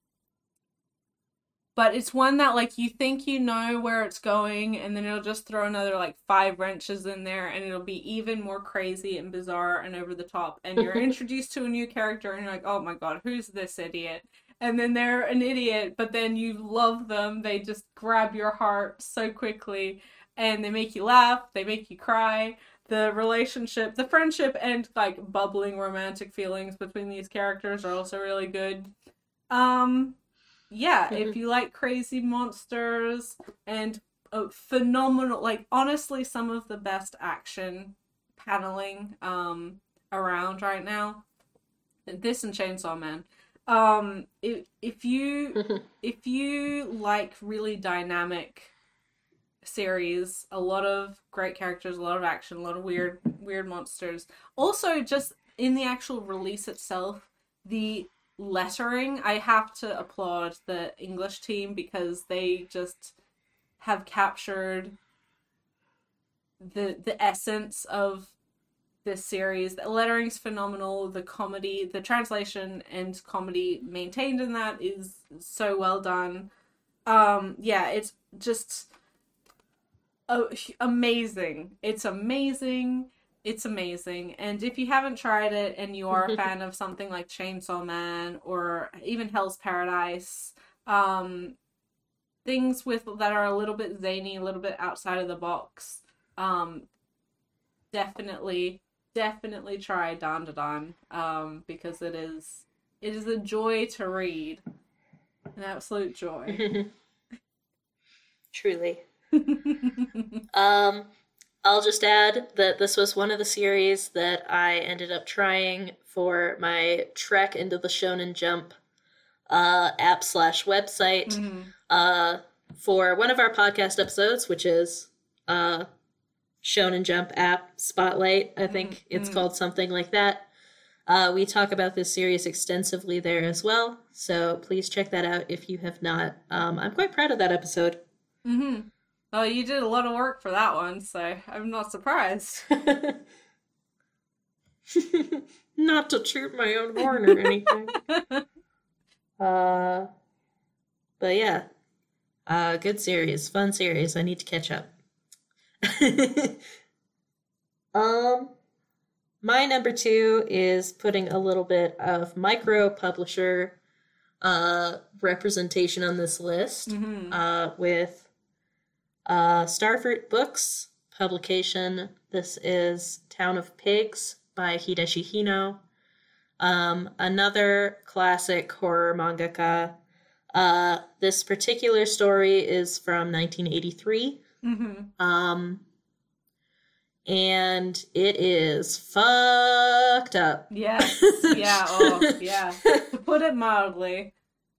but it's one that, like, you think you know where it's going, and then it'll just throw another, like, five wrenches in there, and it'll be even more crazy and bizarre and over the top. And you're introduced to a new character, and you're like, oh my god, who's this idiot? And then they're an idiot, but then you love them. They just grab your heart so quickly, and they make you laugh, they make you cry. The relationship, the friendship, and, like, bubbling romantic feelings between these characters are also really good. Um, yeah, mm-hmm. If you like crazy monsters and uh, phenomenal, like, honestly, some of the best action paneling um, around right now, this and Chainsaw Man. Um, if, if you, if you like really dynamic series, a lot of great characters, a lot of action, a lot of weird, weird monsters. Also, just in the actual release itself, the lettering, I have to applaud the English team, because they just have captured the, the essence of this series. The lettering's phenomenal. The comedy, the translation and comedy maintained in that is so well done. Um, yeah, it's just uh, amazing. It's amazing. It's amazing. And if you haven't tried it and you are a fan of something like Chainsaw Man or even Hell's Paradise, um, things with that are a little bit zany, a little bit outside of the box, um, definitely Definitely try Dan Da Dan, um, because it is it is a joy to read, an absolute joy. Truly. um, I'll just add that this was one of the series that I ended up trying for my trek into the Shonen Jump uh, app slash website Mm-hmm. uh, for one of our podcast episodes, which is uh, Shonen Jump app Spotlight. I think Mm-hmm. it's called something like that. Uh, we talk about this series extensively there as well, so please check that out if you have not. Um, I'm quite proud of that episode. Mm-hmm. Oh, you did a lot of work for that one, so I'm not surprised. Not to toot my own horn or anything. uh, but yeah, uh, good series, fun series. I need to catch up. um, my number two is putting a little bit of micro publisher uh representation on this list. Mm-hmm. Uh, with uh Starfruit Books publication. This is Town of Pigs by Hideshi Hino. Um, another classic horror mangaka. Uh, this particular story is from nineteen eighty-three. Mm-hmm. Um, and it is fucked up. Yes. Yeah. Oh, yeah. To put it mildly.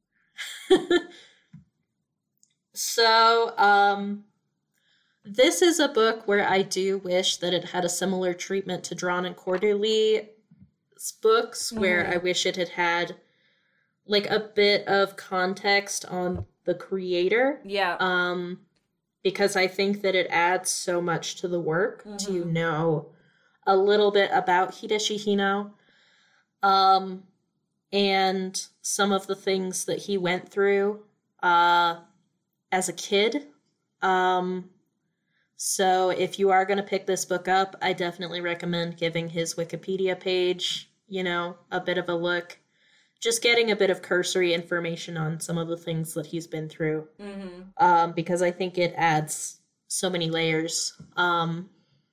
So, um, this is a book where I do wish that it had a similar treatment to Drawn and Quarterly books, where Mhm. I wish it had had like a bit of context on the creator. Yeah. Um, because I think that it adds so much to the work Mhm. to know a little bit about Hideshi Hino. Um, and some of the things that he went through uh, as a kid. Um, so if you are going to pick this book up, I definitely recommend giving his Wikipedia page, you know, a bit of a look. Just getting a bit of cursory information on some of the things that he's been through. Mm-hmm. Um, because I think it adds so many layers. Um,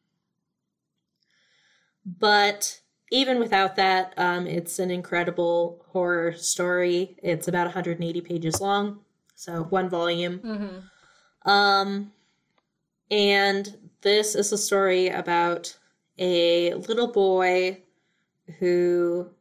but even without that, um, it's an incredible horror story. It's about one hundred eighty pages long, so one volume. Mm-hmm. Um, and this is a story about a little boy who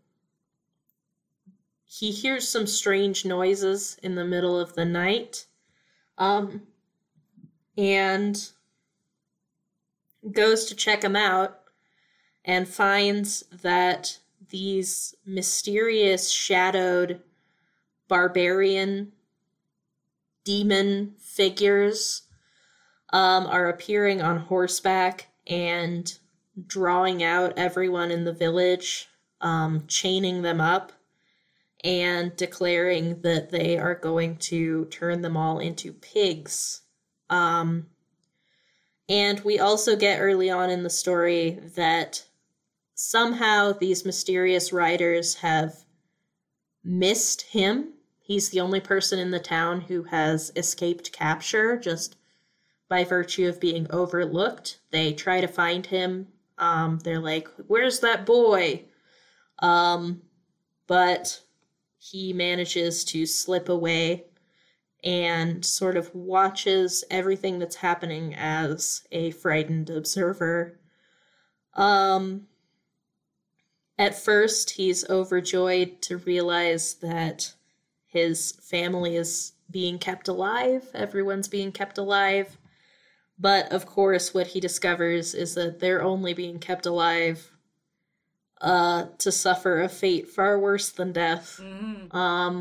he hears some strange noises in the middle of the night, um, and goes to check them out and finds that these mysterious shadowed barbarian demon figures um, are appearing on horseback and drawing out everyone in the village, um, chaining them up, and declaring that they are going to turn them all into pigs. Um, and we also get early on in the story that somehow these mysterious riders have missed him. He's the only person in the town who has escaped capture just by virtue of being overlooked. They try to find him. Um, they're like, "Where's that boy?" Um, but he manages to slip away and sort of watches everything that's happening as a frightened observer. Um, at first, he's overjoyed to realize that his family is being kept alive. Everyone's being kept alive. But, of course, what he discovers is that they're only being kept alive uh, to suffer a fate far worse than death. Mm-hmm. Um,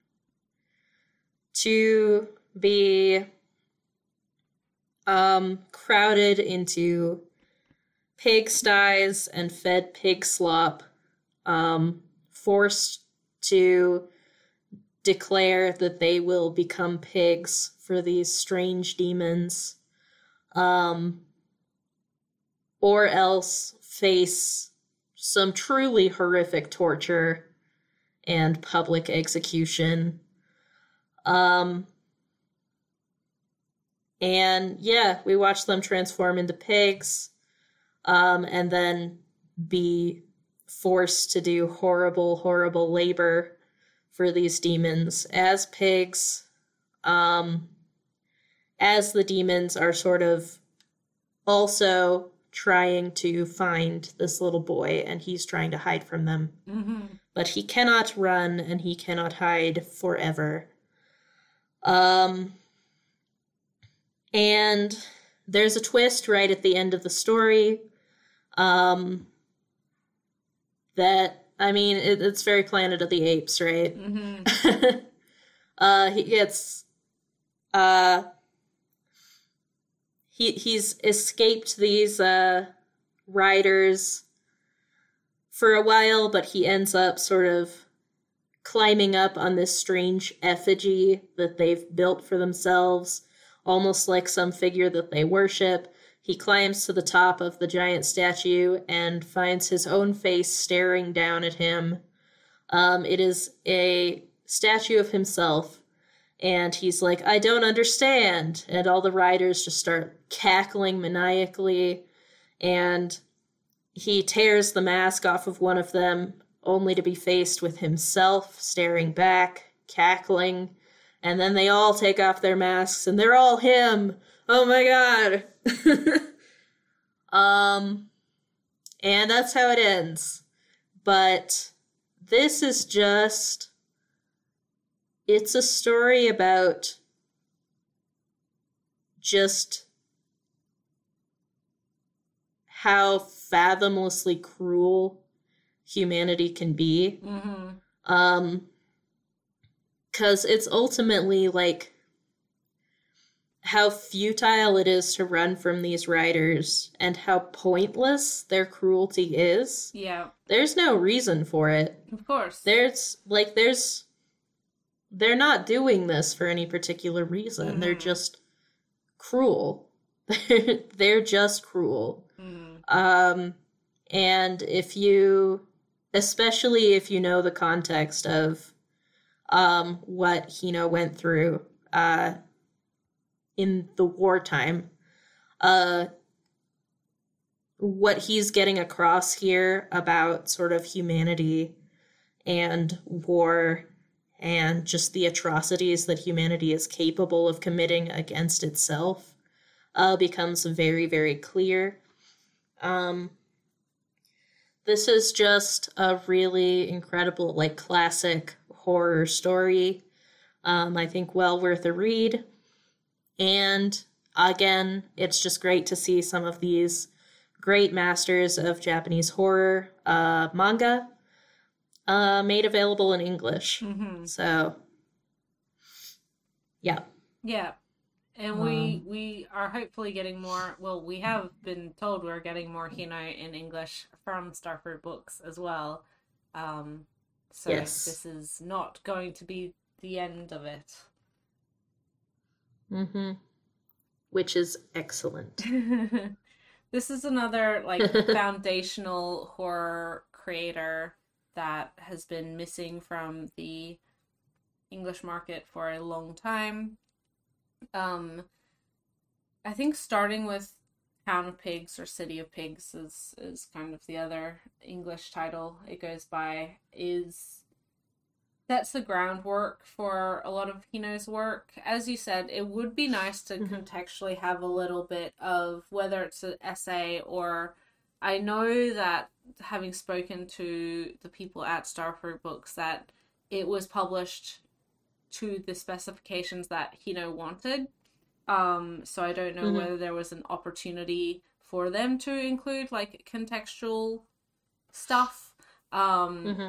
to be um, crowded into pigsties and fed pig slop, um, forced to declare that they will become pigs for these strange demons, um, or else face some truly horrific torture and public execution. Um, and yeah, we watch them transform into pigs, um, and then be forced to do horrible, horrible labor for these demons as pigs, um, as the demons are sort of also trying to find this little boy, and he's trying to hide from them. Mm-hmm. But he cannot run and he cannot hide forever. Um, and there's a twist right at the end of the story. Um, that, I mean, it, it's very Planet of the Apes, right? Mm-hmm. uh, he gets, uh, he, he's escaped these, uh, riders for a while, but he ends up sort of climbing up on this strange effigy that they've built for themselves, almost like some figure that they worship. He climbs to the top of the giant statue and finds his own face staring down at him. Um, it is a statue of himself, and he's like, I don't understand. And all the riders just start cackling maniacally, and he tears the mask off of one of them, only to be faced with himself staring back, cackling, and then they all take off their masks, and they're all him. Oh my god. um, and that's how it ends. But this is just, it's a story about just how fathomlessly cruel humanity can be. Mm-hmm. Um, because it's ultimately like how futile it is to run from these riders and how pointless their cruelty is. Yeah. There's no reason for it. Of course. There's, like, there's, they're not doing this for any particular reason. Mm-hmm. They're just cruel. They're just cruel. Mm-hmm. Um, and if you, especially if you know the context of um, what Hino went through uh, in the wartime, uh, what he's getting across here about sort of humanity and war and just the atrocities that humanity is capable of committing against itself uh, becomes very, very clear. Um, this is just a really incredible, like, classic horror story. Um, I think well worth a read. And again, it's just great to see some of these great masters of Japanese horror uh, manga uh, made available in English. Mm-hmm. So, yeah. Yeah. And we um, we are hopefully getting more, well, we have been told we're getting more Hino in English from Starfruit Books as well. Um, so yes. This is not going to be the end of it. Mm-hmm. Which is excellent. This is another, like, foundational horror creator that has been missing from the English market for a long time. Um, I think starting with Town of Pigs or City of Pigs is, is kind of the other English title it goes by, is that's the groundwork for a lot of Hino's work. As you said, it would be nice to mm-hmm. contextually have a little bit of whether it's an essay or, I know that having spoken to the people at Starfruit Books that it was published to the specifications that Hino wanted. Um, so I don't know mm-hmm. whether there was an opportunity for them to include, like, contextual stuff. Um, mm-hmm.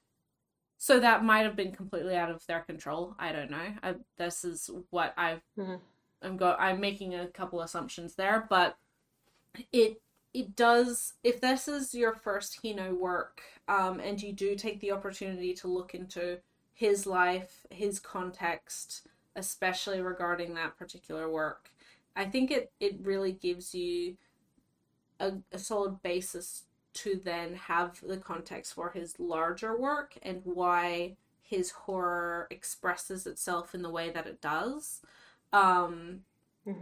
So that might have been completely out of their control. I don't know. I, this is what I've, mm-hmm. I'm go. I'm making a couple assumptions there, but it it does. If this is your first Hino work, um, and you do take the opportunity to look into his life, his context, especially regarding that particular work, I think it, it really gives you a, a solid basis to then have the context for his larger work and why his horror expresses itself in the way that it does. Um, mm-hmm.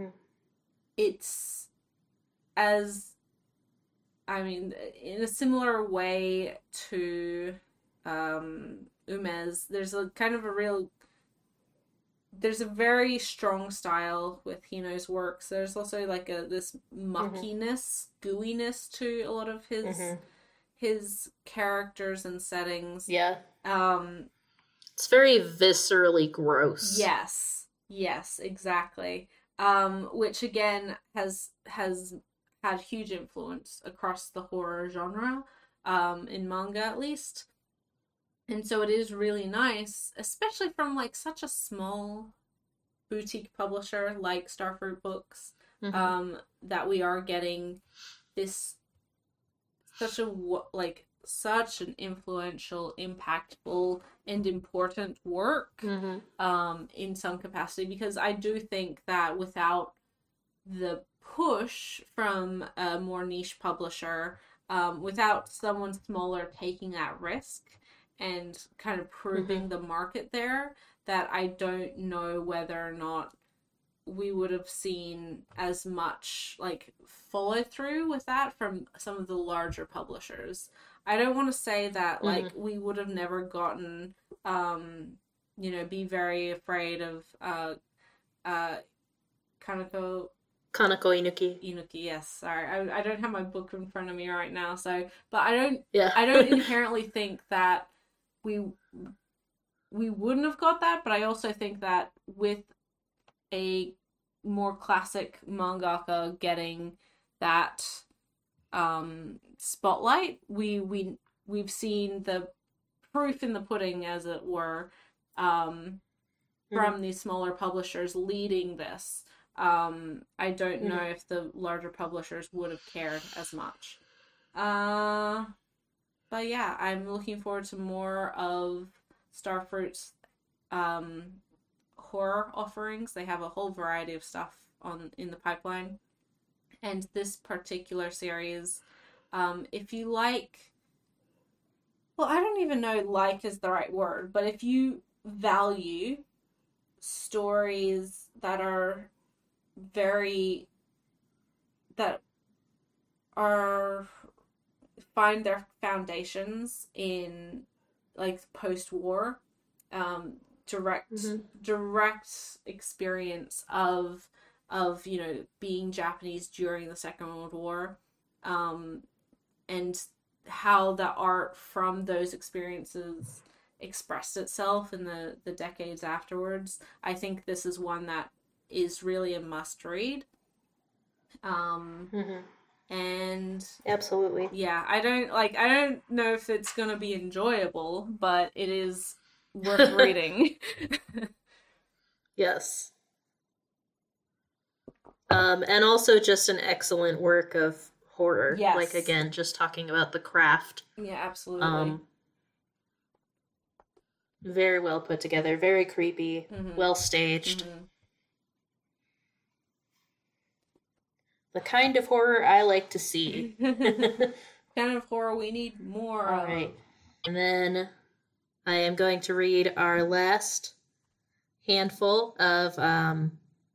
It's as, I mean, in a similar way to um, Umez, there's a kind of a real there's a very strong style with Hino's works. There's also like a this muckiness, mm-hmm. gooiness to a lot of his mm-hmm. his characters and settings. Yeah. Um, it's very viscerally gross. Yes. Yes, exactly. Um, which again has has had huge influence across the horror genre, um, in manga at least. And so it is really nice, especially from like such a small boutique publisher like Starfruit Books, mm-hmm. um, that we are getting this such a like such an influential, impactful, and important work, mm-hmm. um, in some capacity. Because I do think that without the push from a more niche publisher, um, without someone smaller taking that risk and kind of proving mm-hmm. the market there, that I don't know whether or not we would have seen as much like follow through with that from some of the larger publishers. I don't want to say that like mm-hmm. we would have never gotten, um, you know, Be Very Afraid of uh, uh, Kanako. Kanako Inuki. Inuki, yes. Sorry, I I don't have my book in front of me right now, so but I don't. Yeah. I don't inherently think that we we wouldn't have got that, but I also think that with a more classic mangaka getting that um, spotlight, we we we've seen the proof in the pudding, as it were, um, from mm-hmm. these smaller publishers leading this. Um, I don't mm-hmm. know if the larger publishers would have cared as much. Uh, but yeah, I'm looking forward to more of Starfruit's um, horror offerings. They have a whole variety of stuff on in the pipeline. And this particular series, um, if you like, well, I don't even know like is the right word, but if you value stories that are very, that are, find their foundations in, like, post-war, um, direct, mm-hmm. direct experience of, of, you know, being Japanese during the Second World War, um, and how the art from those experiences expressed itself in the, the decades afterwards. I think this is one that is really a must read. Um, mm-hmm. and absolutely. Yeah, I don't, like, I don't know if it's going to be enjoyable, but it is worth reading. Yes. Um, and also just an excellent work of horror. Yes. Like, again, just talking about the craft. Yeah, absolutely. Um, very well put together, very creepy, mm-hmm. well staged. Mm-hmm. The kind of horror I like to see. Kind of horror we need more All of. Right. And then I am going to read our last handful of um,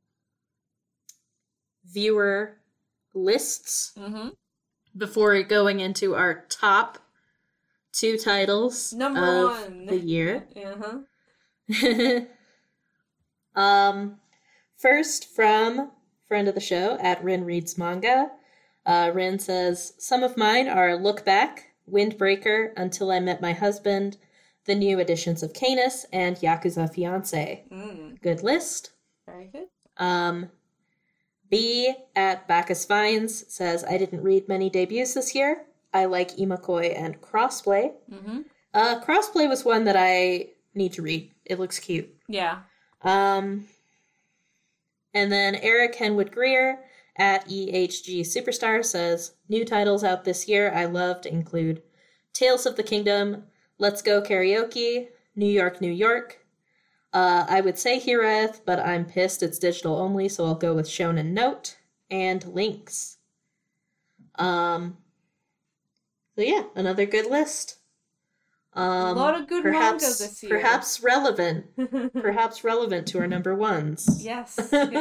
viewer lists mm-hmm. before going into our top two titles Number of one. the year. Uh-huh. um, first from friend of the show at Rin Reads Manga. Uh, Rin says, some of mine are Look Back, Windbreaker, Until I Met My Husband, the new editions of Canis, and Yakuza Fiancé. Mm. Good list. Very good. Um, B at Bacchus Vines says, I didn't read many debuts this year. I like Imakoi and Crossplay. Mm-hmm. Uh, Crossplay was one that I need to read. It looks cute. Yeah. Um, and then Eric Henwood Greer at E H G Superstar says, new titles out this year I loved include Tales of the Kingdom, Let's Go Karaoke, New York, New York. Uh, I would say Hiraeth, but I'm pissed it's digital only, so I'll go with Shonen Note, and Lynx. Um, so yeah, another good list. Um, a lot of good perhaps, manga this year. Perhaps relevant. perhaps relevant to our number ones. Yes.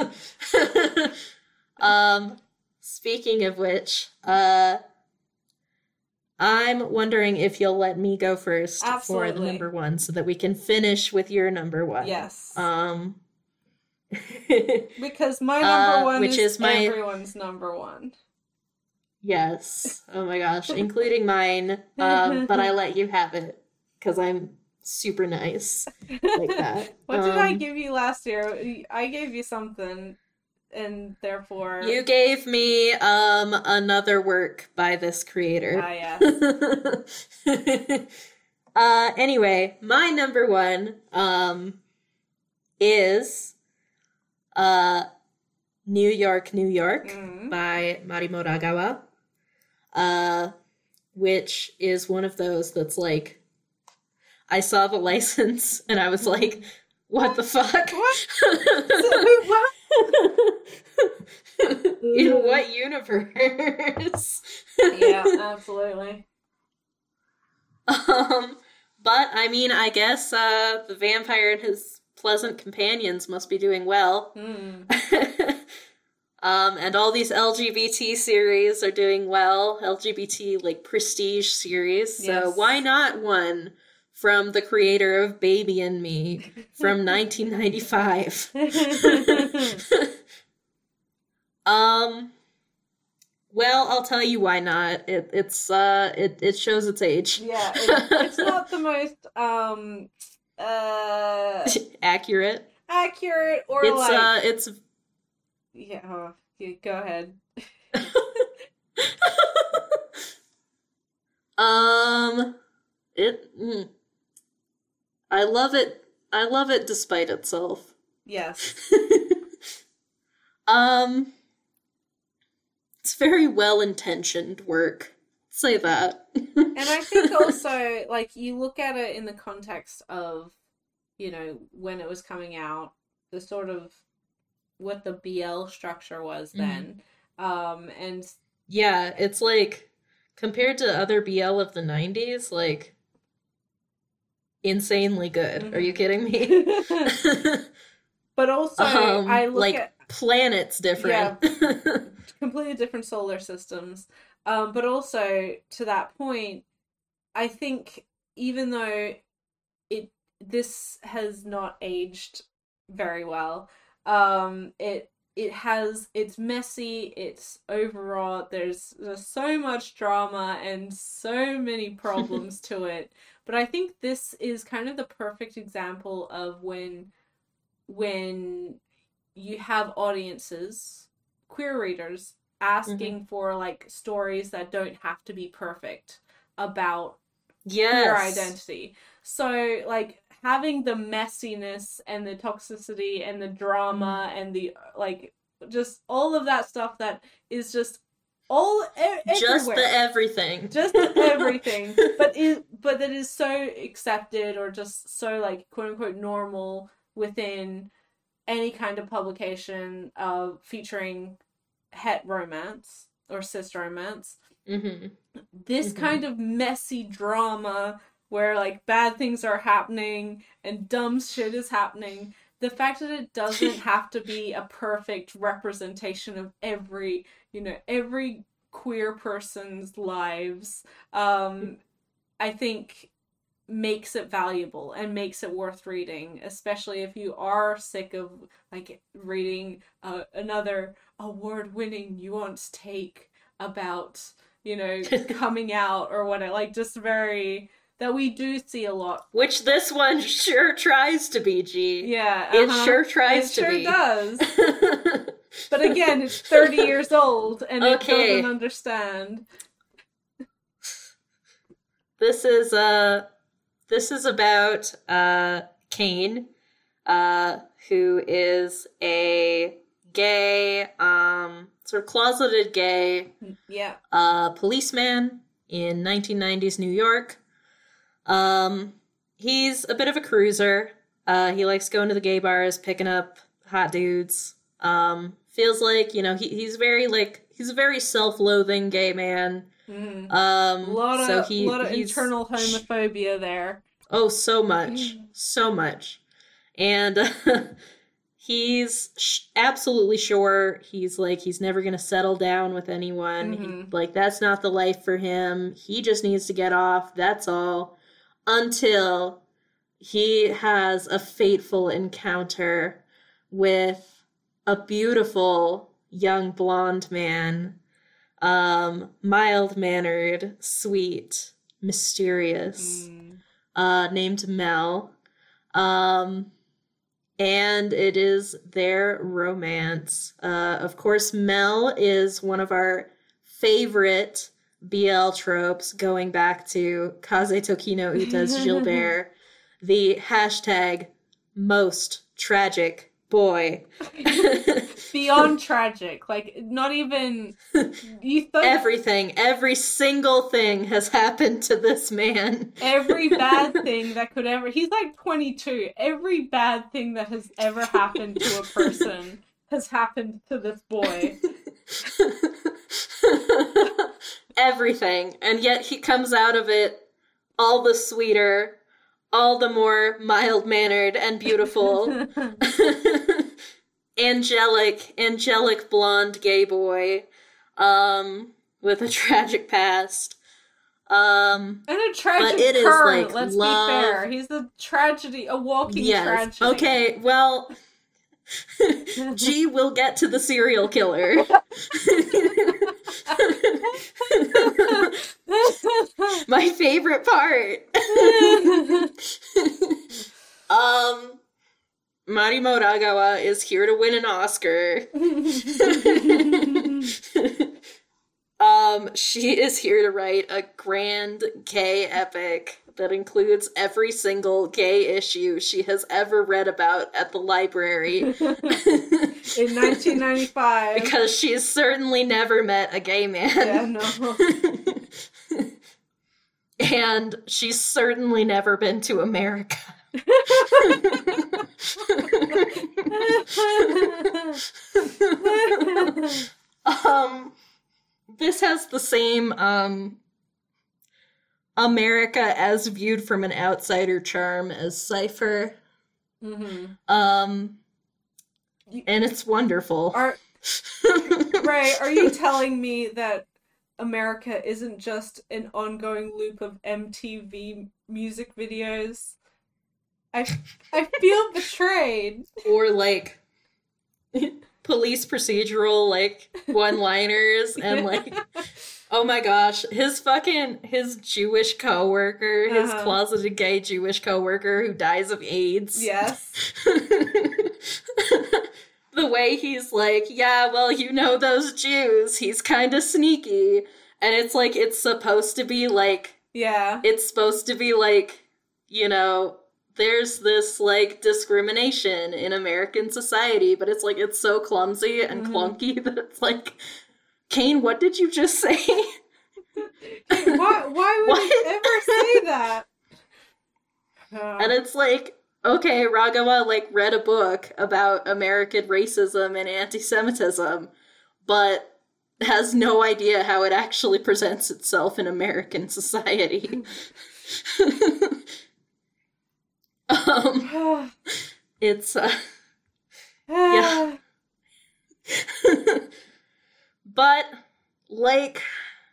um, speaking of which, uh, I'm wondering if you'll let me go first Absolutely. for the number one so that we can finish with your number one. Yes. Um, Because my number uh, one which is, is my everyone's number one. Yes. Oh my gosh, including mine. Um, but I let you have it because I'm super nice like that. What um, did I give you last year? I gave you something, and therefore you gave me um another work by this creator. Ah, yes. uh, anyway, my number one um is uh New York, New York Mm. by Mari Moragawa. Uh, which is one of those that's like, I saw the license and I was like, what the fuck? What? In what universe? Yeah, absolutely. Um, but I mean, I guess uh, the vampire and his pleasant companions must be doing well. Mm. Um, and all these L G B T series are doing well. L G B T, like, prestige series. So Yes. why not one from the creator of Baby and Me from nineteen ninety-five? um, well, I'll tell you why not. It, it's, uh, it, it shows its age. Yeah, it, it's not the most, um, uh, Accurate. accurate or It's, like... uh, it's... Yeah, oh, yeah, go ahead. um, it. Mm, I love it. I love it despite itself. Yes. um, it's very well intentioned work. Say that. And I think also, like, you look at it in the context of, you know, when it was coming out, the sort of what the B L structure was then. Mm. Um, and yeah, it's like, compared to other B L of the nineties, like, insanely good. Mm-hmm. Are you kidding me? But also, um, I look like, at... planets different. Yeah, completely different solar systems. Um, but also, to that point, I think even though it this has not aged very well, um, it it has it's messy, it's overwrought. There's there's so much drama and so many problems to it. But I think this is kind of the perfect example of when when you have audiences, queer readers, asking mm-hmm. for, like, stories that don't have to be perfect about yes. queer identity. So, like, having the messiness and the toxicity and the drama mm. and the, like, just all of that stuff that is just all e- just the everything. Just the everything. but is but that is so accepted or just so, like, quote-unquote normal within any kind of publication uh, featuring het romance or cis romance. Mm-hmm. This mm-hmm. kind of messy drama where, like, bad things are happening and dumb shit is happening. The fact that it doesn't have to be a perfect representation of every, you know, every queer person's lives, um, I think makes it valuable and makes it worth reading, especially if you are sick of, like, reading uh, another award-winning nuanced take about, you know, coming out or whatever, like, just very, that we do see a lot. Which this one sure tries to be, G. Yeah. Uh-huh. It sure tries it to sure be. It sure does. But again, it's thirty years old and okay. it doesn't understand. This is, uh, This is about uh, Kane, uh, who is a gay, um, sort of closeted gay yeah. uh, policeman in nineteen nineties New York. Um, he's a bit of a cruiser. Uh, he likes going to the gay bars, picking up hot dudes. Um, feels like, you know, he, he's very, like, he's a very self-loathing gay man. Mm. Um, a lot of, so he, lot of internal homophobia there. Oh, so much. So much. And uh, he's sh- absolutely sure he's, like, he's never going to settle down with anyone. Mm-hmm. He, like, that's not the life for him. He just needs to get off. That's all. Until he has a fateful encounter with a beautiful young blonde man, um, mild-mannered, sweet, mysterious, Mm. uh, named Mel. Um, and it is their romance. Uh, of course, Mel is one of our favorite B L tropes, going back to Kaze Tokino Uta's Gilbert, the hashtag most tragic boy. Beyond tragic. Like, not even... You thought Everything, every single thing has happened to this man. every bad thing that could ever... He's like twenty-two. Every bad thing that has ever happened to a person has happened to this boy. Everything. And yet he comes out of it all the sweeter, all the more mild-mannered and beautiful. angelic, angelic blonde gay boy, um, with a tragic past. Um, And a tragic but it is, current, like, let's love- be fair. He's a tragedy, a walking yes. tragedy. Okay, well, G will get to the serial killer. My favorite part. um, Marimo Ragawa is here to win an Oscar. um, she is here to write a grand gay epic that includes every single gay issue she has ever read about at the library. In nineteen ninety-five. Because she's certainly never met a gay man. Yeah, no. And she's certainly never been to America. um, this has the same, um, America as viewed from an outsider charm as Cypher. Mm-hmm. Um, and it's wonderful. Are, Ray, are you telling me that America isn't just an ongoing loop of M T V music videos? I, I feel betrayed. Or, like, police procedural, like, one-liners, and, like, oh my gosh, his fucking, his Jewish coworker, his Uh-huh. closeted gay Jewish coworker who dies of AIDS. Yes. The way he's like, yeah, well, you know those Jews, he's kind of sneaky. And it's like, it's supposed to be like, Yeah. it's supposed to be like, you know, there's this, like, discrimination in American society, but it's like, it's so clumsy and Mhm. clunky that it's like, Kane, what did you just say? Why, why would What? he ever say that? Uh, And it's like, okay, Ragawa, like, read a book about American racism and anti-Semitism, but has no idea how it actually presents itself in American society. um, it's, uh, yeah. But, like,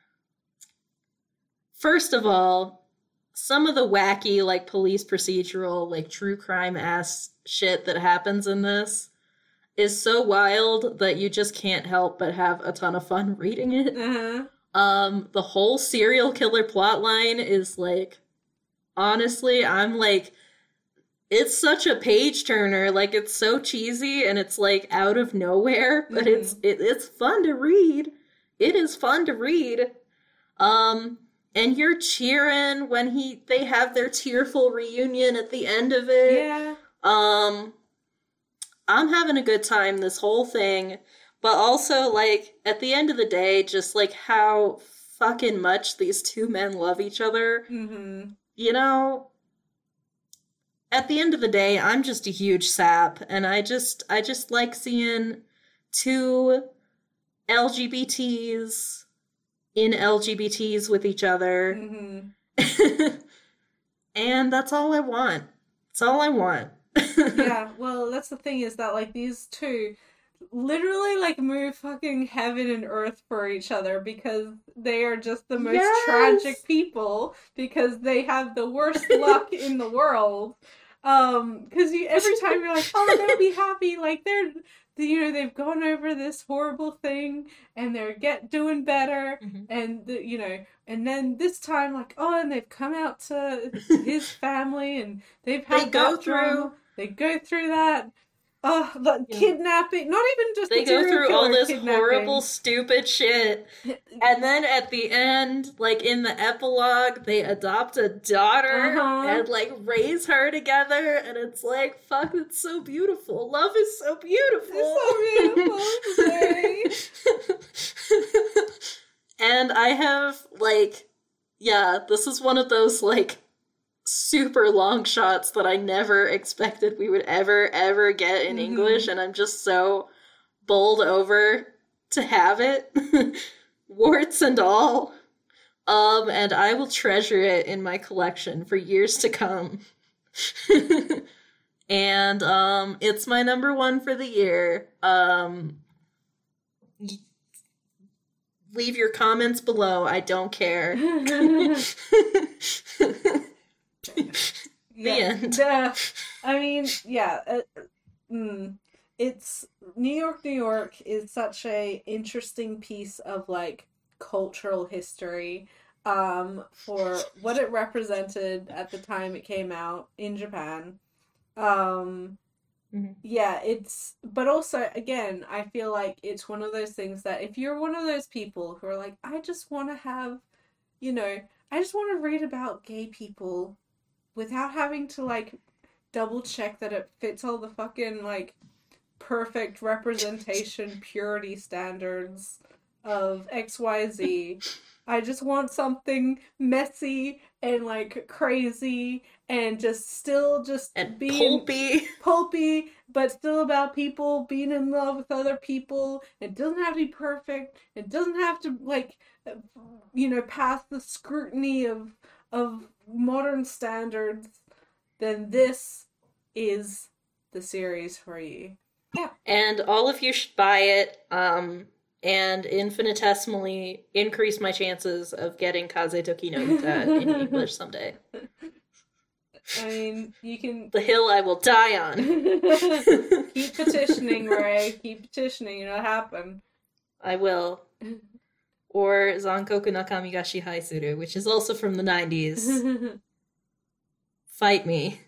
first of all, some of the wacky, like, police procedural, like, true crime-ass shit that happens in this is so wild that you just can't help but have a ton of fun reading it. Uh-huh. Um, the whole serial killer plotline is, like, honestly, I'm like, it's such a page turner. Like, it's so cheesy and it's, like, out of nowhere, but Mhm. it's it, it's fun to read. It is fun to read. Um, and you're cheering when he they have their tearful reunion at the end of it. Yeah. Um, I'm having a good time this whole thing, but also, like, at the end of the day, just, like, how fucking much these two men love each other. Mm-hmm. You know, at the end of the day, I'm just a huge sap, and I just, I just like seeing two L G B Ts in L G B Ts with each other. Mm-hmm. And that's all I want. That's all I want. Yeah, well, that's the thing is that, like, these two literally, like, move fucking heaven and earth for each other because they are just the most Yes! tragic people because they have the worst luck in the world. Um, because you every time you're like, oh, they'll be happy, like they're, you know, they've gone over this horrible thing and they're get doing better, Mhm. and the, you know, and then this time like, oh, and they've come out to his family and they've had They go that drama. through- They go through that. Oh, the Yeah. kidnapping! Not even just They the go serial through all killer this kidnapping. horrible, stupid shit. And then at the end, like in the epilogue, they adopt a daughter Uh-huh. and like raise her together, and it's like, fuck, it's so beautiful. Love is so beautiful. It's so beautiful. And I have like, yeah, this is one of those like super long shots that I never expected we would ever, ever get in Mhm. English, and I'm just so bowled over to have it. Warts and all. Um, and I will treasure it in my collection for years to come. And um, it's my number one for the year. Um, y- leave your comments below. I don't care. Yeah, end. duh. I mean, yeah. Uh, mm, it's New York, New York is such a interesting piece of like cultural history, um, for what it represented at the time it came out in Japan. Um, Mhm. yeah, it's, but also, again, I feel like it's one of those things that if you're one of those people who are like, I just want to have, you know, I just want to read about gay people without having to like double check that it fits all the fucking like perfect representation purity standards of X Y Z. I just want something messy and like crazy and just still just And being pulpy. pulpy, but still about people being in love with other people. It doesn't have to be perfect. It doesn't have to like, you know, pass the scrutiny of of modern standards. Then this is the series for you. Yeah. And all of you should buy it, um, and infinitesimally increase my chances of getting Kaze Toki no Uta in English someday. I mean, you can The hill I will die on. keep petitioning, Ray. Keep petitioning. It'll happen. I will. Or Zankoku Nakami ga Shihai Suru, which is also from the nineties. Fight me.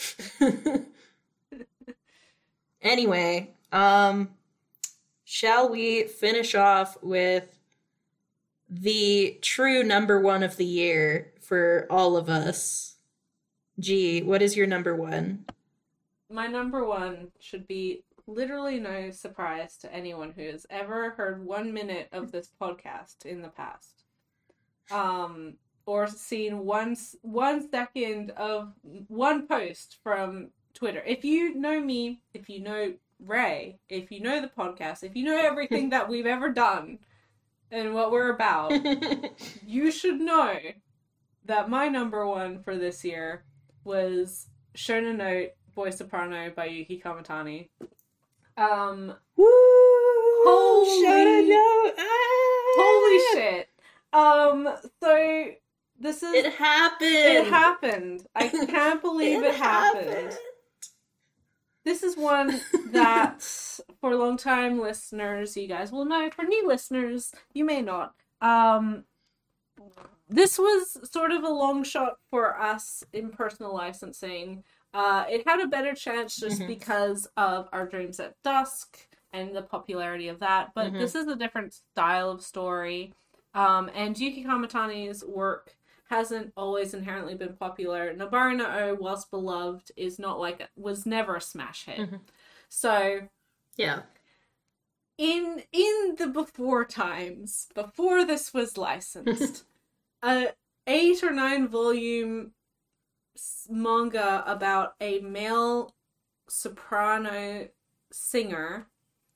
Anyway, um, shall we finish off with the true number one of the year for all of us? G, what is your number one? My number one should be literally no surprise to anyone who has ever heard one minute of this podcast in the past. Um, or seen one, s- one second of one post from Twitter. If you know me, if you know Ray, if you know the podcast, if you know everything that we've ever done and what we're about, you should know that my number one for this year was Shonen Note Boy Soprano by Yuki Kamitani. Um, Woo! Holy- Shonen Note! Ah! holy shit. Um, so this is It happened! it happened. I can't believe it, happened. happened. This is one that for long-time listeners, you guys will know. For new listeners, you may not. Um, this was sort of a long shot for us in personal licensing. Uh, it had a better chance just Mhm. because of Our Dreams at Dusk and the popularity of that, but Mhm. this is a different style of story. Um, and Yuki Kamitani's work hasn't always inherently been popular. Nobari no O, whilst beloved, is not like was never a smash hit. Mhm. So Yeah. in in the before times, before this was licensed, a eight or nine volume s- manga about a male soprano singer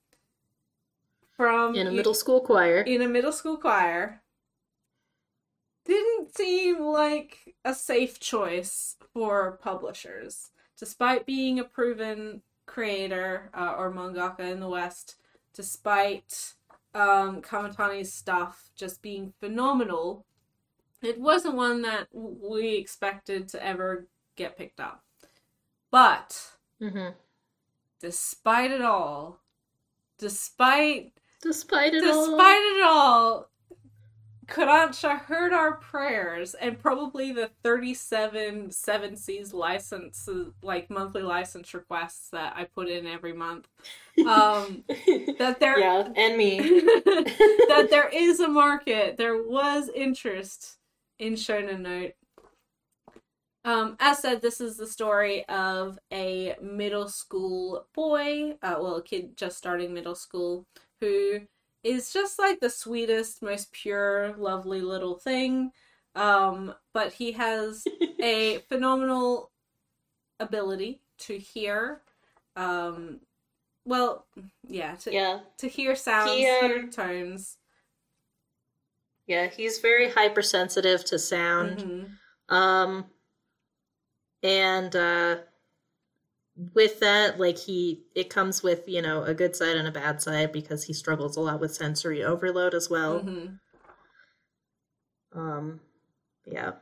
from In a middle school choir. in a middle school choir didn't seem like a safe choice for publishers, despite being a proven creator uh, or mangaka in the West, despite um, Kamitani's stuff just being phenomenal. It wasn't one that we expected to ever get picked up. But Mm-hmm. despite it all, despite Despite it despite all. it all, Kodansha heard our prayers, and probably the thirty-seven Seven Seas licenses, like monthly license requests that I put in every month. Um, that there, yeah, and me. that there is a market. There was interest in Shonen Note. Um, as said, this is the story of a middle school boy, uh, well, a kid just starting middle school, who is just like the sweetest, most pure, lovely little thing. Um, but he has a phenomenal ability to hear. Um, well, yeah, to yeah. to hear sounds, He, um, hear tones. Yeah, he's very hypersensitive to sound. Mm-hmm. Um, and uh, with that, like he, it comes with, you know, a good side and a bad side because he struggles a lot with sensory overload as well. Mm-hmm. Um, yeah.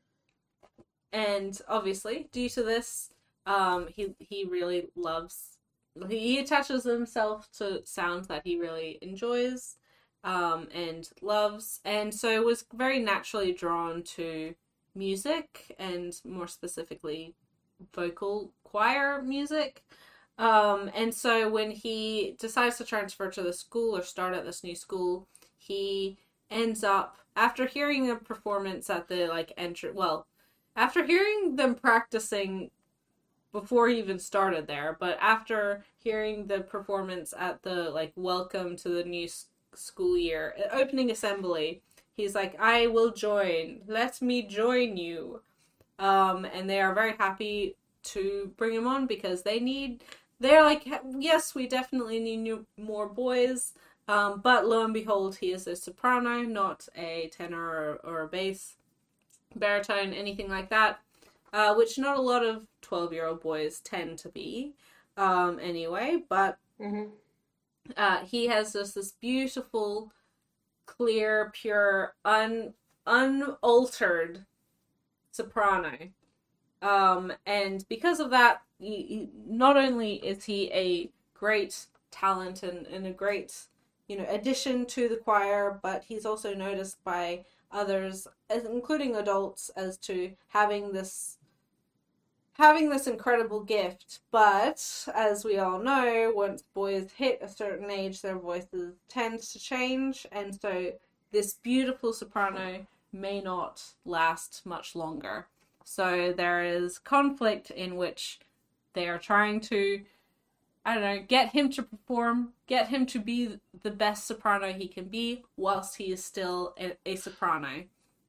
And obviously, due to this, um, he he really loves. He attaches himself to sounds that he really enjoys, um, and loves, and so was very naturally drawn to music, and more specifically, vocal choir music. Um, and so when he decides to transfer to the school or start at this new school, he ends up, after hearing a performance at the like entry, well, after hearing them practicing before he even started there, but after hearing the performance at the like welcome to the new s- school year opening assembly, he's like, I will join, let me join you. Um, and they are very happy to bring him on because they need, they're like, yes, we definitely need new, more boys. Um, but lo and behold, he is a soprano, not a tenor or, or a bass, baritone, anything like that. Uh, which not a lot of twelve-year-old boys tend to be, um, anyway. But Mm-hmm. uh, he has just this beautiful, clear, pure, un unaltered soprano. Um, and because of that, he, he, not only is he a great talent and, and a great, you know, addition to the choir, but he's also noticed by others, including adults, as to having this having this incredible gift. But as we all know, once boys hit a certain age, their voices tend to change, and so this beautiful soprano may not last much longer. So there is conflict in which they are trying to, I don't know, get him to perform, get him to be the best soprano he can be whilst he is still a, a soprano.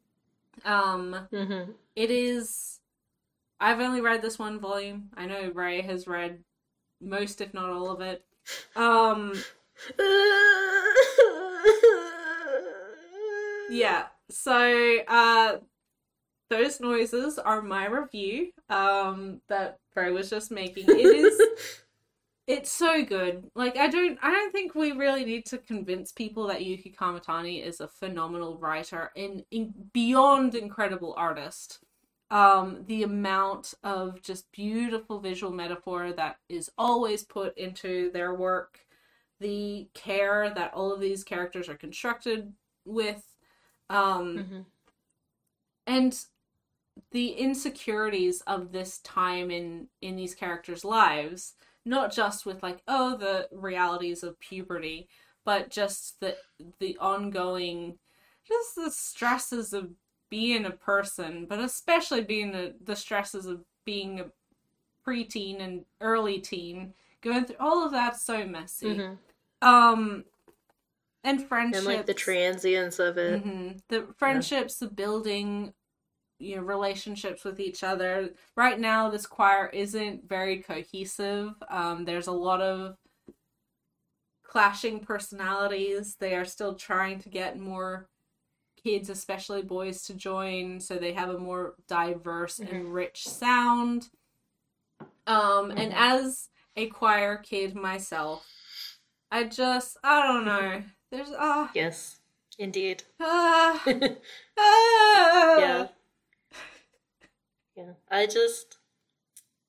Um, Mm-hmm. it is, I've only read this one volume. I know Ray has read most, if not all of it. Um, yeah, so, uh, those noises are my review, um, that Ray was just making. It is, it's so good. Like, I don't, I don't think we really need to convince people that Yuki Kamitani is a phenomenal writer and in, beyond incredible artist. Um, the amount of just beautiful visual metaphor that is always put into their work, the care that all of these characters are constructed with, um, Mm-hmm. and the insecurities of this time in in these characters' lives, not just with like, oh, the realities of puberty, but just the the ongoing, just the stresses of being a person, but especially being the, the stresses of being a preteen and early teen, going through all of that, so messy. Mm-hmm. Um, and friendships. And like the transience of it. Mm-hmm. The friendships, yeah. The building, you know, relationships with each other. Right now, this choir isn't very cohesive. Um, there's a lot of clashing personalities. They are still trying to get more kids, especially boys, to join, so they have a more diverse mm-hmm. and rich sound. Um, mm-hmm. And as a choir kid myself, I just, I don't know. There's, ah. Uh, yes, indeed. Ah. Uh, uh, yeah. Yeah. I just,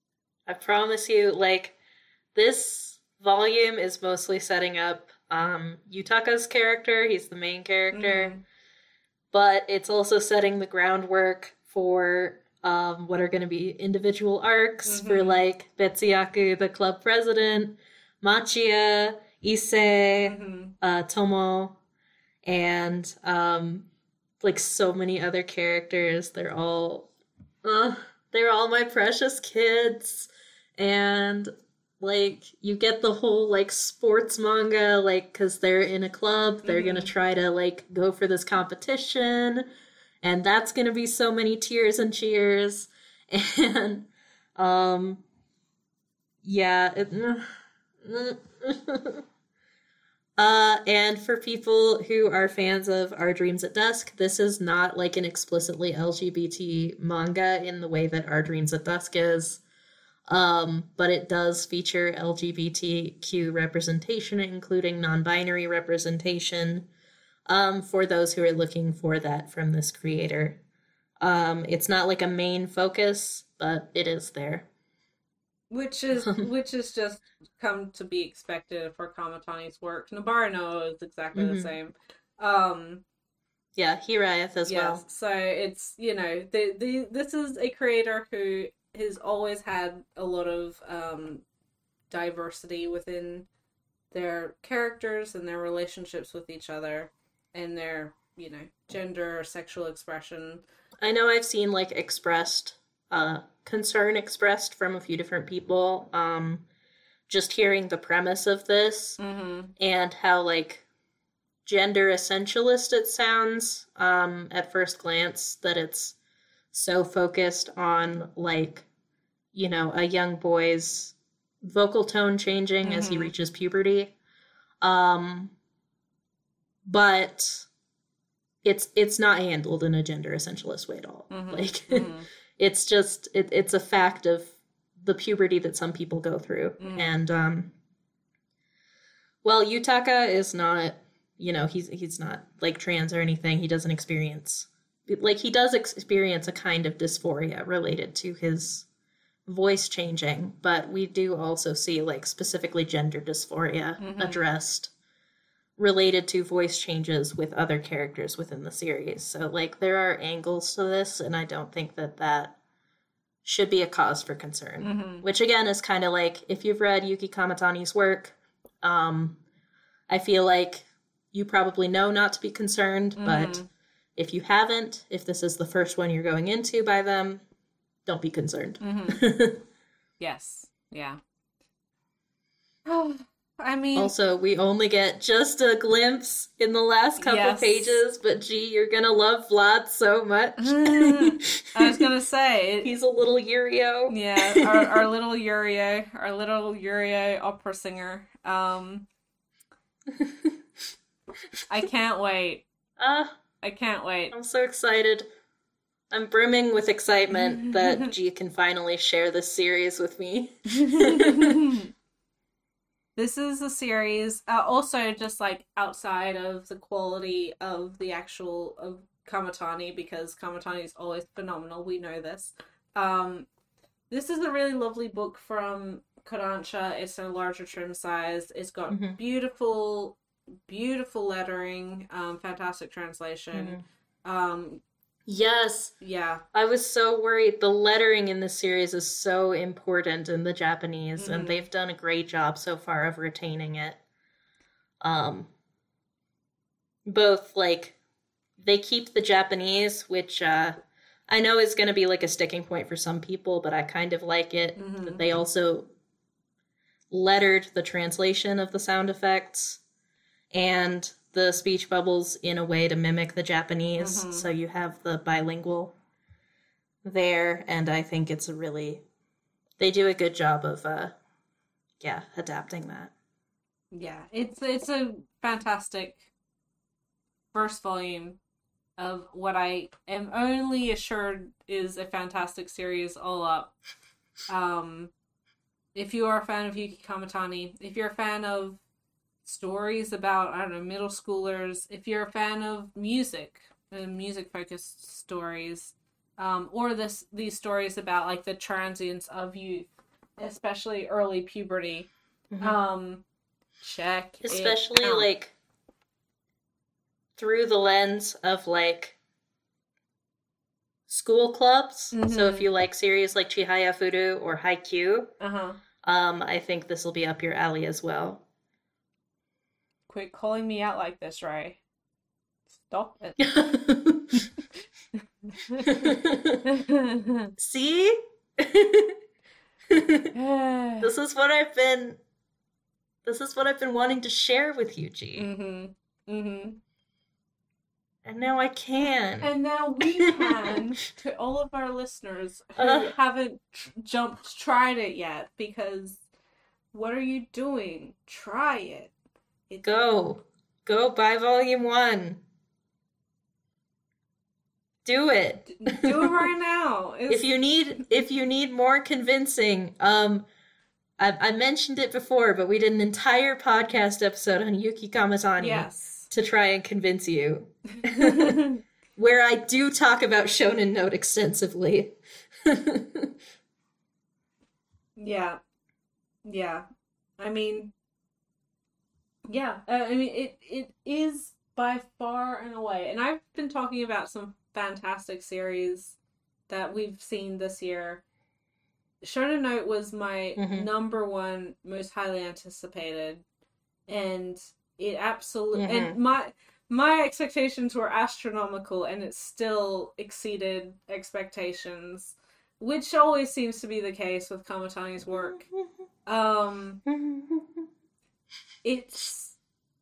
I promise you, like, this volume is mostly setting up um, Yutaka's character. He's the main character. Mm. But it's also setting the groundwork for um, what are going to be individual arcs Mm-hmm. for, like, Betsuyaku, the club president, Machia, Ise, Mm-hmm. uh, Tomo, and, um, like, so many other characters. They're all, uh, they're all my precious kids. And, like, you get the whole, like, sports manga, like, because they're in a club, they're Mm-hmm. gonna try to, like, go for this competition, and that's gonna be so many tears and cheers. And, um, yeah, it, uh, and for people who are fans of Our Dreams at Dusk, this is not, like, an explicitly L G B T manga in the way that Our Dreams at Dusk is. Um, but it does feature L G B T Q representation, including non-binary representation, um, for those who are looking for that from this creator. Um, it's not like a main focus, but it is there. Which is which is just come to be expected for Kamatani's work. Nobarino is exactly Mhm. the same. Um, Yeah, Hirayeth as yes, well. so it's, you know, the the this is a creator who has always had a lot of um, diversity within their characters and their relationships with each other and their, you know, gender or sexual expression. I know I've seen, like, expressed, uh, concern expressed from a few different people, um, just hearing the premise of this Mm-hmm. and how, like, gender essentialist it sounds, um, at first glance, that it's so focused on, like, you know, a young boy's vocal tone changing mm-hmm. as he reaches puberty. Um, but it's it's not handled in a gender essentialist way at all. Mm-hmm. Like, mm-hmm. it's just, it, it's a fact of the puberty that some people go through. Mm-hmm. And, um, well, Yutaka is not, you know, he's he's not, like, trans or anything. He doesn't experience, like, he does experience a kind of dysphoria related to his voice changing, but we do also see, like, specifically gender dysphoria mm-hmm. addressed related to voice changes with other characters within the series. So, like, there are angles to this, and I don't think that that should be a cause for concern. Mm-hmm. Which, again, is kind of like, if you've read Yuki Kamatani's work, um, I feel like you probably know not to be concerned, mm-hmm. but if you haven't, if this is the first one you're going into by them, don't be concerned. Mm-hmm. Yes. Yeah. Oh, I mean... Also, we only get just a glimpse in the last couple yes. pages, but gee, you're gonna love Vlad so much. Mm, I was gonna say... He's a little Yurio. Yeah, our, our little Yurio. Our little Yurio opera singer. Um, I can't wait. Uh, I can't wait. I'm so excited. I'm brimming with excitement that G can finally share this series with me. This is a series, uh, also just, like, outside of the quality of the actual of Kamatani, because Kamatani is always phenomenal, we know this. Um, this is a really lovely book from Kodansha. It's a larger trim size. It's got mm-hmm. beautiful, beautiful lettering, um, fantastic translation. Mm-hmm. Um, Yes. Yeah. I was so worried. The lettering in this series is so important in the Japanese, mm-hmm. and they've done a great job so far of retaining it. Um, both, like, they keep the Japanese, which uh, I know is going to be, like, a sticking point for some people, but I kind of like it. Mm-hmm. But they also lettered the translation of the sound effects and the speech bubbles in a way to mimic the Japanese, mm-hmm. so you have the bilingual there, and I think it's a really, they do a good job of, uh, yeah, adapting that. Yeah, it's it's a fantastic first volume of what I am only assured is a fantastic series all up. Um, if you are a fan of Yuki Kamatani, if you're a fan of stories about, I don't know, middle schoolers, if you're a fan of music, uh, music-focused stories, um, or this these stories about, like, the transience of youth, especially early puberty. Mhm. Um, check it Especially, out. like, through the lens of, like, school clubs. Mhm. So if you like series like Chihaya Furu or Haikyuu, Uh-huh. um, I think this will be up your alley as well. Quit calling me out like this, Ray. Stop it. See? This is what I've been This is what I've been wanting to share with you, G. Mm-hmm. Mm-hmm. And now I can. And now we can, to all of our listeners who Uh. haven't tr- jumped, tried it yet, because what are you doing? Try it. It's... Go. Go buy volume one. Do it. Do it right now. It's... If you need if you need more convincing, um I, I mentioned it before, but we did an entire podcast episode on Yuki Kamatani yes. to try and convince you. Where I do talk about Shonen Note extensively. Yeah. Yeah. I mean, yeah. Uh, I mean, it it is by far and away. And I've been talking about some fantastic series that we've seen this year. Shonen Note was my Mhm. number one most highly anticipated, and it absolutely Mhm. and my my expectations were astronomical, and it still exceeded expectations, which always seems to be the case with Kamatani's work. Um, it's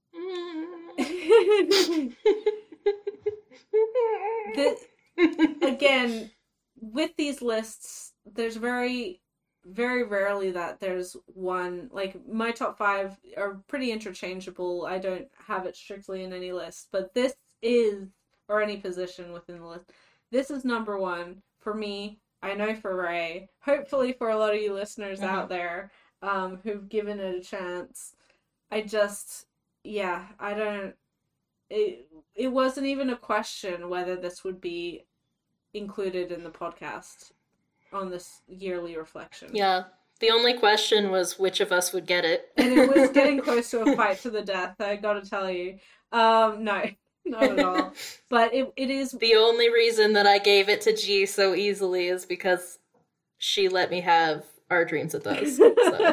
the, again, with these lists, there's very, very rarely that there's one, like, my top five are pretty interchangeable. I don't have it strictly in any list, but this is, or any position within the list, this is number one for me. I know for Ray, hopefully for a lot of you listeners Mhm. out there, um, who've given it a chance. I just, yeah, I don't, it, it wasn't even a question whether this would be included in the podcast on this yearly reflection. Yeah. The only question was which of us would get it. And it was getting close to a fight to the death, I gotta tell you. Um, no, not at all. But it it is... The only reason that I gave it to G so easily is because she let me have Our Dreams with Us. So.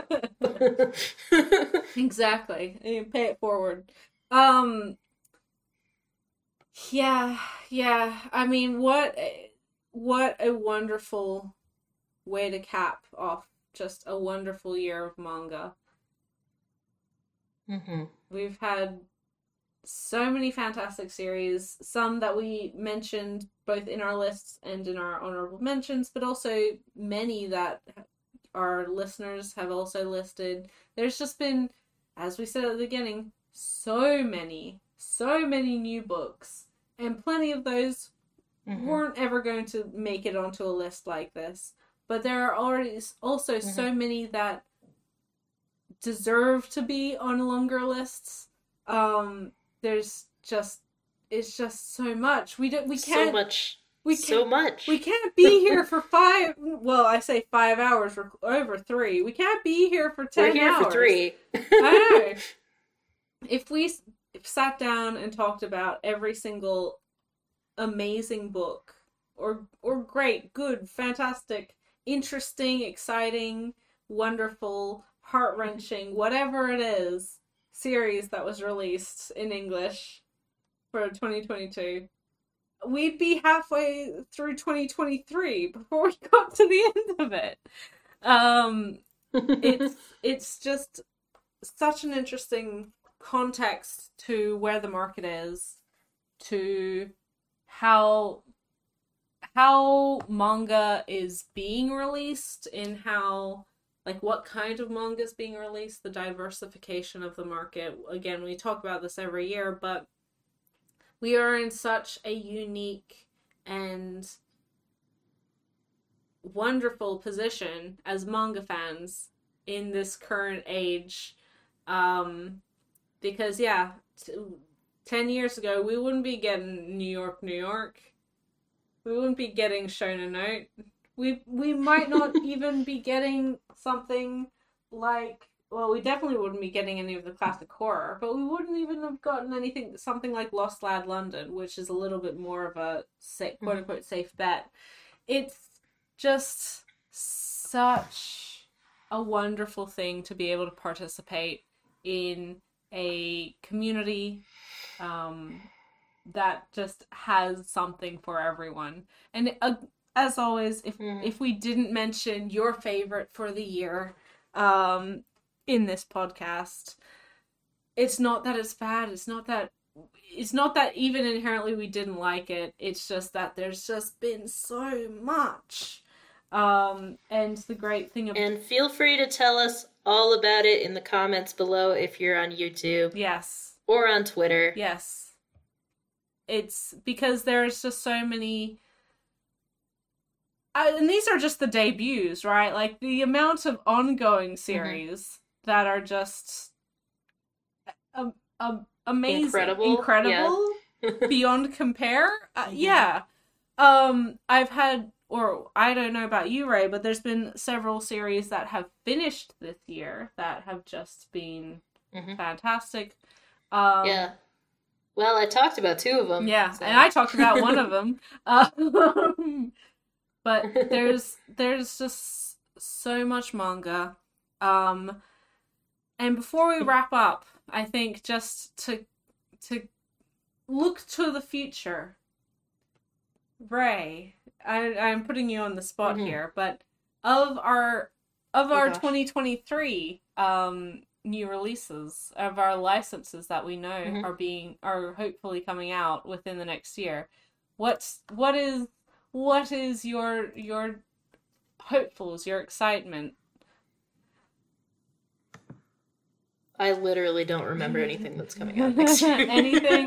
Exactly. You pay it forward. Um, yeah, yeah. I mean, what a, what a wonderful way to cap off just a wonderful year of manga. Mm-hmm. We've had so many fantastic series, some that we mentioned both in our lists and in our honorable mentions, but also many that our listeners have also listed. There's just been, as we said at the beginning, so many, so many new books, and plenty of those mm-hmm. weren't ever going to make it onto a list like this. But there are already also mm-hmm. so many that deserve to be on longer lists. Um, there's just, it's just so much. We don't, we can't. So much. We so can't, much. We can't be here for five, well, I say five hours, for over three. We can't be here for ten hours. We're here hours. for three. I know. If we sat down and talked about every single amazing book, or or great, good, fantastic, interesting, exciting, wonderful, heart-wrenching, whatever it is, series that was released in English for twenty twenty-two, we'd be halfway through twenty twenty-three before we got to the end of it. Um, it's it's just such an interesting context to where the market is, to how how manga is being released, in how, like, what kind of manga is being released, the diversification of the market. Again, we talk about this every year, but we are in such a unique and wonderful position as manga fans in this current age. Um, because, yeah, t- ten years ago, we wouldn't be getting New York, New York. We wouldn't be getting Shonen Note. we we might not even be getting something like, well, we definitely wouldn't be getting any of the classic horror, but we wouldn't even have gotten anything, something like Lost Lad London, which is a little bit more of a safe, quote unquote safe bet. It's just such a wonderful thing to be able to participate in a community um, that just has something for everyone. And uh, as always, if mm. if we didn't mention your favorite for the year um, in this podcast, it's not that it's bad. It's not that it's not that even inherently we didn't like it. It's just that there's just been so much. Um, and the great thing about... And feel free to tell us all about it in the comments below if you're on YouTube. Yes. Or on Twitter. Yes. It's because there's just so many... Uh, and these are just the debuts, right? Like, the amount of ongoing series mm-hmm. that are just um, um, amazing. Incredible. Incredible. Yeah. Beyond compare. Uh, mm-hmm. Yeah. Um, I've had... Or, I don't know about you, Ray, but there's been several series that have finished this year that have just been mm-hmm. fantastic. Um, yeah. Well, I talked about two of them. Yeah, so. and I talked about one of them. Um, but there's there's just so much manga. Um, and before we wrap up, I think just to to look to the future, Ray... I, I'm putting you on the spot mm-hmm. here, but of our of oh, our gosh. twenty twenty-three um, new releases, of our licenses that we know mm-hmm. are being are hopefully coming out within the next year, what's what is what is your your hopefuls, your excitement? I literally don't remember anything that's coming out next year. Anything?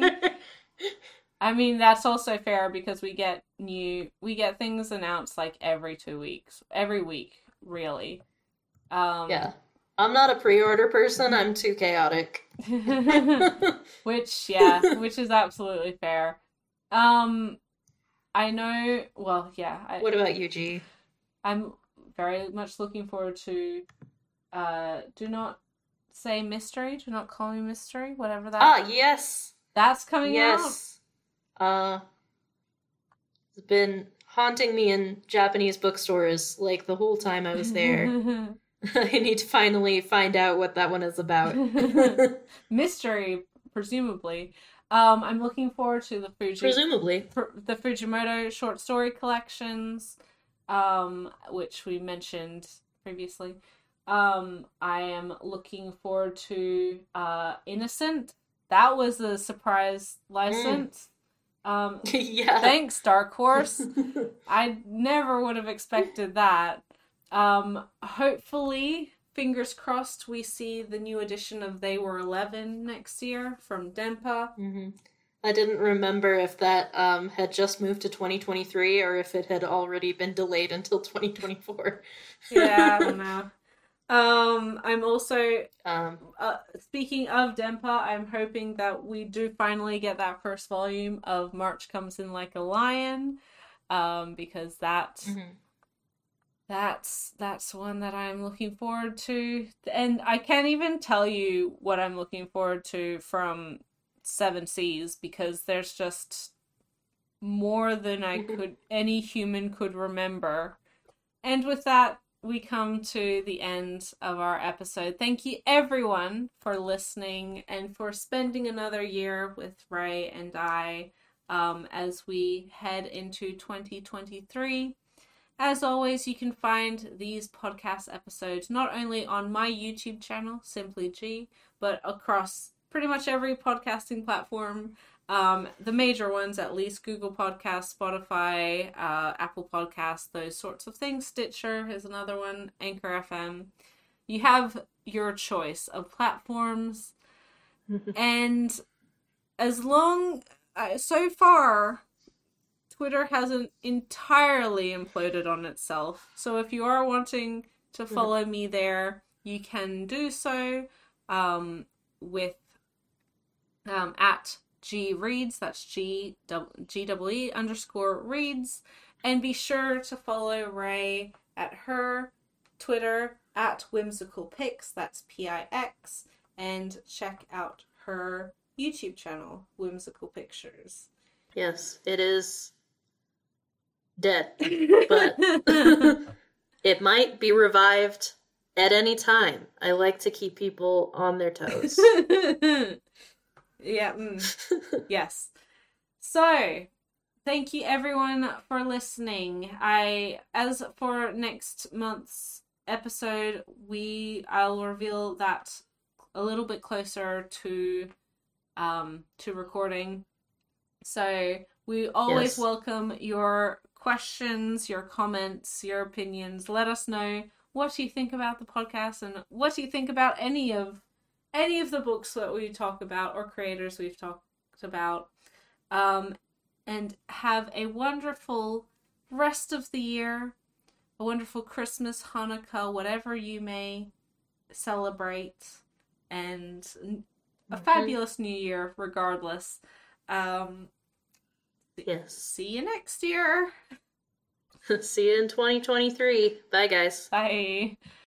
I mean, that's also fair because we get new, we get things announced like every two weeks, every week, really. Um, yeah. I'm not a pre-order person. I'm too chaotic. Which, yeah, which is absolutely fair. Um, I know, well, yeah. I, what about you, G? I'm very much looking forward to, uh, Do Not Say Mystery, Do Not Call Me Mystery, whatever that Ah, yes! That's coming yes. out. Yes. Uh, it's been haunting me in Japanese bookstores like the whole time I was there. I need to finally find out what that one is about. Mystery, presumably. Um, I'm looking forward to the Fuji presumably the Fujimoto short story collections, um, which we mentioned previously. Um, I am looking forward to uh, Innocent. That was a surprise license. Mm. Um, yeah. Thanks, Dark Horse. I never would have expected that. Um, hopefully, fingers crossed, we see the new edition of They Were Eleven next year from Denpa. Mm-hmm. I didn't remember if that um, had just moved to twenty twenty-three or if it had already been delayed until twenty twenty-four. Yeah, I don't know. Um, I'm also, um, uh, speaking of Denpa, I'm hoping that we do finally get that first volume of March Comes in Like a Lion, um, because that's, mm-hmm. that's, that's one that I'm looking forward to. And I can't even tell you what I'm looking forward to from Seven Seas, because there's just more than I could, any human could remember. And with that, we come to the end of our episode. Thank you everyone for listening and for spending another year with Ray and I um, as we head into twenty twenty-three. As always, you can find these podcast episodes not only on my YouTube channel, Simply G, but across pretty much every podcasting platform. Um, the major ones, at least: Google Podcasts, Spotify, uh, Apple Podcasts, those sorts of things. Stitcher is another one, Anchor F M. You have your choice of platforms. And as long, uh, so far, Twitter hasn't entirely imploded on itself. So if you are wanting to follow me there, you can do so um, with um, at G Reads, that's G G E E underscore Reads, And be sure to follow Ray at her Twitter at Whimsical Pix, that's P I X, and check out her YouTube channel, Whimsical Pictures. Yes, it is dead, but it might be revived at any time. I like to keep people on their toes. Yeah, mm. Yes. So, thank you everyone for listening. I, as for next month's episode, we, I'll reveal that a little bit closer to, um, to recording. So, we always Yes. welcome your questions, your comments, your opinions. Let us know what you think about the podcast and what you think about any of any of the books that we talk about or creators we've talked about. Um, and have a wonderful rest of the year, a wonderful Christmas, Hanukkah, whatever you may celebrate, and a Mhm. fabulous new year regardless. Um, Yes. See you next year. See you in twenty twenty-three. Bye, guys. Bye.